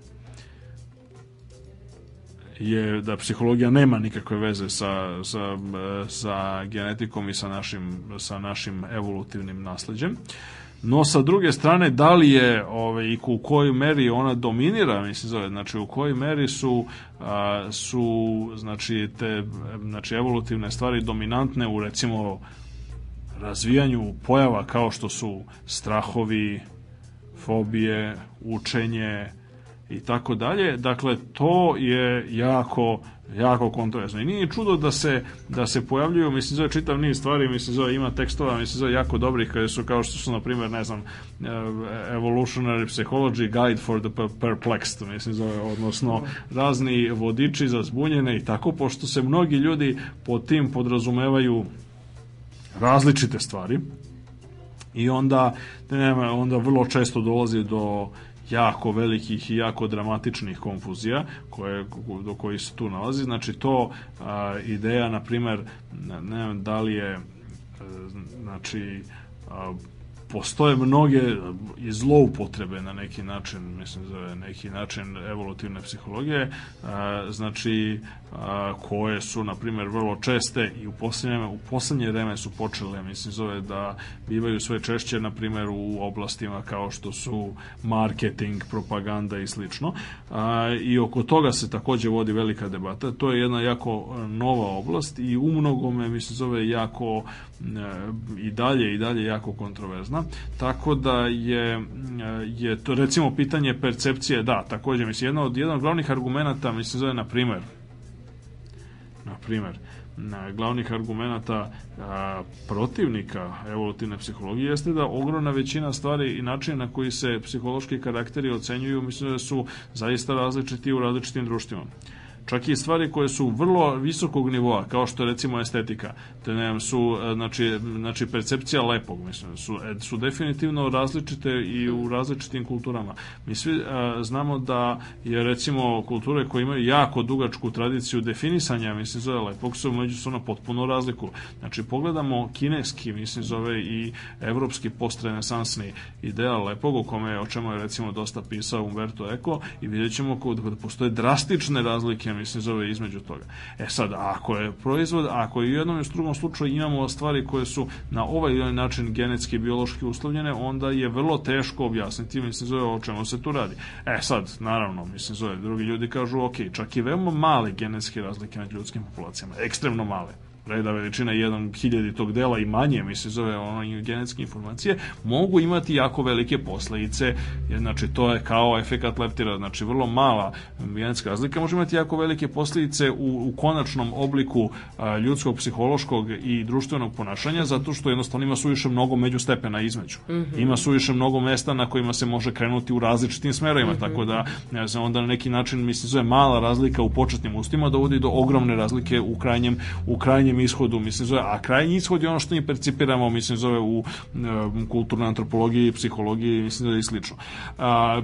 je da psihologija nema nikakve veze sa, sa, sa genetikom i sa našim, sa našim evolutivnim nasleđem. No, sa druge strane, da li je ove, i u kojoj meri ona dominira, mislim, zove, znači u kojoj meri su, a, su znači, te znači, evolutivne stvari dominantne u, recimo, razvijanju pojava kao što su strahovi, fobije, učenje i tako dalje. Dakle, to je jako, jako kontroverzno. I nije čudo da se, da se pojavljuju, mislim, zove čitav niz stvari, mislim, zove ima tekstova, mislim, zove jako dobrih, kada su, kao što su, na primjer, ne znam, Evolutionary Psychology Guide for the Perplexed, mislim, zove, odnosno razni vodiči za zbunjene i tako, pošto se mnogi ljudi pod tim podrazumevaju različite stvari i onda, nema, onda vrlo često dolazi do jako velikih i jako dramatičnih konfuzija koje, do kojih se tu nalazi. Znači, to a, ideja, na primjer, ne, ne znam da li je, znači, a, postoje mnoge i zloupotrebe na neki način, mislim, za neki način evolutivne psihologije, a, znači, a, koje su, na primjer, vrlo česte i u posljednje, u posljednje vreme su počele, mislim, zove, da bivaju sve češće, na primjer, u oblastima kao što su marketing, propaganda i slično. A, i oko toga se takođe vodi velika debata. To je jedna jako nova oblast i u mnogome, mislim, zove, jako i dalje i dalje jako kontroverzna. Tako da je, je to, recimo, pitanje percepcije, da, takođe, mislim, jedna od, jedan od glavnih argumenata, mislim, zove, na primjer, na primjer, glavnih argumenata a, protivnika evolutivne psihologije jeste da ogromna većina stvari i načina na koji se psihološki karakteri ocenjuju, mislim da su zaista različiti u različitim društvima. Čak i stvari koje su vrlo visokog nivoa, kao što je recimo estetika, te ne su, znači, znači percepcija lepog, mislim, su, su definitivno različite i u različitim kulturama. Mi svi a, znamo da je recimo kulture koje imaju jako dugačku tradiciju definisanja, mislim, zove lepog, su međusobno potpuno razliku. Znači, pogledamo kineski, mislim, zove i evropski postrenesansni ideal lepog, o kome, o čemu je recimo dosta pisao Umberto Eco, i vidjet ćemo da postoje drastične razlike, mislim, zove između toga. E sad, ako je proizvod, ako je u jednom i u drugom slučaju imamo stvari koje su na ovaj ili način genetski i biološki uslovljene, onda je vrlo teško objasniti, mislim, zove o čemu se tu radi. E sad, naravno, mislim, zove, drugi ljudi kažu, ok, čak i veoma male genetske razlike među ljudskim populacijama, ekstremno male, reda veličina jedan hiljadi tog dela i manje, mislim, zove ono genetske informacije, mogu imati jako velike posledice, jer, znači, to je kao efekat leptira, znači, vrlo mala genetska razlika može imati jako velike posledice u, u konačnom obliku a, ljudskog, psihološkog i društvenog ponašanja, zato što jednostavno ima suviše mnogo međustepena između. Mm-hmm. Ima suviše mnogo mesta na kojima se može krenuti u različitim smerovima, mm-hmm. tako da, ne znam, onda na neki način, mislim, zove mala razlika u početnim ustima dovodi do ogromne razlike u krajnjem, u krajnjem ishodu, mislim, zove, a krajnji ishod je ono što mi percipiramo, mislim, zove u um, kulturnoj antropologiji, psihologiji, mislim, zove i slično. A,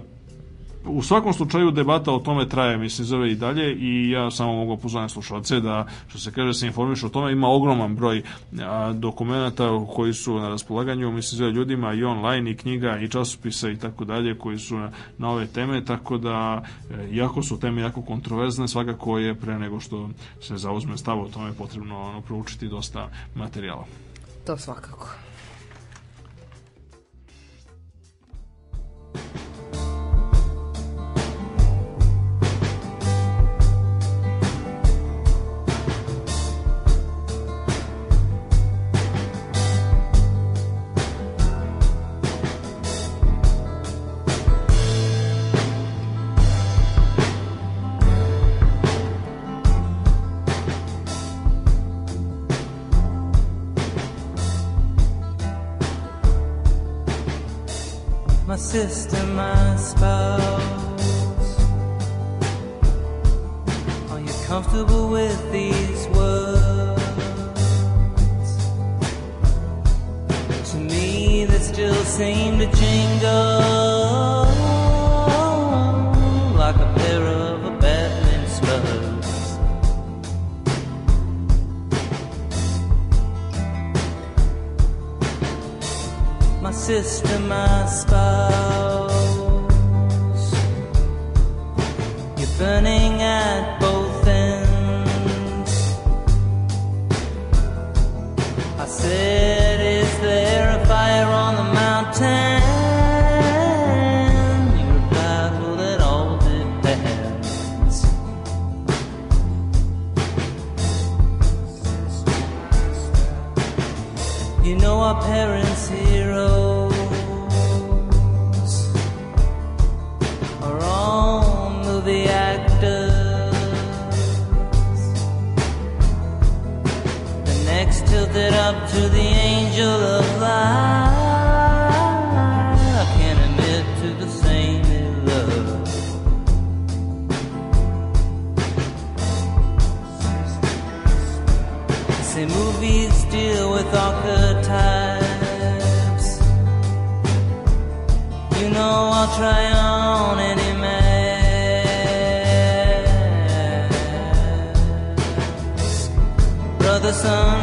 u svakom slučaju debata o tome traje, mislim, zove i dalje, i ja samo mogu pozvati slušalce da, što se kaže, se informišu o tome. Ima ogroman broj a, dokumenta koji su na raspolaganju, mislim, zove ljudima, i online, i knjiga, i časopisa i tako dalje, koji su na, na ove teme, tako da, e, iako su teme jako kontroverzne, svakako je pre nego što se zauzme stav o tome potrebno ono, proučiti dosta materijala. To svakako. My sister, my spouse, are you comfortable with these words? To me they still seem to jingle like a pair of abandoned spurs. My sister, my spouse, you're burning at both ends. I said, is there a fire on the mountain? You replied, well, that all depends. You know our parents' heroes are all movie actors. The next tilted up to the angel of light. I can't admit to the same in love. Say movies deal with archetypes. You know I'll try on any mask. Brother, son,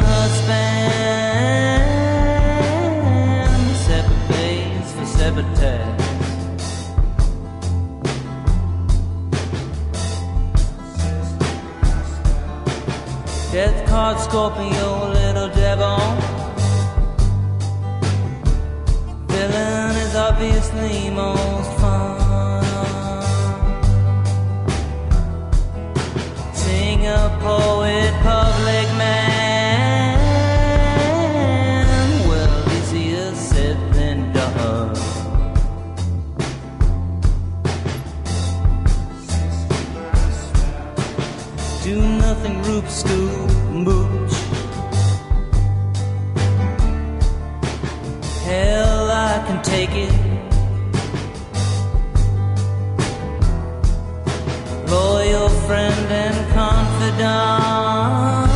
husband, separate ways for separate tasks. Death card, Scorpio, little devil. Villain is obviously most fun. Sing a poet, public man. Well, easier said than done. Do not nothing Rube Scoop Mooch. Hell, I can take it. Loyal friend and confidant.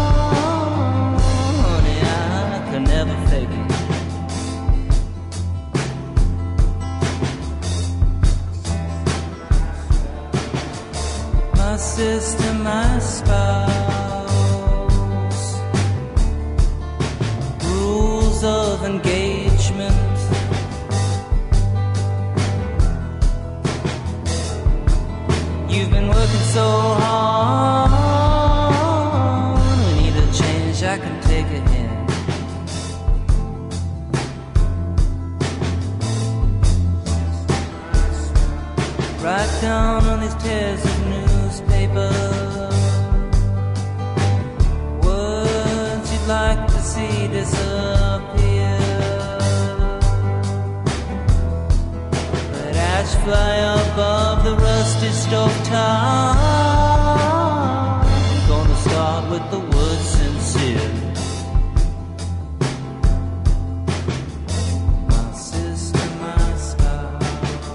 Yeah, I can never fake it. My sister, my spouse. Rules of engagement. You've been working so hard. We need a change, I can take a hint. Write down on these tears of newspaper words you'd like to see disappear. Let ash fly above the rusty stove top. I'm gonna start with the word sincere. My sister, my spouse.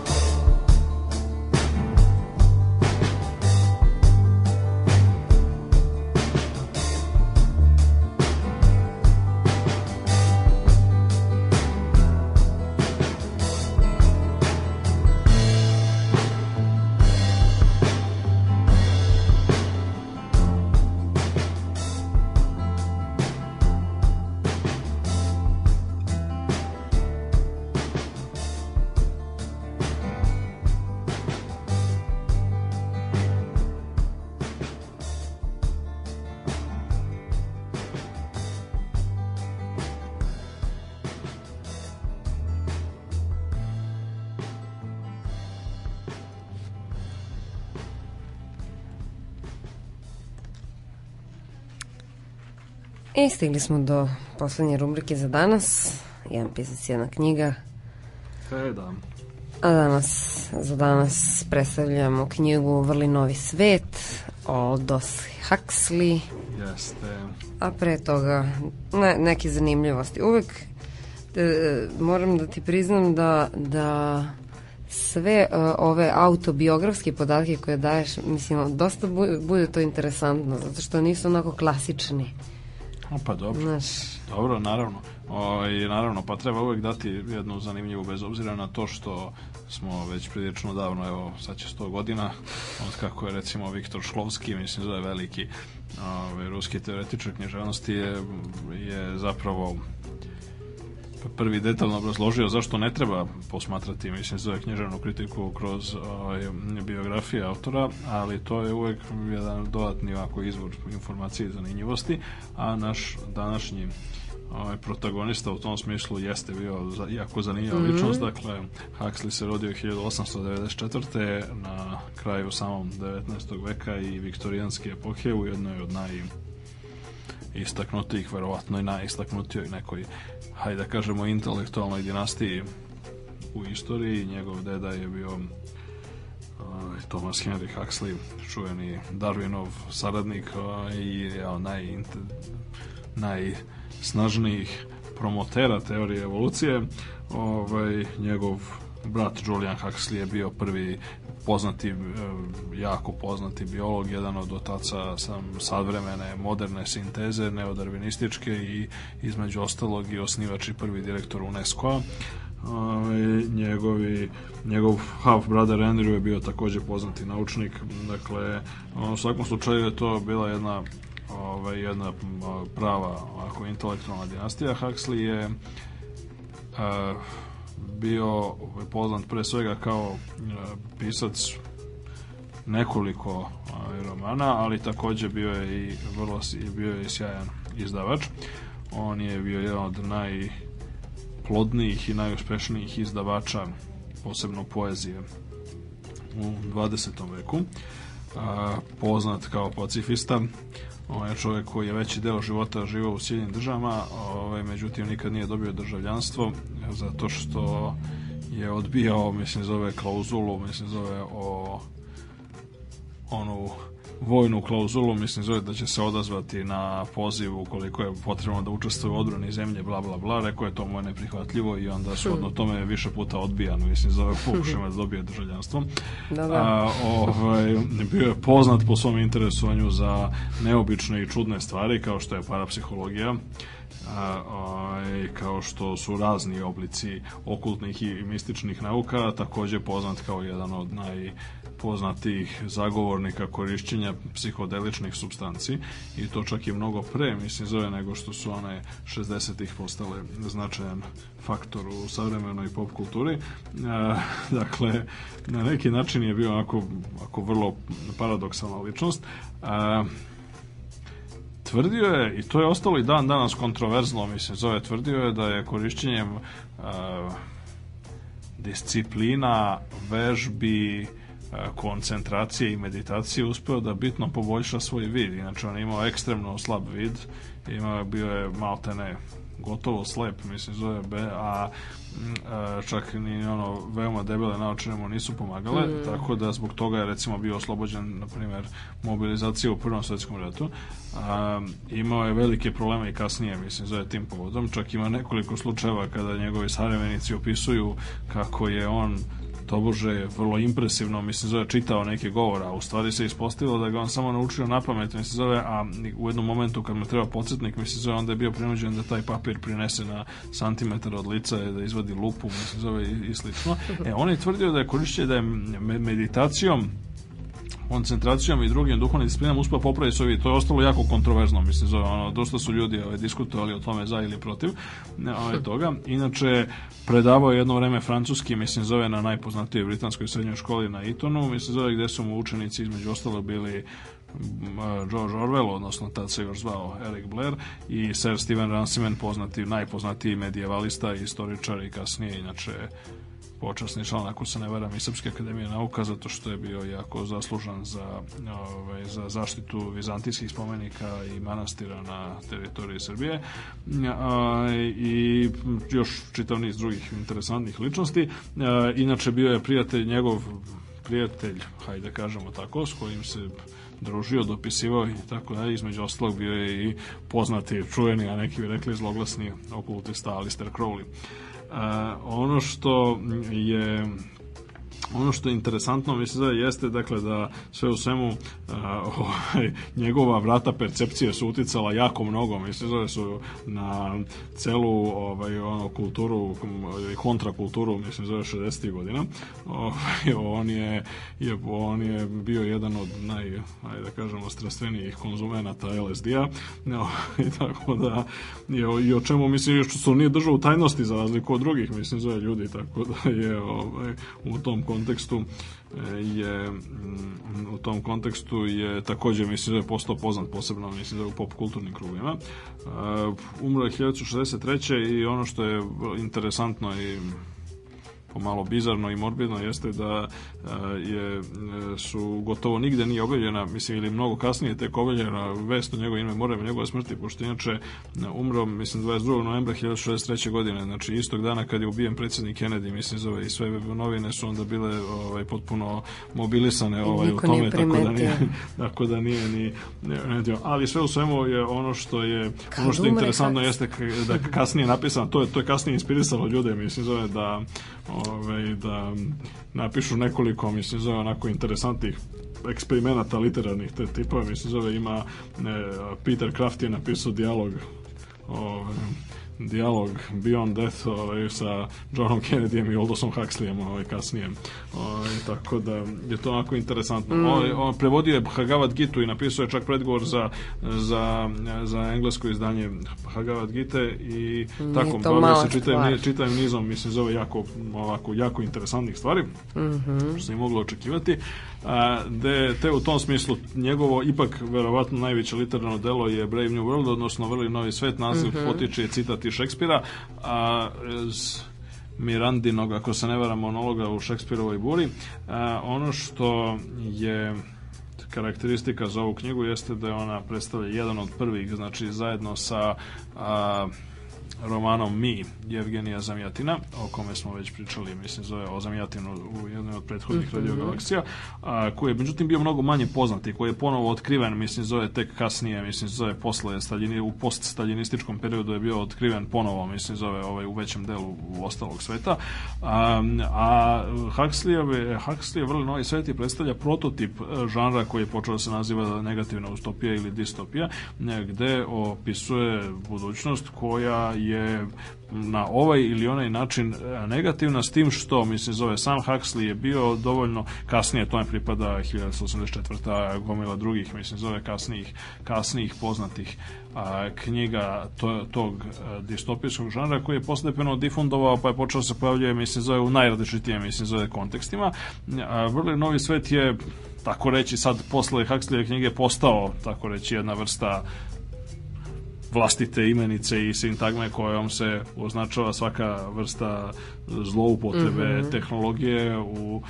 I stigli smo do poslednje rubrike za danas. Jedan pisac, jedna knjiga. E, da. A danas, za danas predstavljamo knjigu Vrli novi svet Aldous Huxley. Jeste. A pre toga ne, neke zanimljivosti. Uvek e, moram da ti priznam da, da sve e, ove autobiografske podatke koje daješ, mislim, dosta bude, bude to interesantno, zato što nisu onako klasični. O, pa dobro. Znaš. Dobro, naravno. O, i naravno, pa treba uvek dati jednu zanimljivu, bez obzira na to što smo već prilično davno, evo, sad će sto godina, od kako je, recimo, Viktor Šklovski, mislim, zove veliki ovaj, ruski teoretičar književnosti, je, je zapravo prvi detaljno obrazložio zašto ne treba posmatrati, mislim, zove književnu kritiku kroz ovaj, biografije autora, ali to je uvek jedan dodatni ovako izvor informacije i zanimljivosti, a naš današnji ovaj, protagonista u tom smislu jeste bio za, jako zanimljiva mm-hmm. ličnost. Dakle, Huxley se rodio hiljadu osamsto devedeset četvrte na kraju samom devetnaestog veka i viktorijanske epohe u jednoj od najistaknutijih, verovatno i najistaknutijoj nekoj, hajde da kažemo, intelektualnoj dinastiji u istoriji. Njegov deda je bio uh, Thomas Henry Huxley, čuveni Darwinov saradnik uh, i ja, naj, najsnažnijih promotera teorije evolucije. Ovaj, njegov brat Julian Huxley je bio prvi poznati, jako poznati biolog, jedan od otaca sam savremene moderne sinteze neodarvinističke i između ostalog i osnivač i prvi direktor UNESCO-a. Njegovi, njegov half brother Andrew je bio takođe poznati naučnik. Dakle, u svakom slučaju je to bila jedna ovaj, jedna prava ovako intelektualna dinastija. Huxley je uh, bio poznat pre svega kao uh, pisac nekoliko uh, romana, ali takođe bio je i vrlo bio je i sjajan izdavač. On je bio jedan od najplodnijih i najuspešnijih izdavača, posebno poezije, u dvadesetom veku. Uh, poznat kao pacifista. On je čovjek koji je veći deo života živao u Sjedinjenim državama, ovaj, međutim nikad nije dobio državljanstvo zato što je odbijao, mislim, zove klauzulu, mislim, zove o onu vojnu klauzulu, mislim zove da će se odazvati na poziv ukoliko je potrebno da učestvuje u odbrani zemlje, bla bla bla, rekao je to mu je neprihvatljivo i onda shodno tome više puta odbijan, mislim zove pokušajima da dobije državljanstvo. Da, da. A, ovaj, bio je poznat po svom interesovanju za neobične i čudne stvari kao što je parapsihologija, A, a, kao što su razni oblici okultnih i mističnih nauka, takođe poznat kao jedan od najpoznatijih zagovornika korišćenja psihodeličnih supstanci i to čak i mnogo pre, mislim, zove nego što su one šezdesetih postale značajan faktor u savremenoj pop kulturi. A, dakle, na neki način je bio onako, ako vrlo paradoksalna ličnost. A, Tvrdio je, i to je ostalo i dan danas kontroverzno, mislim, zove, tvrdio je da je korišćenjem uh, disciplina, vežbi, uh, koncentracije i meditacije uspeo da bitno poboljša svoj vid. Inače, on je imao ekstremno slab vid, imao, bio je maltene gotovo slep, mislim, zove, be, a e, čak ni ono veoma debele naočare mu nisu pomagale, mm. tako da zbog toga je recimo bio oslobođen, na primjer, mobilizacije u Prvom svetskom ratu. A, imao je velike probleme i kasnije, mislim, zove tim povodom, čak ima nekoliko slučajeva kada njegovi savremenici opisuju kako je on tobože vrlo impresivno, mislim, zove, čitao neke govora, a u stvari se ispostavilo da ga on samo naučio na pamet, mislim, zove, a u jednom momentu kad mu treba podsjetnik, mislim, zove, onda je bio prinuđen da taj papir prinese na santimetar od lica, da izvadi lupu, mislim, zove, i, i slično. E, on je tvrdio da je korišćenje da je meditacijom, koncentracijom i drugim duhovnim disciplinama uspio popraviti svoj vid. To je ostalo jako kontroverzno, mislim, zove, ono, dosta su ljudi ovaj, diskutovali o tome za ili protiv ovaj, toga. Inače, predavao je jedno vreme francuski, mislim, zove, na najpoznatijoj britanskoj srednjoj školi na Etonu, mislim, zove, gde su mu učenici između ostalo bili George Orwell, odnosno tad se još zvao Eric Blair, i Sir Stephen Runciman, poznati, najpoznatiji medijevalista i istoričar i kasnije, inače, počasni član, ako se ne varam, i Srpske akademije nauka, zato što je bio jako zaslužan za, ovaj, za zaštitu vizantijskih spomenika i manastira na teritoriji Srbije, a, i još čitav niz drugih interesantnih ličnosti. A, inače, bio je prijatelj, njegov prijatelj, hajde da kažemo tako, s kojim se družio, dopisivao i tako dalje. Između ostalog bio je i poznati, čuveni, a neki bi rekli zloglasni okultista Alistair Crowley. Uh, ono što je ono što je interesantno, mislim da jeste, dakle, da sve u svemu uh, ovaj, njegova vrata percepcije su uticala jako mnogo, mislim da su na celu ovaj, ono, kulturu, kontrakulturu, mislim da je šezdesetih godina. Ovaj, on, je, je, on je bio jedan od naj, ajde da kažemo, strastvenijih konzumenata L S D-a, no, i tako da je, i o čemu, mislim, što se nije držao u tajnosti za razliku od drugih, mislim, zove ljudi, tako da je ovaj, u tom kontekstu je u tom kontekstu je također, mislim, da je postao poznat posebno, mislim, da u pop kulturnim krugovima. Uh, umro je hiljadu šezdeset treće i ono što je interesantno i pomalo bizarno i morbidno jeste da je, su gotovo nigde nije objavljena, mislim, ili mnogo kasnije tek objavljena vest o njegovoj ime memorijamu njegove smrti, pošto inače umro, mislim, dvadeset drugog novembra hiljadu šezdeset treće godine, znači istog dana kad je ubijen predsjednik Kennedy, mislim, zove, i sve novine su onda bile ovaj, potpuno mobilisane ovaj, u tome, tako da nije, tako da nije ni, ni, ali sve u svemu je ono što je kad ono što je interesantno kad... jeste da kasnije napisano, to je, to je kasnije inspirisalo ljude, mislim, zove, da Ove, da napišu nekoliko, mislim, zove, onako interesantnih eksperimenata literarnih te tipova, mislim, zove, ima ne, Peter Kraft je napisao dijalog ove, dijalog Beyond Death ovaj, sa Johnom Kennedyjem i Aldosom Huxleyem ovaj, kasnije. Ovaj, tako da je to onako interesantno. Mm. On, on prevodio je Bhagavad Gitu i napisao je čak predgovor za, za, za englesko izdanje Bhagavad Gite i mm, tako, bavio se čitavim, čitavim nizom, mislim, zove jako, ovako, jako interesantnih stvari, mm-hmm. što se i moglo očekivati. A, de, te u tom smislu njegovo ipak verovatno najveće literarno delo je Brave New World, odnosno Vrli novi svet, naziv mm-hmm. potiče citat iz Šekspira, a iz Mirandinog, ako se ne varam, monologa u Šekspirovoj buri. A, ono što je karakteristika za ovu knjigu jeste da je ona predstavlja jedan od prvih, znači zajedno sa a, romanom Mi Jevgenija Zamjatina, o kome smo već pričali, mislim, zove o Zamjatinu u jednoj od prethodnih mm-hmm. Radio Galaksija, a, koji je međutim bio mnogo manje poznat i koji je ponovo otkriven, mislim, zove tek kasnije, mislim, zove posle Staljini, u poststaljinističkom periodu je bio otkriven ponovo, mislim, zove ovaj, u većem delu u ostalog sveta. A, a Huxleyjev, Huxleyjev Vrli novi svet je predstavlja prototip žanra koji je počeo da se naziva negativna utopija ili distopija, gde opisuje budućnost koja je na ovaj ili onaj način negativna, s tim što, mislim, zove sam Huxley je bio dovoljno kasnije, tome pripada hiljadu osamdeset četvrta gomila drugih, mislim, zove kasnijih, kasnijih poznatih a, knjiga to, tog a, distopijskog žanra koji je postepeno difundovao, pa je počeo se pojavljuje, mislim, zove u najrazličitijem, mislim, zove kontekstima. A, Vrli novi svet je, tako reći, sad posle Huxleyjeve knjige postao, tako reći, jedna vrsta vlastite imenice i sintagme kojom se označava svaka vrsta zloupotrebe mm-hmm. tehnologije u,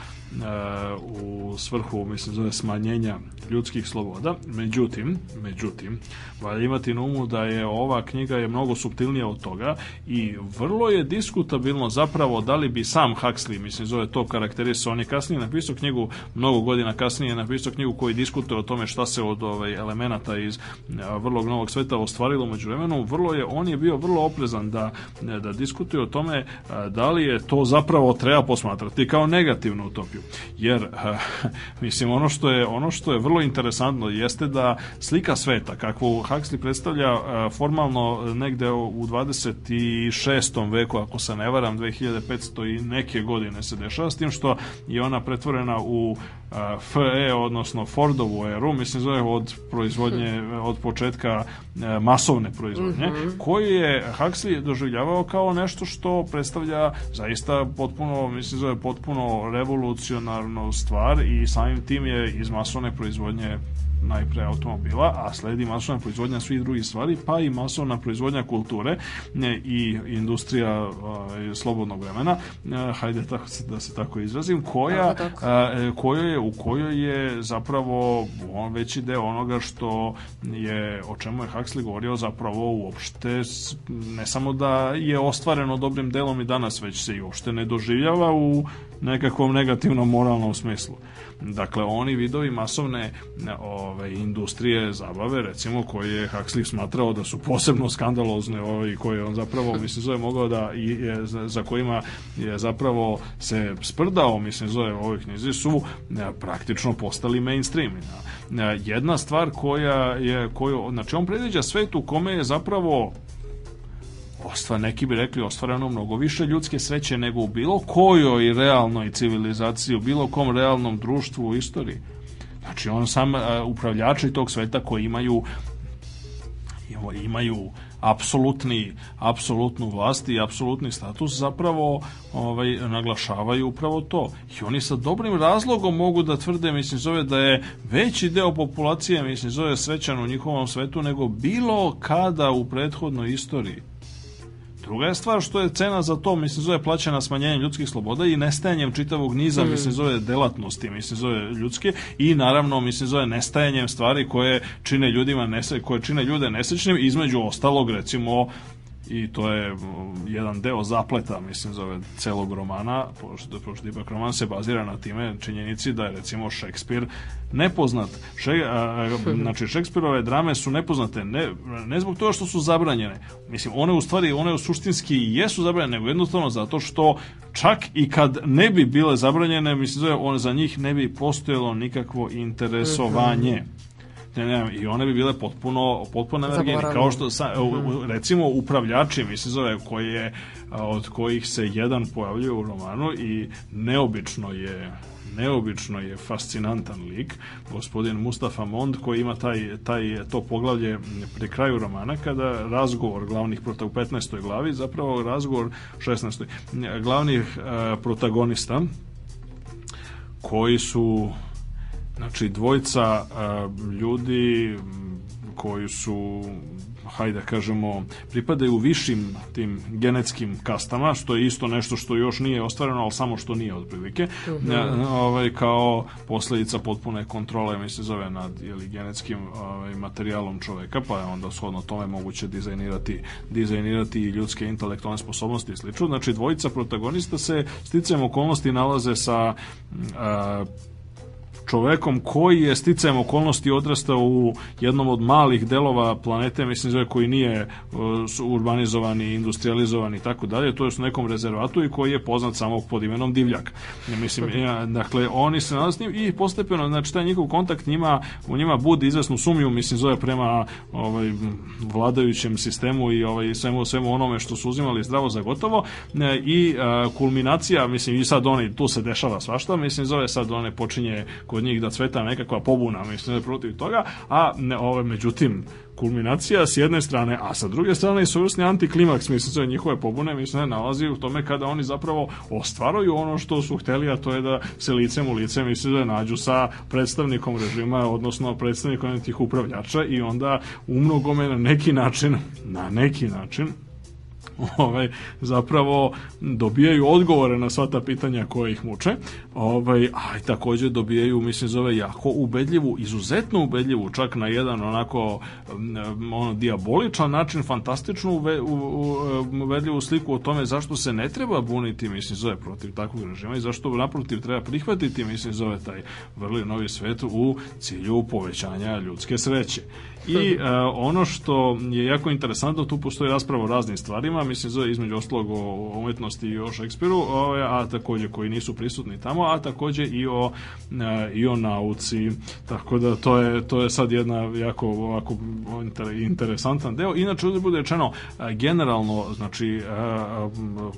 e, u svrhu, mislim, zove smanjenja ljudskih sloboda. Međutim, međutim, valja imati na umu da je ova knjiga je mnogo suptilnija od toga i vrlo je diskutabilno zapravo da li bi sam Huxley, mislim, zove to karakterisao. On je kasnije napisao knjigu, mnogo godina kasnije je napisao knjigu koji diskutuje o tome šta se od ovaj, elemenata iz a, vrlog novog sveta ostvarilo među vremenu. Vrlo je, on je bio vrlo oprezan da, da diskutuje o tome a, da li je to zapravo treba posmatrati kao negativnu utopiju. Jer, a, mislim, ono što je, ono što je vrlo interesantno jeste da slika sveta, kakvu Huxley predstavlja a, formalno negde u dvadeset šestom veku, ako se ne varam, dve hiljade petsto i neke godine se dešava, s tim što je ona pretvorena u a, F E, odnosno Fordovu eru, mislim, zove od proizvodnje, od početka a, masovne proizvodnje, mm-hmm. koju je Huxley doživljavao kao nešto što predstavlja zaista potpuno, mislim, zove potpuno revolucionarnu stvar i samim tim je iz masovne proizvodnje najpre automobila, a sledi masovna proizvodnja svih drugih stvari, pa i masovna proizvodnja kulture i industrija uh, slobodnog vremena, uh, hajde tako, da se tako izrazim, koja, tako, tako. Uh, kojoj je, u kojoj je zapravo on veći deo onoga što je, o čemu je Huxley govorio, zapravo uopšte ne samo da je ostvareno dobrim delom i danas, već se i uopšte ne doživljava u nekakvom negativnom moralnom smislu. Dakle, oni vidovi masovne ove, industrije zabave, recimo, koje je Huxley smatrao da su posebno skandalozne, ove, koje on zapravo, mislim, zove mogao da, i, je, za, za kojima je zapravo se sprdao, mislim, zove ove knjizi, su ne, praktično postali mainstream. Ne, jedna stvar koja je, koju, znači, on predviđa svet u kome je zapravo ostvar, neki bi rekli ostvareno mnogo više ljudske sreće nego u bilo kojoj realnoj civilizaciji, u bilo kom realnom društvu u istoriji. Znači, on sam uh, upravljači tog sveta koji imaju imaju apsolutni, apsolutnu vlast i apsolutni status zapravo ovaj, naglašavaju upravo to. I oni sa dobrim razlogom mogu da tvrde, mislim, zove da je veći deo populacije, mislim, zove srećan u njihovom svetu nego bilo kada u prethodnoj istoriji. Druga je stvar što je cena za to, mislim, zove plaćena smanjenjem ljudskih sloboda i nestajanjem čitavog niza, mm. mislim, zove delatnosti, mislim, zove ljudske i naravno, mislim, zove nestajanjem stvari koje čine ljudima nese, koje čine ljude nesrećnim, između ostalog, recimo, i to je jedan deo zapleta, mislim, zove celog romana, pošto, pošto ipak roman se bazira na time činjenici da je, recimo, Šekspir nepoznat. Še, a, znači, Šekspirove drame su nepoznate ne, ne zbog toga što su zabranjene. Mislim, one u stvari, one u suštinski jesu zabranjene, nego jednostavno zato što čak i kad ne bi bile zabranjene, mislim, zove, on, za njih ne bi postojalo nikakvo interesovanje. Ne, ne, i one bi bile potpuno potpuno energene, kao što sa, recimo upravljači, mislim, zove, koji je, od kojih se jedan pojavljuje u romanu i neobično je neobično je fascinantan lik, gospodin Mustafa Mond, koji ima taj, taj to poglavlje pri kraju romana, kada razgovor glavnih prota, u petnaestoj glavi, zapravo razgovor šesnaestoj glavnih uh, protagonista koji su, znači, dvojca uh, ljudi koji su hajde kažemo, pripadaju višim tim genetskim kastama, što je isto nešto što još nije ostvareno, ali samo što nije otprilike, mm-hmm. ovaj, kao posljedica potpune kontrole, mi se zove, nad jeli, genetskim ovaj, materijalom čoveka, pa je onda shodno tome moguće dizajnirati, dizajnirati i ljudske intelektualne sposobnosti i slično. Znači, dvojica protagonista se sticajem okolnosti nalaze sa a, čovekom koji je sticajem okolnosti odrastao u jednom od malih delova planete, mislim zove, koji nije uh, urbanizovan i industrializovan i tako dalje, to je u nekom rezervatu i koji je poznat samo pod imenom Divljak. Ja, mislim, ja, dakle, oni se nalaze s njim i postepeno, znači, taj njihov kontakt njima, u njima budi izvesnu sumnju, mislim zove, prema ovaj, vladajućem sistemu i ovaj, svemu, svemu onome što su uzimali zdravo za gotovo e, i uh, kulminacija, mislim, i sad oni, tu se dešava svašta, mislim zove, sad one počinje kod njih da cveta nekakva pobuna, mislim, protiv toga, a ne, ove, međutim, kulminacija s jedne strane, a sa druge strane i svojevrsni antiklimaks, mislim, sve njihove pobune, mislim, nalazi u tome kada oni zapravo ostvaruju ono što su hteli, a to je da se licem u lice, mislim, da nađu sa predstavnikom režima, odnosno predstavnikom tih upravljača i onda u mnogome na neki način, na neki način, Ovaj, zapravo dobijaju odgovore na sva ta pitanja koje ih muče, ovaj, a i također dobijaju, mislim, zove jako ubedljivu, izuzetno ubedljivu, čak na jedan onako ono, diaboličan način, fantastičnu uve, u, u, ubedljivu sliku o tome zašto se ne treba buniti, mislim, zove, protiv takvog režima i zašto naprotiv treba prihvatiti, mislim, zove, taj vrli novi svet u cilju povećanja ljudske sreće. I uh, ono što je jako interesantno, tu postoji rasprava o raznim stvarima, mislim, zove, između ostalog o umetnosti i o Šekspiru, a također koji nisu prisutni tamo, a također i o, uh, i o nauci, tako da to je, to je sad jedna jako ovako interesantan deo. Inače, ovdje bude rečeno, uh, generalno, znači, uh,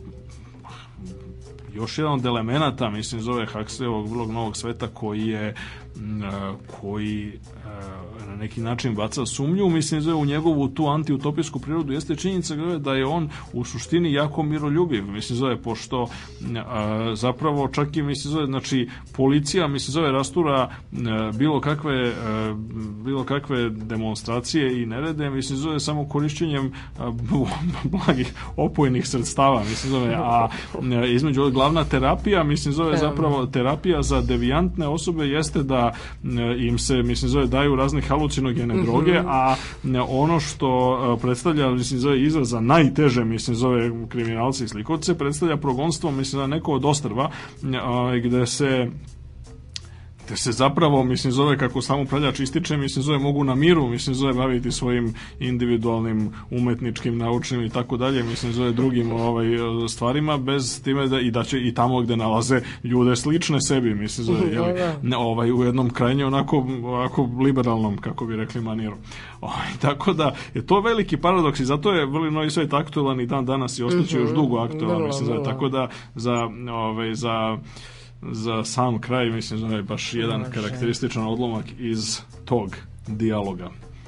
još jedan od elemenata, mislim, zove Huxleyovog vrlog novog sveta koji je koji na neki način baca sumnju, mislim, zove u njegovu tu antiutopijsku prirodu, jeste činjenica da je on u suštini jako miroljubiv, mislim, zove, pošto a, zapravo čak i, mislim, zove, znači, policija, mislim, zove, rastura a, bilo kakve a, bilo kakve demonstracije i nerede, mislim, zove, samo korišćenjem a, blagih opojnih sredstava, mislim, zove, a, a između glavna terapija, mislim, zove, zapravo terapija za devijantne osobe jeste da im se, mislim, zove, daju razne halucinogene droge, a ono što predstavlja, mislim, zove, izraz za najteže, mislim, zove, kriminalci i slikovce, predstavlja progonstvo, mislim, za neko od ostrva, gde se te se zapravo, mislim, zove, kako sam upravljač ističe, mislim, zove, mogu na miru, mislim, zove, baviti svojim individualnim, umetničkim, naučnim i tako dalje, mislim, zove, drugim ovaj, stvarima, bez time da i da će i tamo gde nalaze ljude slične sebi, mislim, zove, jeli, ne, ovaj, u jednom krajnje onako, onako liberalnom, kako bi rekli, maniru. Ovaj, tako da je to veliki paradoks i zato je vrlo novi svet aktualan i dan danas i ostaće još dugo aktualan, mislim, zove, tako da za, ovaj, za za sam kraj, mislim, da je baš jedan karakterističan odlomak iz tog dijaloga.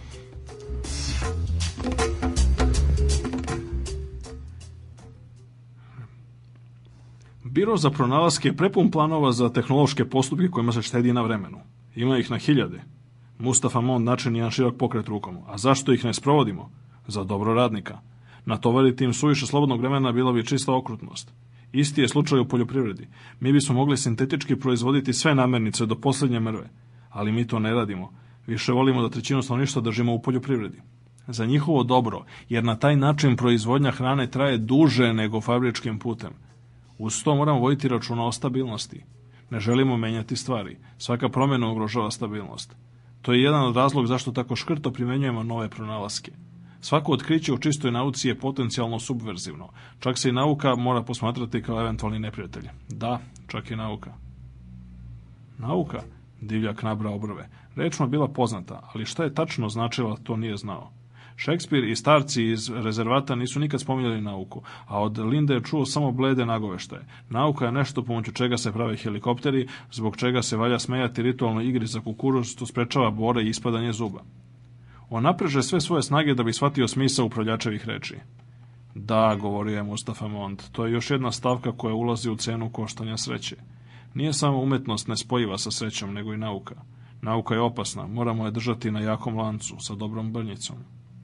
Biro za pronalaske je prepun planova za tehnološke postupke kojima se štedi na vremenu. Ima ih na hiljade. Mustafa Mond načini jedan širok pokret rukom. A zašto ih ne sprovodimo? Za dobro radnika. Natovariti im suviše slobodnog vremena bila bi čista okrutnost. Isti je slučaj u poljoprivredi. Mi bismo mogli sintetički proizvoditi sve namirnice do posljednje mrve, ali mi to ne radimo. Više volimo da trećinu stanovništva držimo u poljoprivredi. Za njihovo dobro, jer na taj način proizvodnja hrane traje duže nego fabričkim putem. Uz to moramo voditi računa o stabilnosti. Ne želimo menjati stvari. Svaka promjena ugrožava stabilnost. To je jedan od razloga zašto tako škrto primjenjujemo nove pronalaske. Svako otkriće u čistoj nauci je potencijalno subverzivno. Čak se i nauka mora posmatrati kao eventualni neprijatelj. Da, čak i nauka. Nauka? Divljak nabrao brve. Reč mu bila poznata, ali šta je tačno značila, to nije znao. Šekspir i starci iz rezervata nisu nikad spominjali nauku, a od Linde je čuo samo blede nagoveštaje. Nauka je nešto pomoću čega se prave helikopteri, zbog čega se valja smejati ritualnoj igri za kukuruz, što sprečava bore i ispadanje zuba. On napreže sve svoje snage da bi shvatio smisao upravljačevih reči. Da, govorio je Mustafa Mond, to je još jedna stavka koja ulazi u cenu koštanja sreće. Nije samo umetnost nespojiva sa srećom, nego i nauka. Nauka je opasna, moramo je držati na jakom lancu, sa dobrom brnjicom.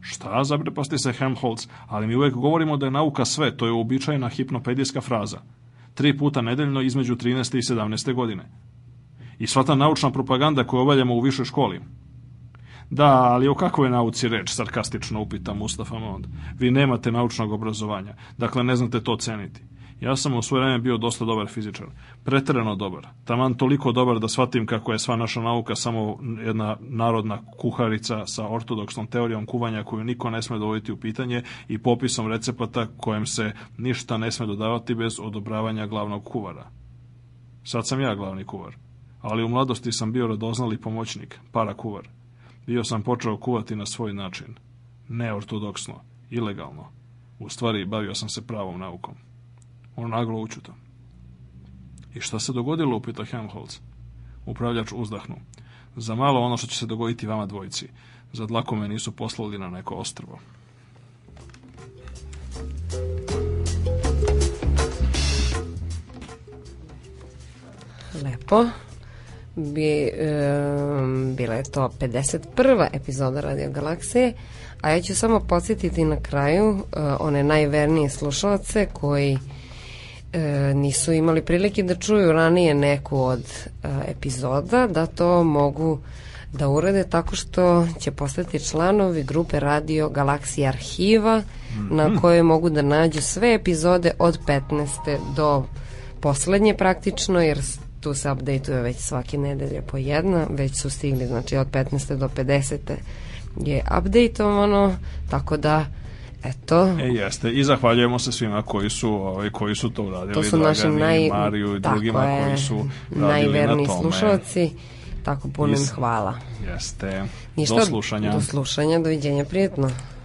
Šta, zaprepasti se Helmholtz, ali mi uvek govorimo da je nauka sve, to je uobičajena hipnopedijska fraza. Tri puta nedeljno između trinaeste i sedamnaeste godine. I sva ta naučna propaganda koju obavljamo u višoj školi. Da, ali o kakvoj nauci reč, sarkastično upita Mustafa Mond. Vi nemate naučnog obrazovanja, dakle ne znate to ceniti. Ja sam u svoje vreme bio dosta dobar fizičar, preterano dobar, taman toliko dobar da shvatim kako je sva naša nauka samo jedna narodna kuharica sa ortodoksnom teorijom kuvanja koju niko ne sme dovoditi u pitanje i popisom recepata kojem se ništa ne sme dodavati bez odobravanja glavnog kuvara. Sad sam ja glavni kuvar, ali u mladosti sam bio radoznali pomoćnik, parakuvar. Bio sam počeo kuvati na svoj način, neortodoksno, ilegalno. U stvari, bavio sam se pravom naukom. On naglo učuta. I šta se dogodilo, upita Helmholtz. Upravljač uzdahnu. Za malo ono što će se dogoditi vama dvojici. Za dlaku me nisu poslali na neko ostrvo. Lepo. Bi, e, bila je to pedeset prva epizoda Radio Galaksije, a ja ću samo podsjetiti na kraju e, one najvernije slušalce koji e, nisu imali prilike da čuju ranije neku od e, epizoda, da to mogu da urade tako što će postati članovi grupe Radio Galaksija arhiva, mm-hmm. na kojoj mogu da nađu sve epizode od petnaeste do poslednje praktično, jer tu se updateuje već svake nedelje po jedna, već su stigli, znači od petnaeste do pedesete je updateovano, tako da eto. E, jeste, i zahvaljujemo se svima koji su, ovaj, koji su to uradili, to su naši naj, Mariju i drugima je, koji su radili na tome. Slušalci, tako puno im hvala. Jeste, Ništa, do slušanja. Do slušanja, doviđenja, prijetno.